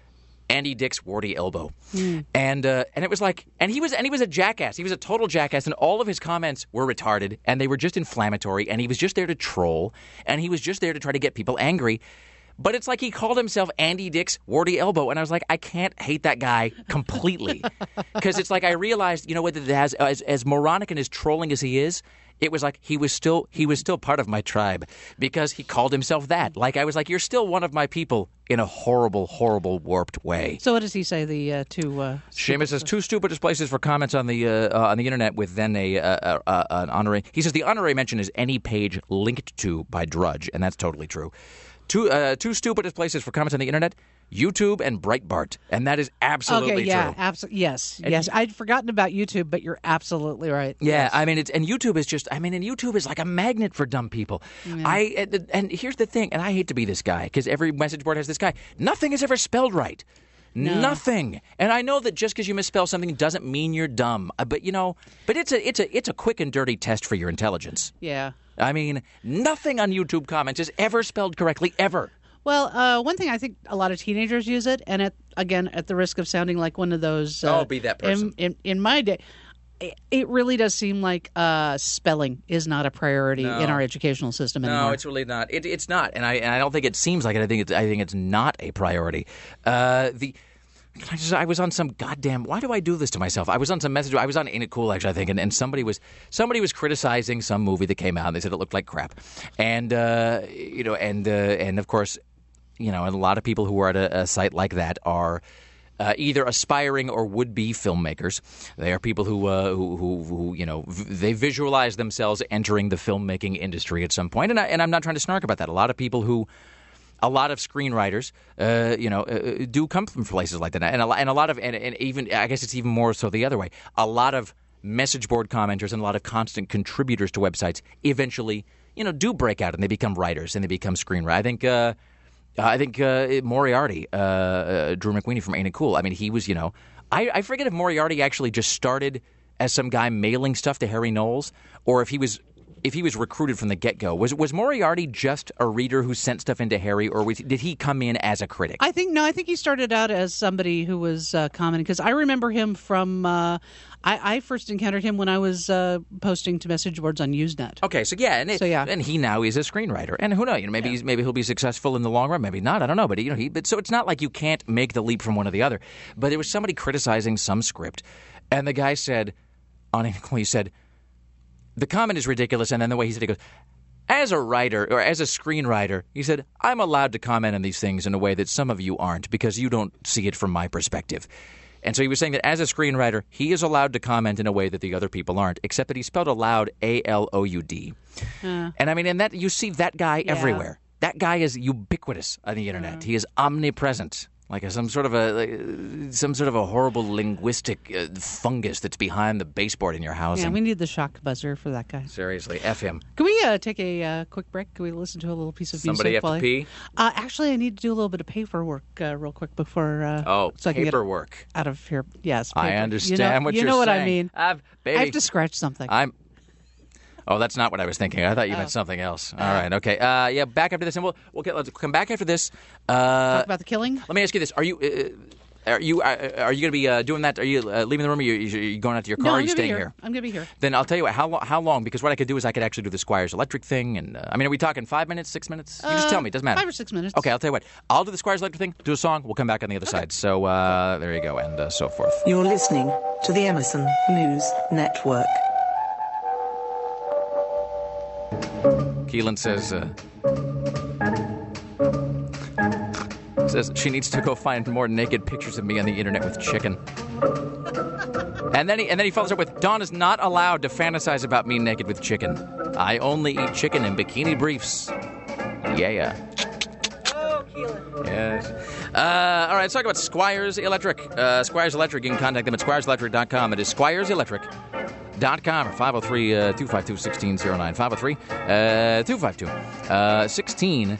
Andy Dick's warty elbow, mm. and uh, and it was like, and he was and he was a jackass. He was a total jackass, and all of his comments were retarded, and they were just inflammatory, and he was just there to troll, and he was just there to try to get people angry. But it's like he called himself Andy Dick's warty elbow, and I was like, I can't hate that guy completely, because it's like I realized, you know, what, that as, as as moronic and as trolling as he is, it was like he was still he was still part of my tribe because he called himself that. Like I was like, you're still one of my people in a horrible, horrible, warped way. So what does he say? The uh, two. Uh, Seamus says two stupidest places for comments on the uh, uh, on the internet with then a uh, uh, an honorary. He says the honorary mention is any page linked to by Drudge, and that's totally true. Two uh, two stupidest places for comments on the internet: YouTube and Breitbart, and that is absolutely okay, yeah, true. Absolutely, yes, And yes. you- I'd forgotten about YouTube, but you're absolutely right. Yeah, Yes. I mean, it's and YouTube is just. I mean, and YouTube is like a magnet for dumb people. I and, and here's the thing, and I hate to be this guy because every message board has this guy. Nothing is ever spelled right. Nothing. And I know that just because you misspell something doesn't mean you're dumb. Uh, But you know, but it's a it's a it's a quick and dirty test for your intelligence. Yeah. I mean, nothing on YouTube comments is ever spelled correctly, ever. Well, uh, one thing I think a lot of teenagers use it, and at, again, at the risk of sounding like one of those. Uh, Oh, be that person. In, in, in my day, it, it really does seem like uh, spelling is not a priority No. in our educational system anymore. No, it's really not. It, it's not, and I and I don't think it seems like it. I think it's I think it's not a priority. Uh, the. I, just, I was on some goddamn. Why do I do this to myself? I was on some message. I was on Ain't It Cool, actually, I think, and, and somebody was somebody was criticizing some movie that came out. And they said it looked like crap, and uh, you know, and uh, and of course, you know, and a lot of people who are at a, a site like that are uh, either aspiring or would-be filmmakers. They are people who, uh, who, who, who, you know, v- they visualize themselves entering the filmmaking industry at some point, and I, and I'm not trying to snark about that. A lot of people who. A lot of screenwriters, uh, you know, uh, do come from places like that, and a, and a lot of, and, and even, I guess it's even more so the other way. A lot of message board commenters and a lot of constant contributors to websites eventually, you know, do break out and they become writers and they become screenwriters. I think, uh, I think uh, Moriarty, uh, uh, Drew McWeeny from Ain't It Cool. I mean, he was, you know, I, I forget if Moriarty actually just started as some guy mailing stuff to Harry Knowles, or if he was. If he was recruited from the get-go. Was was Moriarty just a reader who sent stuff into Harry, or was, did he come in as a critic? I think no. I think he started out as somebody who was uh, commenting because I remember him from. Uh, I, I first encountered him when I was uh, posting to message boards on Usenet. Okay, so yeah, and it, So, yeah. and he now is a screenwriter, and who knows? You know, maybe he's, maybe he'll be successful in the long run, maybe not. I don't know, but you know, he. But so it's not like you can't make the leap from one to the other. But there was somebody criticizing some script, and the guy said, on he said. The comment is ridiculous, and then the way he said it goes, as a writer, or as a screenwriter, he said, I'm allowed to comment on these things in a way that some of you aren't because you don't see it from my perspective. And so he was saying that as a screenwriter, he is allowed to comment in a way that the other people aren't, except that he spelled allowed A L O U D. Uh, and I mean, and that you see that guy Yeah. everywhere. That guy is ubiquitous on the internet. He is omnipresent. Like a, some sort of a like, some sort of a horrible linguistic uh, fungus that's behind the baseboard in your house. Yeah, And we need the shock buzzer for that guy. seriously, F him. Can we uh, take a uh, quick break? Can we listen to a little piece of Somebody music? have to while I- pee? Uh, actually, I need to do a little bit of paperwork uh, real quick before. Uh, Oh, so I can get paperwork. out of here. Yes, I paper. understand You know, what you you're know what saying. I mean. I've, baby, I have to scratch something. I'm. Oh, that's not what I was thinking. I thought you Oh. meant something else. All right, okay. Uh, yeah, back after this, and we'll we'll get, let's come back after this. Uh, Talk about the killing. let me ask you this: Are you? Uh, Are you are, are you going to be uh, doing that? Are you uh, leaving the room? Or are you, are you going out to your car? No, or are I'm you gonna be staying here. here? I'm going to be here. Then I'll tell you what. How lo- how long? Because what I could do is I could actually do the Squires Electric thing. And uh, I mean, are we talking five minutes, six minutes? You just Uh, tell me. It doesn't matter. Five or six minutes. Okay, I'll tell you what. I'll do the Squires Electric thing. Do a song. We'll come back on the other side. So uh, there you go, and uh, so forth. You're listening to the Emerson News Network. Keelan says. Uh, Says she needs to go find more naked pictures of me on the internet with chicken. And then he and then he follows up with, Dawn is not allowed to fantasize about me naked with chicken. I only eat chicken in bikini briefs. Yeah. Oh, Keelan. Yes. Uh, all right, let's talk about Squires Electric. Uh, Squires Electric, you can contact them at squires electric dot com. It is squires electric dot com or five oh three, two five two, one six oh nine. five oh three, two five two, one six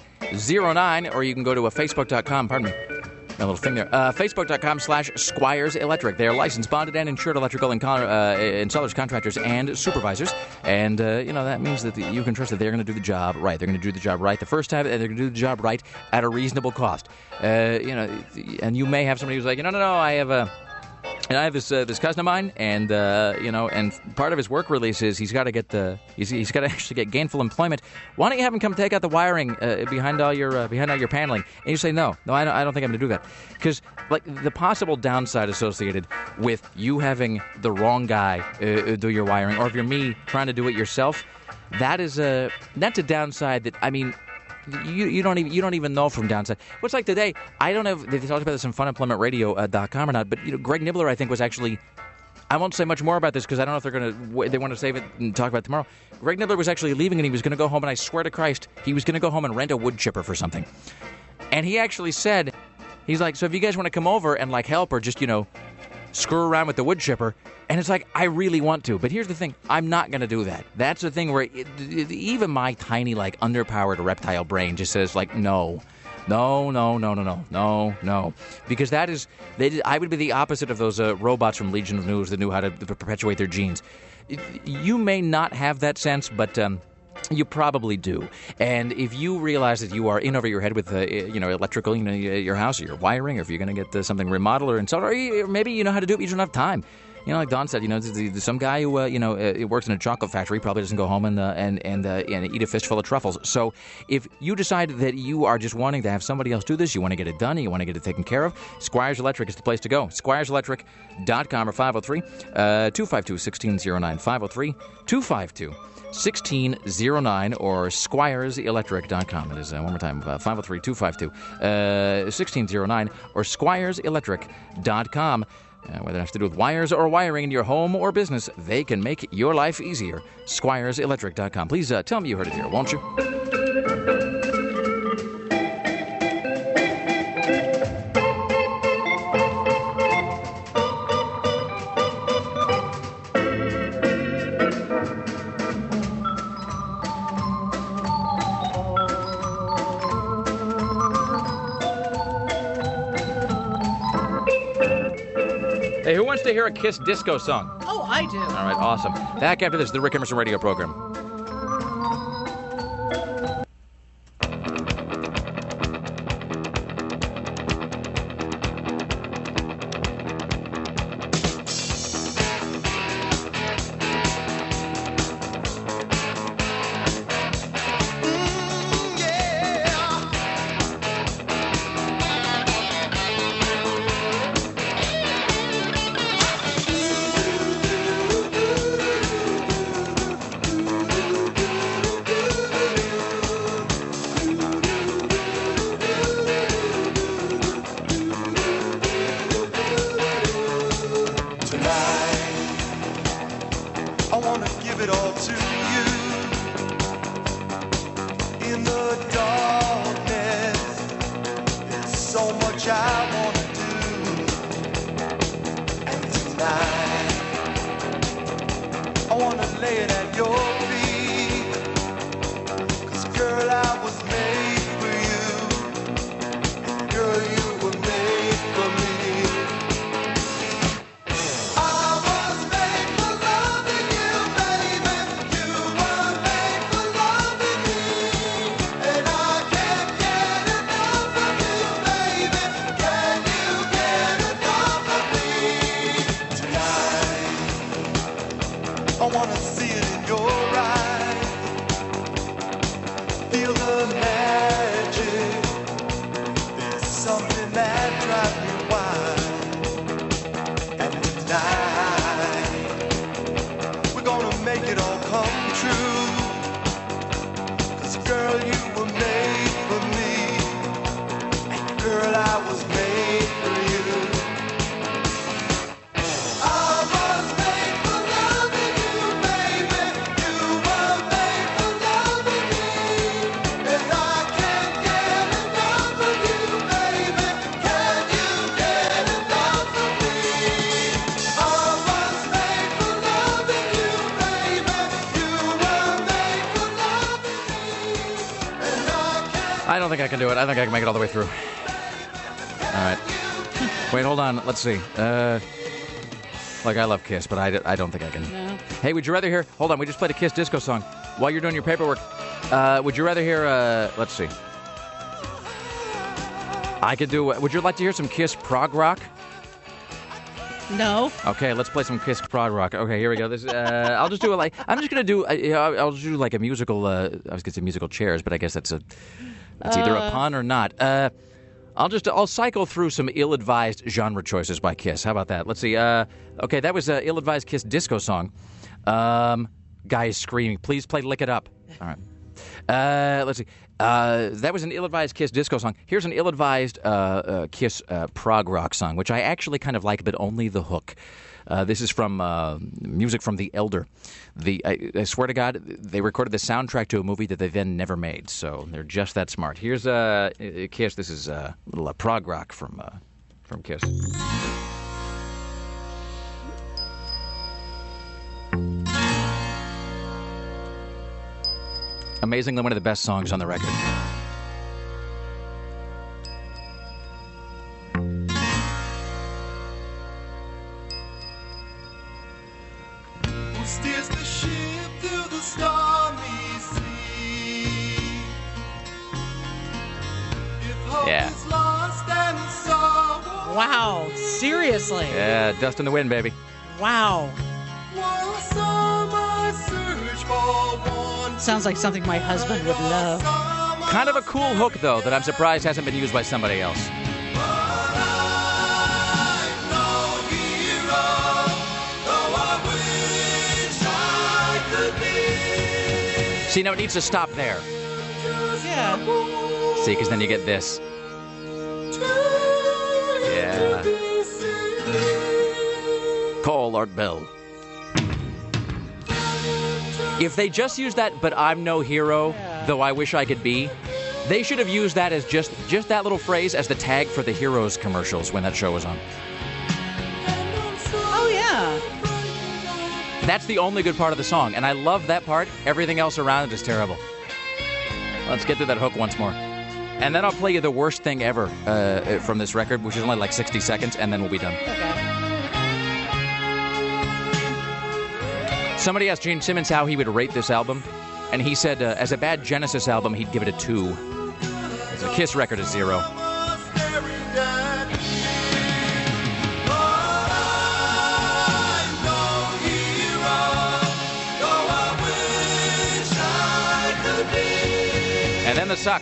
oh nine. Or you can go to uh, facebook dot com, pardon me. A little thing there. Uh, Facebook dot com slash Squires Electric. They are licensed, bonded, and insured electrical and con- uh, installers, contractors, and supervisors. And, uh, you know, that means that the, you can trust that they're going to do the job right. They're going to do the job right the first time, and they're going to do the job right at a reasonable cost. Uh, you know, and you may have somebody who's like, no, no, no, I have a... And I have this uh, this cousin of mine, and uh, you know, and part of his work release is he's got to get the he's, he's got to actually get gainful employment. Why don't you have him come take out the wiring uh, behind all your uh, behind all your paneling? And you say no, no, I don't, I don't think I'm going to do that, because like the possible downside associated with you having the wrong guy uh, do your wiring, or if you're me trying to do it yourself, that is a that's a downside that I mean. You you don't even you don't even know from downside. What's like today? I don't know if they talked about this on fun employment radio dot com or not. But you know, Greg Nibbler, I think, was actually. I won't say much more about this because I don't know if they're gonna they want to save it and talk about it tomorrow. Greg Nibbler was actually leaving and he was going to go home, and I swear to Christ, he was going to go home and rent a wood chipper for something. And he actually said, he's like, so if you guys want to come over and like help or just you know screw around with the wood chipper. And it's like, I really want to. But here's the thing. I'm not going to do that. That's the thing where it, it, even my tiny, like, underpowered reptile brain just says, like, no. No, no, no, no, no, no, no. Because that is, they, I would be the opposite of those uh, robots from Legion of News that knew how to perpetuate their genes. You may not have that sense, but... Um, You probably do. And if you realize that you are in over your head with, uh, you know, electrical, you know, your house or your wiring, or if you're going to get uh, something remodeled or installed, or you, maybe you know how to do it, but you don't have time. You know, like Don said, you know, some guy who, uh, you know, uh, works in a chocolate factory probably doesn't go home and uh, and and, uh, and eat a fistful of truffles. So if you decide that you are just wanting to have somebody else do this, you want to get it done, you want to get it taken care of, Squires Electric is the place to go. squires electric dot com or five oh three, two five two, one six oh nine. five oh three, two five two, one six oh nine or squires electric dot com. It is, uh, one more time, uh, five oh three, two five two, one six oh nine or squires electric dot com. Uh, whether it has to do with wires or wiring in your home or business, they can make your life easier. squires electric dot com. Please uh, tell me you heard it here, won't you? Hey, who wants to hear a Kiss disco song? Oh, I do. All right, awesome. Back after this, the Rick Emerson Radio Program. Can you get I wanna see it in your eyes. Feel the magic. There's something that drives me wild. And tonight, we're gonna make it all come true. 'Cause girl, you were made for me. And girl, I was made for you. I was made for loving you, baby. You were made for loving me. And I can't get enough of you, baby. Can you get enough of me? I was made for loving you, baby. You were made for loving me. And I can't. I don't think I can do it. I think I can make it all the way through. All right. Wait, hold on. Let's see. Uh, like, I love Kiss, but I, I don't think I can. No. Hey, would you rather hear... Hold on. We just played a Kiss disco song. While you're doing your paperwork, uh, would you rather hear... Uh, let's see. I could do... Would you like to hear some Kiss prog rock? No. Okay, let's play some Kiss prog rock. Okay, here we go. This, uh, I'll just do it like I'm just gonna do. Uh, you know, I'll I'll do like a musical. Uh, I was gonna say musical chairs, but I guess that's a. That's either a pun or not. Uh, I'll just I'll cycle through some ill-advised genre choices by Kiss. How about that? Let's see. Uh, okay, that was an ill-advised Kiss disco song. Um, guy is screaming. Please play "Lick It Up." All right. Uh, let's see. Uh, that was an ill-advised Kiss disco song. Here's an ill-advised uh, uh, Kiss uh, prog rock song, which I actually kind of like, but only the hook. Uh, this is from uh, music from The Elder. The I, I swear to God, they recorded the soundtrack to a movie that they then never made, so they're just that smart. Here's uh, Kiss. This is uh, a little uh, prog rock from uh, from Kiss. Amazingly, one of the best songs on the record. Who steers the ship through the stormy sea? If hope Yeah. is lost and sorrow Wow. Seriously. Yeah, Dust in the Wind, baby. Wow. while summer search for one Sounds like something my husband would love. Kind of a cool hook, though, that I'm surprised hasn't been used by somebody else. See, now it needs to stop there. Yeah. See, because then you get this. Yeah. Call Art Bell. If they just used that, but I'm no hero, Yeah. though I wish I could be, they should have used that as just just that little phrase as the tag for the Heroes commercials when that show was on. Oh, yeah. That's the only good part of the song, and I love that part. Everything else around it is terrible. Let's get through that hook once more. And then I'll play you the worst thing ever uh, from this record, which is only like sixty seconds, and then we'll be done. Okay. Somebody asked Gene Simmons how he would rate this album, and he said, uh, as a bad Genesis album, he'd give it a two. As a Kiss record, a zero. And then the suck.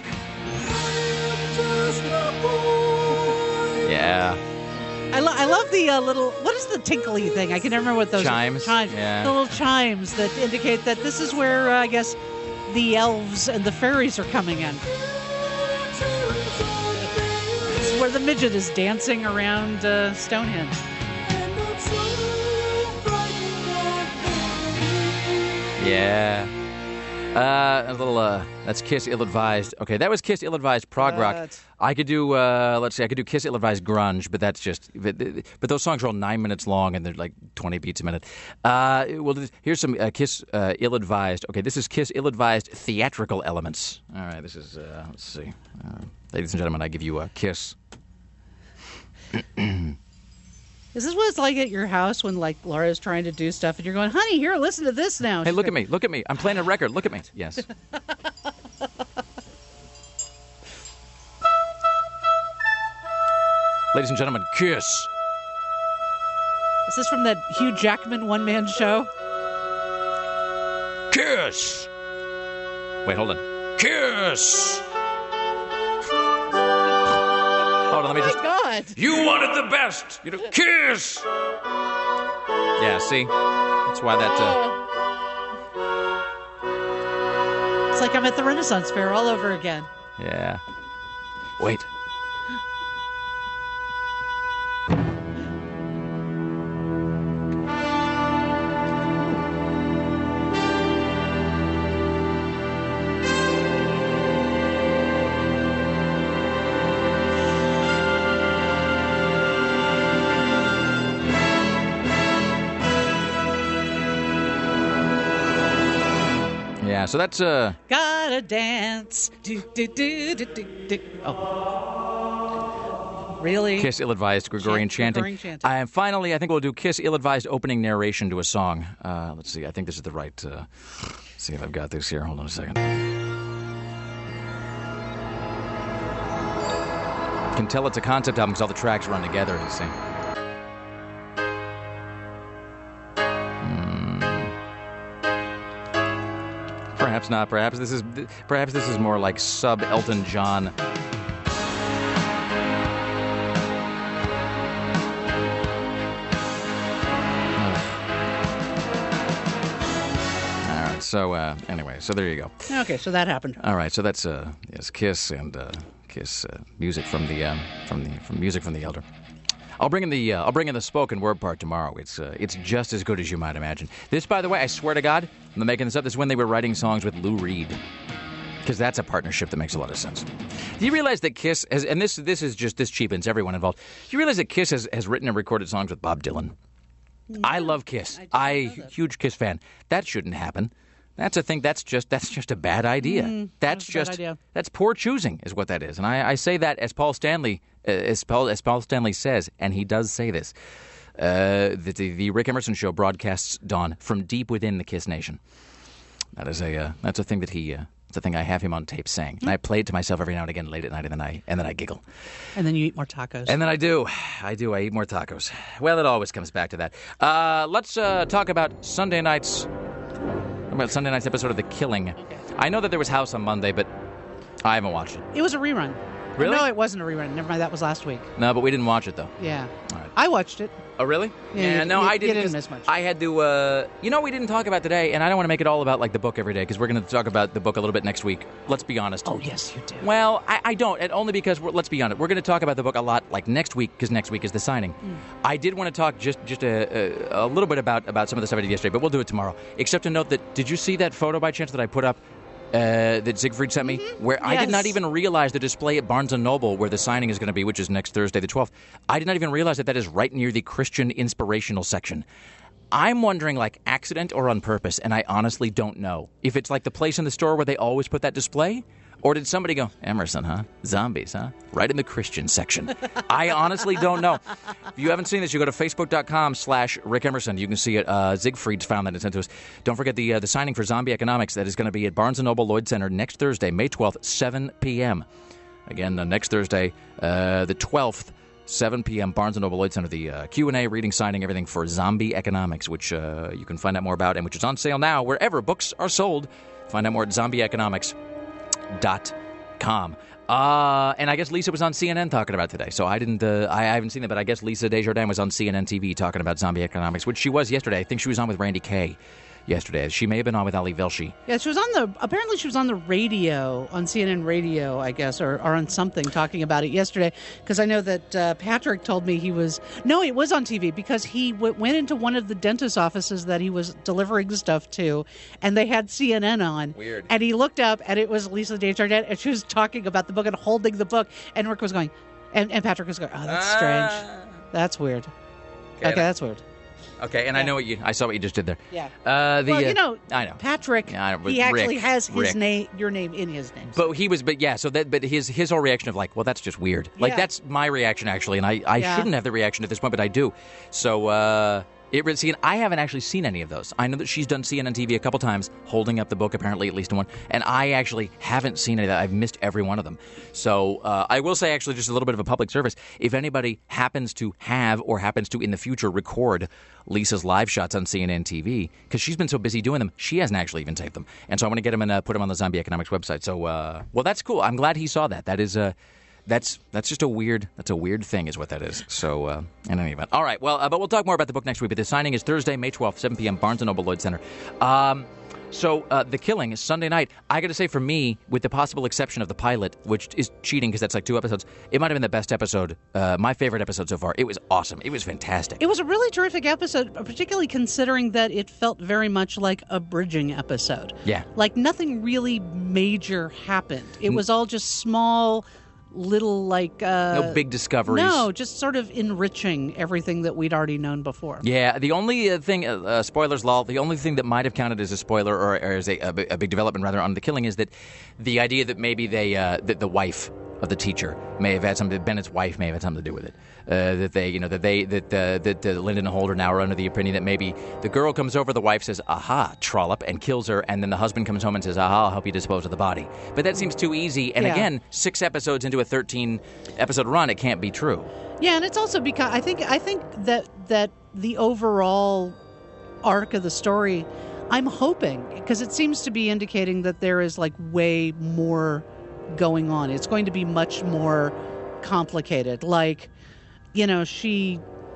Yeah. I, lo- I love the uh, little, what is the tinkly thing? I can never remember what those Chimes, are. Chimes. yeah. The little chimes that indicate that this is where, uh, I guess, the elves and the fairies are coming in. This is where the midget is dancing around uh, Stonehenge. Yeah. Uh, a little, uh, that's Kiss Ill-Advised. Okay, that was Kiss Ill-Advised prog rock. That's- I could do, uh, let's see, I could do Kiss Ill-Advised grunge, but that's just, but, but those songs are all nine minutes long and they're like twenty beats a minute. Uh, well, here's some uh, Kiss uh, Ill-Advised. Okay, this is Kiss Ill-Advised theatrical elements. All right, this is, uh, let's see. Uh, ladies and gentlemen, I give you a Kiss. Is this what it's like at your house when, like, Laura's trying to do stuff and you're going, honey, here, listen to this now. Hey, She's look at going, me, look at me. I'm playing a record. Look at me. Yes. Ladies and gentlemen, Kiss. Is this from that Hugh Jackman one-man show? Kiss. Wait, hold on. Kiss. Hold on, let me just. Oh my God. You wanted the best. You know, kiss. Yeah, see, that's why that. Uh... It's like I'm at the Renaissance Fair all over again. Yeah. Wait. Yeah, so that's uh Gotta dance. Do, do, do, do, do, do. Oh. Really? Kiss ill-advised Gregorian Chant- chanting. Gregorian chanting. And finally, I think we'll do Kiss ill-advised opening narration to a song. Uh, let's see. I think this is the right. Uh, let's see if I've got this here. Hold on a second. Can tell it's a concept album because all the tracks run together. You see. Perhaps not. Perhaps this is. Perhaps this is more like sub Elton John. All right. So uh, anyway, so there you go. Okay, so that happened. All right. So that's uh, yes, Kiss and uh, Kiss uh, music from the um, from the from music from the Elder. I'll bring in the uh, I'll bring in the spoken word part tomorrow. It's uh, it's just as good as you might imagine. This, by the way, I swear to God, I'm not making this up. This is when they were writing songs with Lou Reed, because that's a partnership that makes a lot of sense. Do you realize that Kiss has, and this this is just this cheapens everyone involved. Do you realize that Kiss has, has written and recorded songs with Bob Dylan? Yeah, I love Kiss. I, I huge Kiss fan. That shouldn't happen. That's a thing. That's just that's just a bad idea. Mm, that's that's a just bad idea. That's poor choosing, is what that is. And I, I say that as Paul Stanley, uh, as Paul as Paul Stanley says, and he does say this. Uh, the, the the Rick Emerson Show broadcasts dawn from deep within the Kiss Nation. That is a uh, that's a thing that he. Uh, it's a thing I have him on tape saying. And I play it to myself every now and again late at night, and then I and then I giggle. And then you eat more tacos. And then I do. I do. I eat more tacos. Well, it always comes back to that. Uh, let's uh, talk about Sunday night's about Sunday night's episode of The Killing. Okay. I know that there was House on Monday, but I haven't watched it. It was a rerun. Really? No, it wasn't a rerun. Never mind. That was last week. No, but we didn't watch it though. Yeah. All right. I watched it. Oh, really? Yeah, you- no, you- I you didn't. didn't 'cause miss much. I had to. Uh, you know, we didn't talk about today, and I don't want to make it all about like the book every day because we're going to talk about the book a little bit next week. Let's be honest. Oh, yes, you do. Well, I, I don't, and only because we're, let's be honest. We're going to talk about the book a lot, like next week, because next week is the signing. Mm. I did want to talk just just a, a, a little bit about about some of the stuff I did yesterday, but we'll do it tomorrow. Except to note that, did you see that photo by chance that I put up? Uh, that Siegfried sent me, Mm-hmm. where I did not Yes. even realize the display at Barnes and Noble, where the signing is going to be, which is next Thursday, the twelfth. I did not even realize that that is right near the Christian inspirational section. I'm wondering, like, accident or on purpose, and I honestly don't know. If it's like the place in the store where they always put that display, or did somebody go, Emerson, huh? Zombies, huh? Right in the Christian section. I honestly don't know. If you haven't seen this, you go to facebook.com slash Rick Emerson. You can see it. Uh, Siegfried found that and sent to us. Don't forget the uh, the signing for Zombie Economics. That is going to be at Barnes and Noble Lloyd Center next Thursday, May twelfth, seven p.m. Again, uh, next Thursday, uh, the twelfth, seven p.m., Barnes and Noble Lloyd Center. The uh, Q and A, reading, signing, everything for Zombie Economics, which uh, you can find out more about and which is on sale now wherever books are sold. Find out more at zombie economics dot com. Uh, and I guess Lisa was on C N N talking about it today. So I didn't, uh, I, I haven't seen it, but I guess Lisa Desjardins was on C N N T V talking about zombie economics, which she was yesterday. I think she was on with Randy Kay yesterday. She may have been on with Ali Velshi. Yeah, she was on the, apparently she was on the radio, on C N N radio, I guess, or, or on something talking about it yesterday, because I know that uh, Patrick told me he was, no, it was on T V, because he w- went into one of the dentist offices that he was delivering stuff to, and they had C N N on. Weird. And he looked up, and it was Lisa Desjardins, and she was talking about the book and holding the book, and Rick was going, and, and Patrick was going, oh, that's strange. That's weird. Okay, Okay, that's weird. Okay, and I know what you, I saw what you just did there. Yeah. Uh, the, Well, uh, you know, I know. Patrick, Yeah, I know, but he actually Rick, has his Rick. name, your name in his name. But he was, but yeah, so that, but his his whole reaction of like, well, that's just weird. Like, Yeah. that's my reaction, actually, and I, I Yeah. shouldn't have the reaction at this point, but I do. So, uh, It really, see, and I haven't actually seen any of those. I know that she's done C N N T V a couple times, holding up the book, apparently at least one, and I actually haven't seen any of that. I've missed every one of them. So uh, I will say, actually, just a little bit of a public service. If anybody happens to have or happens to in the future record Lisa's live shots on C N N T V, because she's been so busy doing them, she hasn't actually even taped them. And so I want to get them and uh, put them on the Zombie Economics website. So, uh, well, that's cool. I'm glad he saw that. That is... Uh, That's that's just a weird that's a weird thing is what that is. So uh, in any event, all right. Well, uh, but we'll talk more about the book next week. But the signing is Thursday, May twelfth, seven p.m. Barnes and Noble Lloyd Center. Um, so uh, The Killing is Sunday night. I got to say, for me, with the possible exception of the pilot, which is cheating because that's like two episodes, it might have been the best episode, uh, my favorite episode so far. It was awesome. It was fantastic. It was a really terrific episode, particularly considering that it felt very much like a bridging episode. Yeah. Like nothing really major happened. It was all just small, little like... Uh, no big discoveries. No, just sort of enriching everything that we'd already known before. Yeah, the only uh, thing, uh, uh, spoilers, lol, the only thing that might have counted as a spoiler or, or as a, a, bi- a big development, rather, on The Killing is that the idea that maybe they, uh, that the wife of the teacher may have had something, Bennett's wife may have had something to do with it. Uh, that they, you know, that they, that uh, that uh, Lyndon and Holder now are under the opinion that maybe the girl comes over, the wife says, aha, trollop, and kills her, and then the husband comes home and says, aha, I'll help you dispose of the body. But that seems too easy, and Yeah. again, six episodes into a thirteen-episode run, it can't be true. Yeah, and it's also because I think I think that that the overall arc of the story, I'm hoping, because it seems to be indicating that there is like way more going on. It's going to be much more complicated. Like, you know, she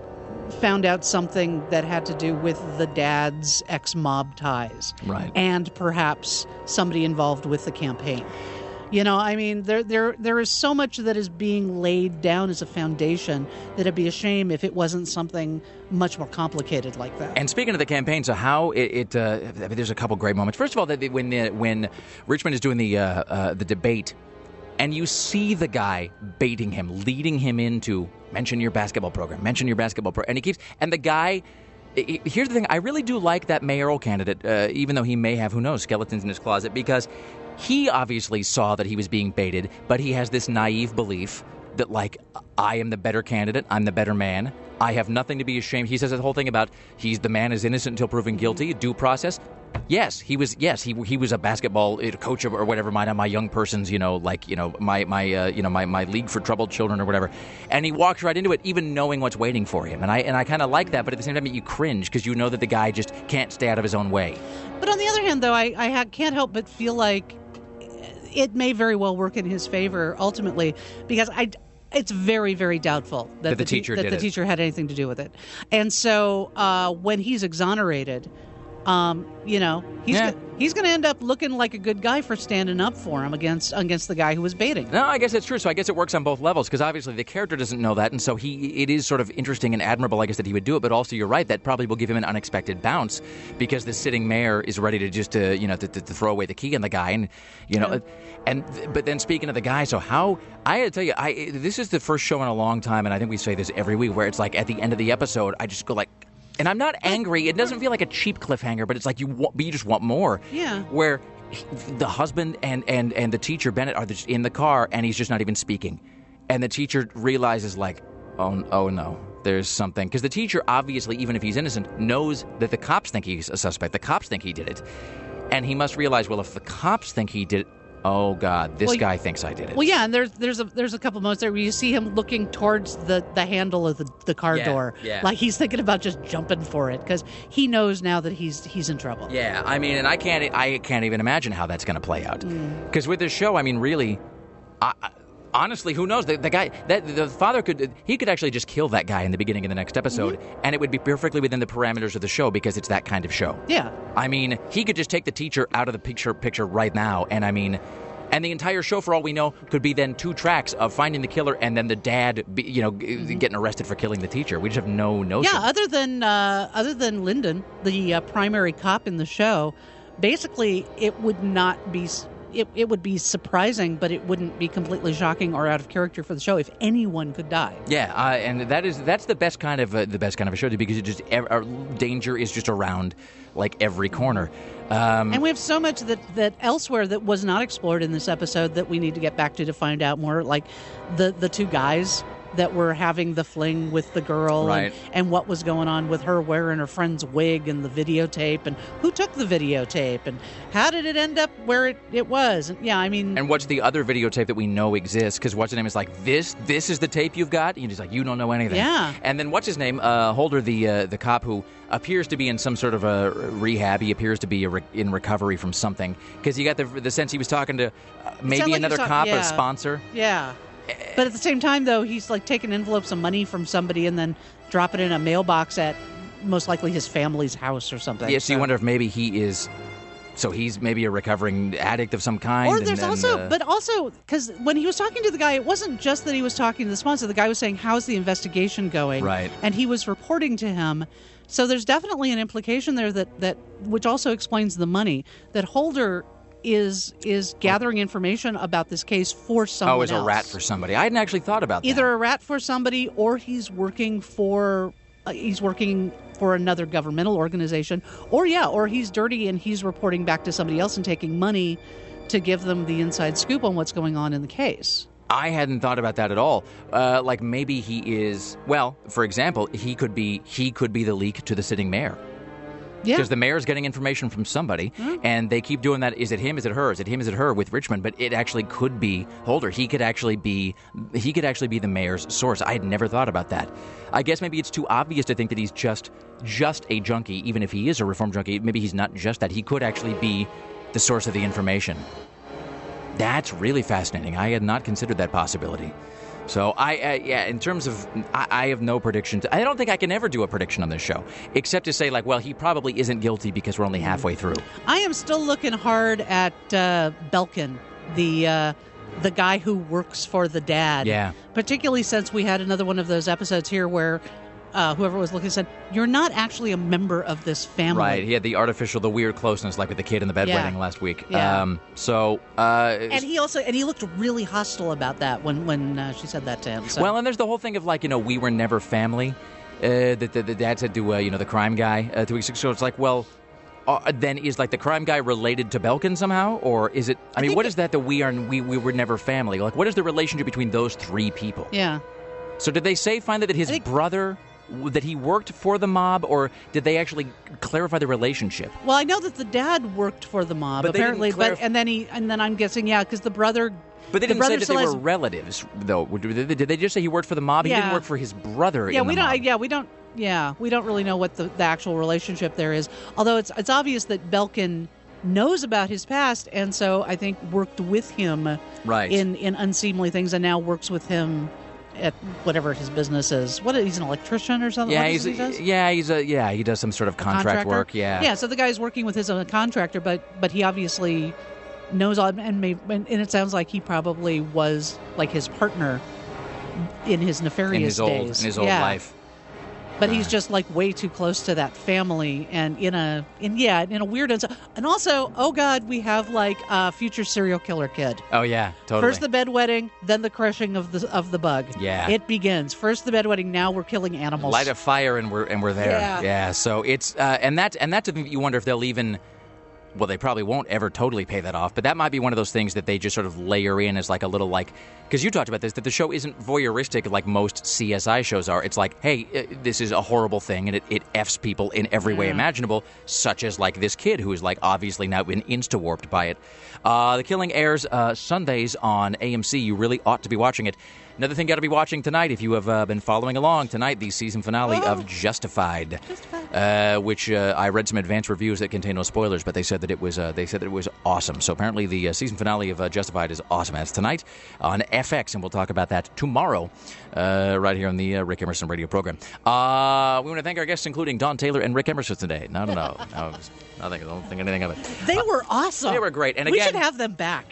found out something that had to do with the dad's ex-mob ties. Right. And perhaps somebody involved with the campaign. You know, I mean, there there there is so much that is being laid down as a foundation that it'd be a shame if it wasn't something much more complicated like that. And speaking of the campaign, so how it, it uh, I mean, there's a couple great moments. First of all, that when the, when Richmond is doing the uh, uh, the debate, and you see the guy baiting him, leading him into mention your basketball program, mention your basketball program, and he keeps and the guy. I- I- Here's the thing: I really do like that mayoral candidate, uh, even though he may have, who knows, skeletons in his closet, because he obviously saw that he was being baited, but he has this naive belief that, like, I am the better candidate, I'm the better man, I have nothing to be ashamed. He says the whole thing about he's the man is innocent until proven guilty, due process. Yes, he was. Yes, he he was a basketball coach or whatever. My my young person's, you know, like you know my my uh, you know my, my league for troubled children or whatever. And he walks right into it, even knowing what's waiting for him. And I and I kind of like that, but at the same time, you cringe because you know that the guy just can't stay out of his own way. But on the other hand, though, I, I ha- can't help but feel like it may very well work in his favor ultimately, because I. It's very, very doubtful that, That the te- teacher that did the it. teacher had anything to do with it. And so uh, when he's exonerated, um, you know, he's Yeah. go- he's going to end up looking like a good guy for standing up for him against against the guy who was baiting. No, I guess that's true. So I guess it works on both levels because obviously the character doesn't know that, and so he it is sort of interesting and admirable, I guess, that he would do it. But also, you're right, that probably will give him an unexpected bounce because the sitting mayor is ready to just uh, you know to, to, to throw away the key on the guy, and you know, and but then speaking of the guy, so how I had to tell you, I this is the first show in a long time, and I think we say this every week, where it's like at the end of the episode, I just go like. And I'm not angry. It doesn't feel like a cheap cliffhanger, but it's like you want, but you just want more. Yeah. Where he- the husband and, and, and the teacher, Bennett, are just in the car, and he's just not even speaking. And the teacher realizes, like, oh, oh no, there's something. Because the teacher, obviously, even if he's innocent, knows that the cops think he's a suspect. The cops think he did it. And he must realize, well, if the cops think he did it, oh, God, this Well, guy thinks I did it. Well, yeah, and there's there's a there's a couple moments there where you see him looking towards the, the handle of the, the car Yeah, door, yeah. like he's thinking about just jumping for it because he knows now that he's he's in trouble. Yeah, I mean, and I can't, I can't even imagine how that's going to play out. Because with this show, I mean, really, I, I, honestly, who knows? The, the guy, that the father could, he could actually just kill that guy in the beginning of the next episode, and it would be perfectly within the parameters of the show because it's that kind of show. Yeah. I mean, he could just take the teacher out of the picture, picture right now, and I mean. And the entire show, for all we know, could be then two tracks of finding the killer and then the dad, be, you know, g- getting arrested for killing the teacher. We just have no notion. Yeah, other than uh, other than Lyndon, the uh, primary cop in the show, basically it would not be it, it would be surprising, but it wouldn't be completely shocking or out of character for the show if anyone could die. Yeah, uh, and that is that's the best kind of uh, the best kind of a show because it just ev- uh, danger is just around like every corner. Um, And we have so much that, that elsewhere that was not explored in this episode that we need to get back to to find out more. Like the, the two guys that were having the fling with the girl, Right. and, and what was going on with her wearing her friend's wig and the videotape, and who took the videotape, and how did it end up where it, it was. And, yeah, I mean... And what's the other videotape that we know exists? Because what's his name is like, this This is the tape you've got? And he's like, you don't know anything. Yeah. And then what's his name? Uh, Holder, the uh, the cop who appears to be in some sort of a rehab. He appears to be a re- in recovery from something. Because you got the, the sense he was talking to uh, maybe like he another was talk- cop, yeah. a sponsor. Yeah. But at the same time, though, he's like taking envelopes of money from somebody and then drop it in a mailbox at most likely his family's house or something. Yeah, so you wonder if maybe he is... So he's maybe a recovering addict of some kind. Or and- there's and, also, uh, but also, because when he was talking to the guy, it wasn't just that he was talking to the sponsor. The guy was saying, how's the investigation going? Right. And he was reporting to him. So there's definitely an implication there that, that which also explains the money, that Holder is is gathering information about this case for someone Oh, as a else. rat for somebody. I hadn't actually thought about that. Either a rat for somebody, or he's working for uh, he's working for another governmental organization, or yeah, or he's dirty and he's reporting back to somebody else and taking money to give them the inside scoop on what's going on in the case. I hadn't thought about that at all. Uh, like maybe he is. Well, for example, he could be. He could be the leak to the sitting mayor. Yeah. Because the mayor's getting information from somebody, Mm. and they keep doing that. Is it him? Is it her? Is it him? Is it her? With Richmond, but it actually could be Holder. He could actually be. He could actually be the mayor's source. I had never thought about that. I guess maybe it's too obvious to think that he's just just a junkie, even if he is a reform junkie. Maybe he's not just that. He could actually be the source of the information. That's really fascinating. I had not considered that possibility. So I, uh, yeah, in terms of, I, I have no predictions. I don't think I can ever do a prediction on this show, except to say, like, well, he probably isn't guilty because we're only halfway through. I am still looking hard at uh, Belkin, the uh, the guy who works for the dad. Yeah. Particularly since we had another one of those episodes here where uh, whoever was looking said, "You're not actually a member of this family." Right. He had the artificial, the weird closeness, like with the kid in the bedwetting Yeah. last week. Yeah. Um, so, uh, And he also and he looked really hostile about that when when uh, she said that to him. So. well, and there's the whole thing of like, you know, we were never family. Uh, that the, the dad said to, uh, you know, the crime guy uh, two weeks ago. So it's like, well, uh, then is like the crime guy related to Belkin somehow, or is it? I, I mean, think what it- is that? That we are we we were never family. Like, what is the relationship between those three people? yeah. So did they say finally that his I think- brother, that he worked for the mob, or did they actually clarify the relationship? Well, I know that the dad worked for the mob But they didn't apparently, clarif- but and then he and then I'm guessing yeah, because the brother. But they the didn't brother say that still they has- were relatives, though. Did they, did they just say he worked for the mob? He Yeah. didn't work for his brother. Yeah, in we the don't. mob. Yeah, we don't. Yeah, we don't really know what the, the actual relationship there is. Although it's it's obvious that Belkin knows about his past, and so I think worked with him Right. in in unseemly things, and now works with him at whatever his business is. What he's an electrician or something? Yeah, What he's is it he does? yeah he's a yeah he does some sort of contract Contractor? work. Yeah. Yeah, so the guy's working with his own contractor, but but he obviously knows all, and may, and it sounds like he probably was like his partner in his nefarious in his days. old in his old Yeah. life. But he's just like way too close to that family, and in a in yeah in a weird and and also oh god, we have like a future serial killer kid. Oh yeah, totally. First the bedwetting, then the crushing of the of the bug. Yeah. it begins. First the bedwetting, now we're killing animals. Light a fire and we're and we're there. Yeah. So it's uh, and that and that's the thing that you wonder if they'll even. Well, they probably won't ever totally pay that off, but that might be one of those things that they just sort of layer in as like a little like, because you talked about this, that the show isn't voyeuristic like most C S I shows are. It's like, hey, uh, this is a horrible thing, and it, it Fs people in every way Yeah. imaginable, such as like this kid who is like obviously now been insta-warped by it. Uh, the Killing airs uh, Sundays on A M C. You really ought to be watching it. Another thing you got to be watching tonight, if you have uh, been following along tonight, the season finale Oh. of Justified, Justified. Uh, which uh, I read some advanced reviews that contain no spoilers, but they said that it was uh, they said that it was awesome. So apparently the uh, season finale of uh, Justified is awesome. That's tonight on F X, and we'll talk about that tomorrow, uh, right here on the uh, Rick Emerson radio program. Uh, we want to thank our guests, including Don Taylor and Rick Emerson today. No, no, no, no nothing. I don't think anything of it. They were awesome. They were great, and we again- should have them back.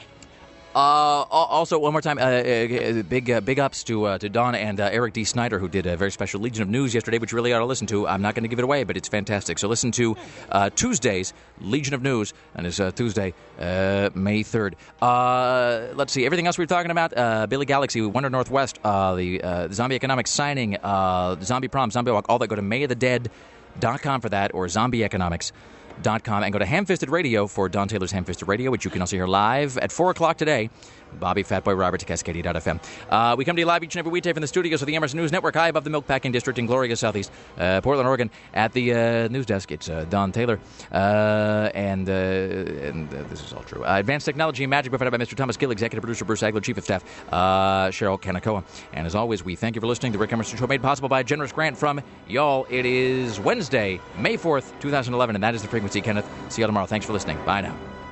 Uh, al- also, one more time, uh, uh, big uh, big ups to uh, to Don and uh, Eric D. Snyder, who did a very special Legion of News yesterday, which you really ought to listen to. I'm not going to give it away, but it's fantastic. So listen to uh, Tuesday's Legion of News, and it's uh, Tuesday, uh, May third. Uh, let's see, everything else we were talking about, uh, Billy Galaxy, Wonder Northwest, uh, the, uh, the Zombie Economics signing, uh, Zombie Prom, Zombie Walk, all that. Go to may of the dead dot com for that, or Zombie Economics. dot com and go to Ham-Fisted Radio for Don Taylor's Ham-Fisted Radio, which you can also hear live at four o'clock today. Bobby, Fatboy Robert, to Cascadia dot f m. Uh, we come to you live each and every weekday from the studios of the Emerson News Network, high above the Milkpacking District in glorious Southeast uh, Portland, Oregon. At the uh, news desk, it's uh, Don Taylor. Uh, and uh, and uh, this is all true. Uh, Advanced Technology and Magic, provided by Mister Thomas Gill, Executive Producer Bruce Agler, Chief of Staff uh, Cheryl Kanakoa. And as always, we thank you for listening. The Rick Emerson Show made possible by a generous grant from y'all. It is Wednesday, May fourth, twenty eleven, and that is the frequency, Kenneth. See you tomorrow. Thanks for listening. Bye now.